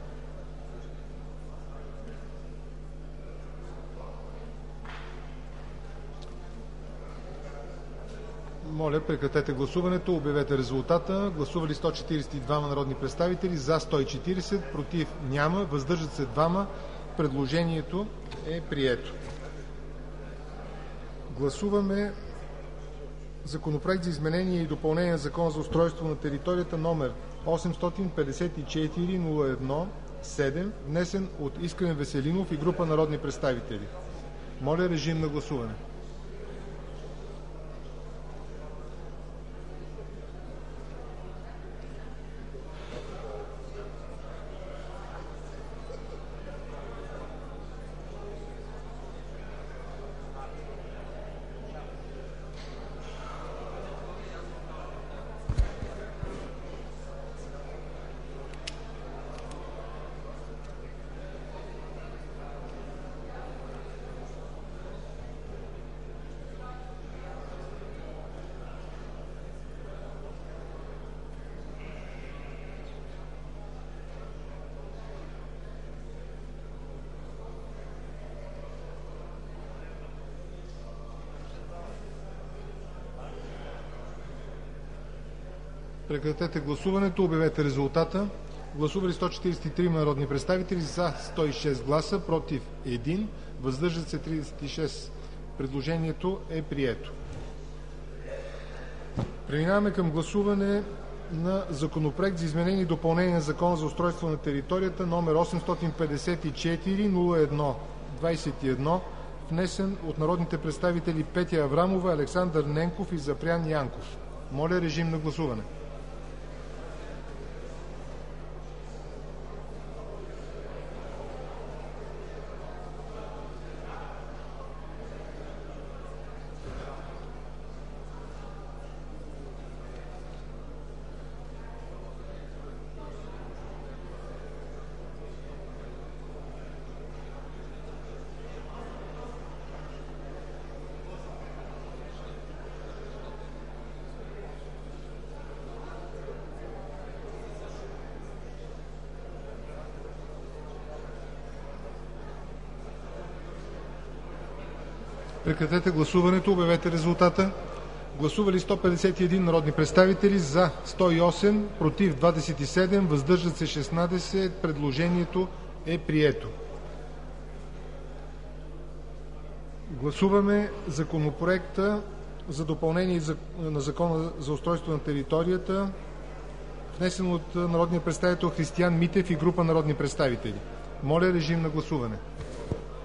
Моля, прекратете гласуването, обявете резултата. Гласували сто четиридесет и двама народни представители, за сто и четиридесет, против няма, въздържат се двама. Предложението е прието. Гласуваме Законопроект за изменение и допълнение на Закона за устройство на територията, номер осемстотин петдесет и четири нула едно седем, внесен от Искрен Веселинов и група народни представители. Моля, режим на гласуване. Прекратете гласуването, обявете резултата. Гласували сто четиридесет и три народни представители, за сто и шест гласа, против един, въздържат се тридесет и шест. Предложението е прието. Преминаваме към гласуване на Законопроект за изменение и допълнение на Закона за устройство на територията, номер осемстотин петдесет и четири нула едно двадесет и едно, внесен от народните представители Петя Аврамова, Александър Ненков и Запрян Янков. Моля, режим на гласуване. Прекратете гласуването, обявете резултата. Гласували сто петдесет и един народни представители, за сто и осем, против двадесет и седем, въздържат се шестнадесет. Предложението е прието. Гласуваме Законопроекта за допълнение на Закона за устройство на територията, внесен от народния представител Христиан Митев и група народни представители. Моля, режим на гласуване.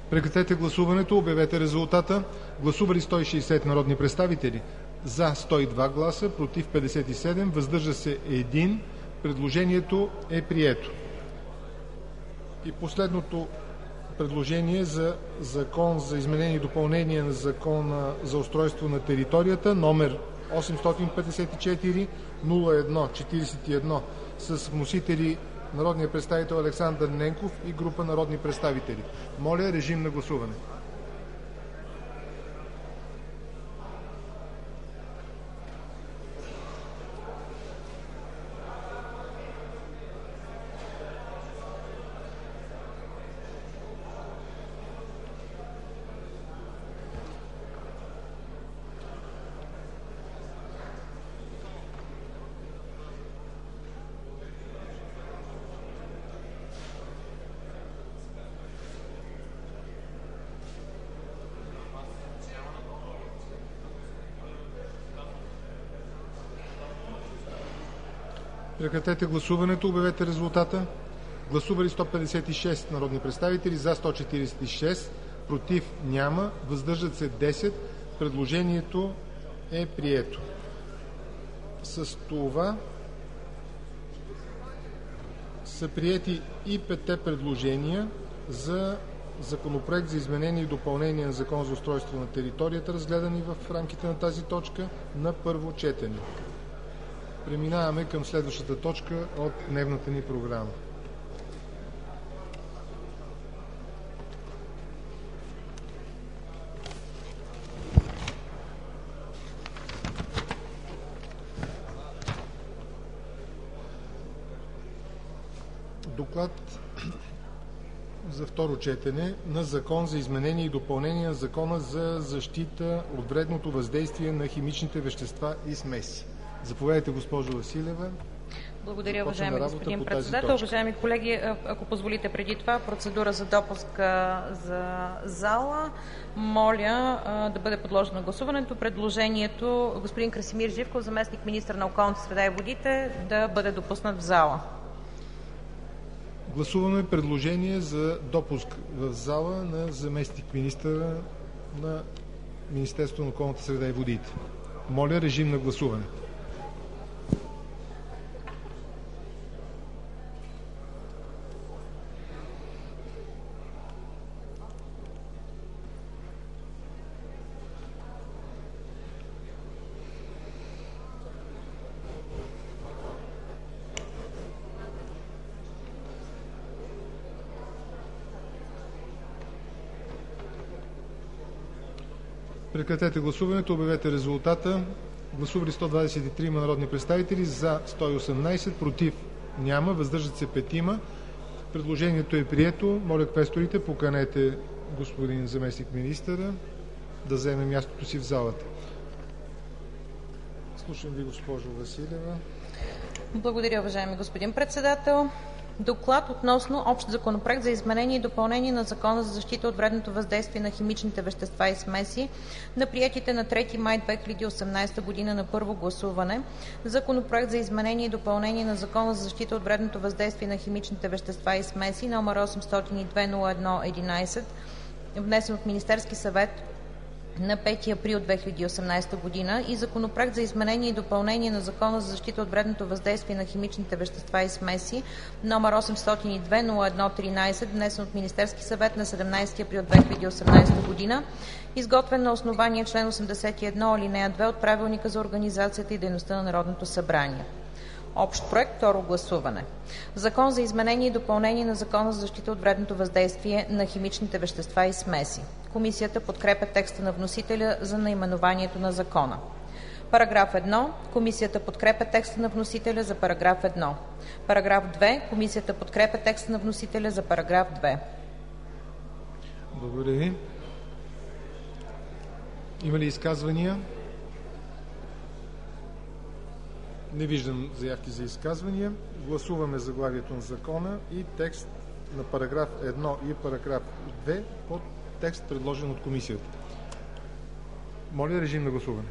Прекратете гласуването. Обявете резултата. Гласували сто и шейсет народни представители: за сто и два гласа, против петдесет и седем, въздържа се един. Предложението е прието. И последното предложение за Закон за изменение и допълнение на Закона за устройство на територията, номер осемстотин петдесет и четири нула едно четиридесет и едно, с вносители народния представител Александър Ненков и група народни представители. Моля, режим на гласуване. Прекратете гласуването. Обявете резултата. Гласували сто петдесет и шест народни представители: за сто четиридесет и шест, против няма, въздържат се десет. Предложението е прието. С това са приети и петте предложения за Законопроект за изменение и допълнение на Закона за устройство на територията, разгледани в рамките на тази точка на първо четене. Преминаваме към следващата точка от дневната ни програма. Доклад за второ четене на Закон за изменение и допълнение на Закона за защита от вредното въздействие на химичните вещества и смеси. Заповядайте, госпожо Василева. Благодаря, уважаеми господин председател. Уважаеми колеги, ако позволите преди това, процедура за допуск за зала. Моля да бъде подложено на гласуването предложението господин Красимир Живков, заместник министър на околната среда и водите, да бъде допуснат в зала. Гласуваме предложение за допуск в зала на заместник министъра на Министерството на околната среда и водите. Моля, режим на гласуване. Прекратете гласуването, обявете резултата. Гласували сто двадесет и три народни представители: за сто и осемнадесет, против няма, въздържат се петима. Предложението е прието. Моля, квесторите, поканете господин заместник министъра да вземе мястото си в залата. Слушам ви, госпожо Василева. Благодаря, уважаеми господин председател. Доклад относно общ законопроект за изменение и допълнение на Закона за защита от вредното въздействие на химичните вещества и смеси на приетите на трети май две хиляди и осемнадесета година на първо гласуване Законопроект за изменение и допълнение на Закона за защита от вредното въздействие на химичните вещества и смеси, номер осемстотин и две нула едно единадесет, внесен от Министерски съвет на пети април две хиляди и осемнадесета година, и Законопроект за изменение и допълнение на Закона за защита от вредното въздействие на химичните вещества и смеси, номер осемстотин и две нула едно тринадесет, внесен от Министерски съвет на седемнадесети април две хиляди и осемнадесета година, изготвен на основание член осемдесет и едно алинея две от Правилника за организацията и дейността на Народното събрание. Общ проект, второ гласуване. Закон за изменение и допълнение на Закона за защита от вредното въздействие на химичните вещества и смеси. Комисията подкрепя текста на вносителя за наименованието на закона. Параграф едно. Комисията подкрепя текста на вносителя за параграф едно. Параграф две. Комисията подкрепя текста на вносителя за параграф две. Благодаря ви. Има ли изказвания? Не виждам заявки за изказвания. Гласуваме заглавието на закона и текст на параграф едно и параграф две под текст, предложен от комисията. Моля, режим на гласуване.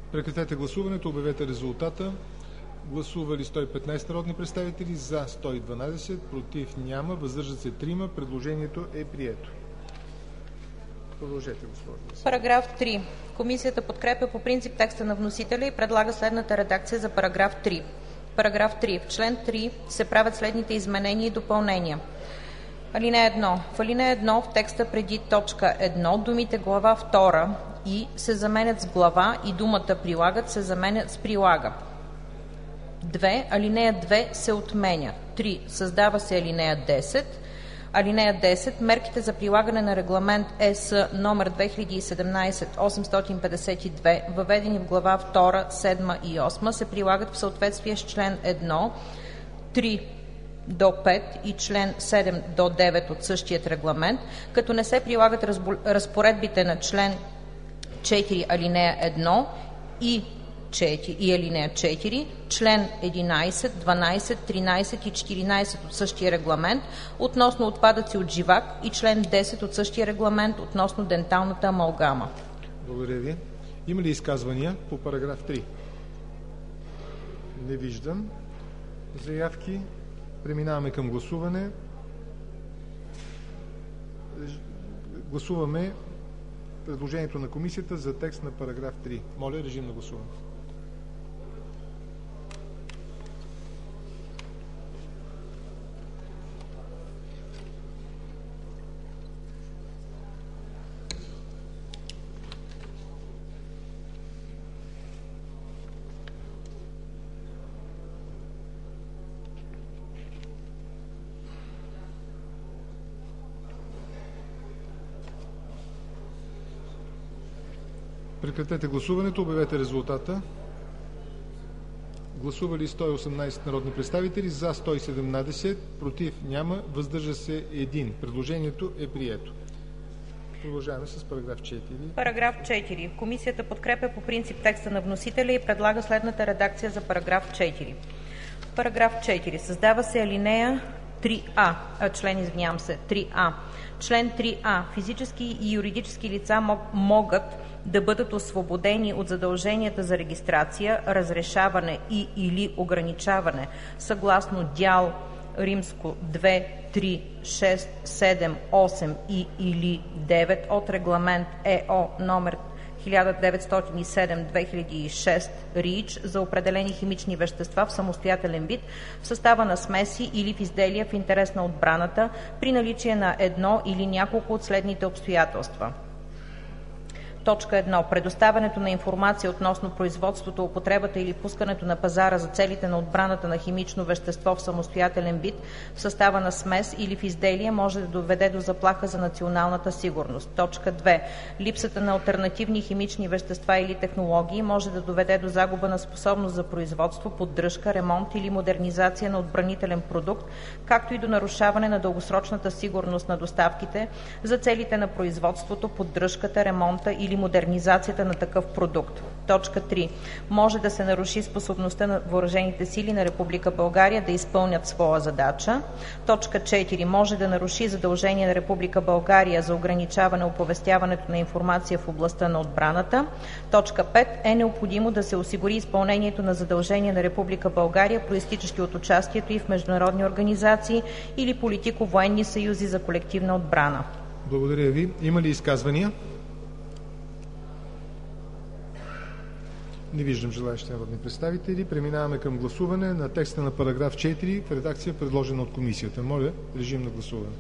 Прекратете гласуването, обявете резултата. Гласували сто и петнадесет народни представители, за сто и дванадесет, против няма, въздържат се трима. Предложението е прието. Продължете, госпожо. Параграф три. Комисията подкрепя по принцип текста на вносителя и предлага следната редакция за параграф три. Параграф три. В член три се правят следните изменения и допълнения. Алинея едно. В алинея едно в текста преди точка едно думите глава втора и се заменят с глава и думата прилагат се заменят с прилага. две. Алинея две се отменя. три. Създава се алинея десет. Алинея десет. Мерките за прилагане на регламент Е С номер две хиляди и седемнадесет осемстотин петдесет и две, въведени в глава втора, седма и осма, се прилагат в съответствие с член едно, три до пет и член седем до девет от същият регламент, като не се прилагат разпоредбите на член четири алинея едно и четири и алинея четири, член единадесет, дванадесет, тринадесет и четиринадесет от същия регламент относно отпадъци от живак и член десет от същия регламент относно денталната амалгама. Благодаря ви. Има ли изказвания по параграф три? Не виждам заявки. Преминаваме към гласуване. Гласуваме предложението на комисията за текст на параграф три. Моля, режим на гласуване. Прекратете гласуването, обявете резултата. Гласували сто и осемнадесет народни представители, за сто и седемнадесет, против няма, въздържа се един. Предложението е прието. Продължаваме с параграф четири. Параграф четири. Комисията подкрепя по принцип текста на вносителя и предлага следната редакция за параграф четири. Параграф четири. Създава се алинея три А, а, член, извинявам се, три А. Член три А. Физически и юридически лица могат да бъдат освободени от задълженията за регистрация, разрешаване и или ограничаване съгласно дял Римско две, три, шест, седем, осем и или девет от регламент Е О номер хиляда деветстотин и седем две хиляди и шест РИЧ за определени химични вещества в самостоятелен вид в състава на смеси или в изделия в интерес на отбраната при наличие на едно или няколко от следните обстоятелства. Точка едно. Предоставянето на информация относно производството, употребата или пускането на пазара за целите на отбраната на химично вещество в самостоятелен вид в състава на смес или в изделие може да доведе до заплаха за националната сигурност. Точка две. Липсата на алтернативни химични вещества или технологии може да доведе до загуба на способност за производство, поддръжка, ремонт или модернизация на отбранителен продукт, както и до нарушаване на дългосрочната сигурност на доставките за целите на производството, поддръжката, ремонта или модернизацията на такъв продукт. Точка три. Може да се наруши способността на въоръжените сили на Република България да изпълнят своя задача. Точка четири. Може да наруши задължение на Република България за ограничаване оповестяването на информация в областта на отбраната. Точка пет. Е необходимо да се осигури изпълнението на задължения на Република България, произтичащи от участието й в международни организации или политико-военни съюзи за колективна отбрана. Благодаря ви. Има ли изказвания? Не виждам желаещи народни представители. Преминаваме към гласуване на текста на параграф четири в редакция, предложена от комисията. Моля, режим на гласуване.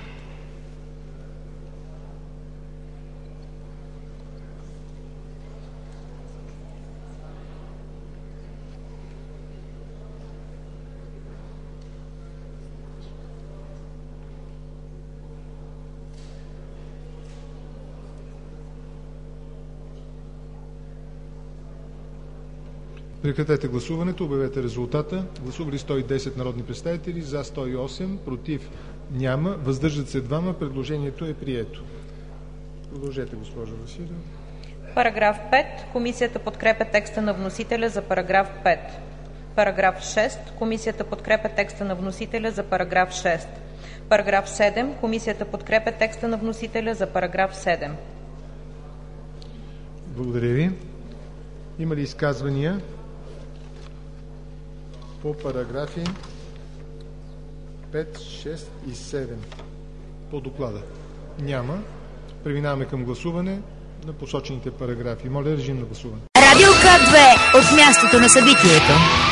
Прекратете гласуването, обявете резултата. Гласували сто и десет народни представители, за сто и осем, против няма, въздържат се двама. Предложението е прието. Продължете, госпожо Василева. Параграф пет. Комисията подкрепя текста на вносителя за параграф пет. Параграф шест. Комисията подкрепя текста на вносителя за параграф шест. Параграф седем. Комисията подкрепя текста на вносителя за параграф седем. Благодаря ви. Има ли изказвания по параграфи пет, шест и седем по доклада? Няма. Преминаваме към гласуване на посочените параграфи. Моля, режим на гласуване. Радио К две от мястото на събитието.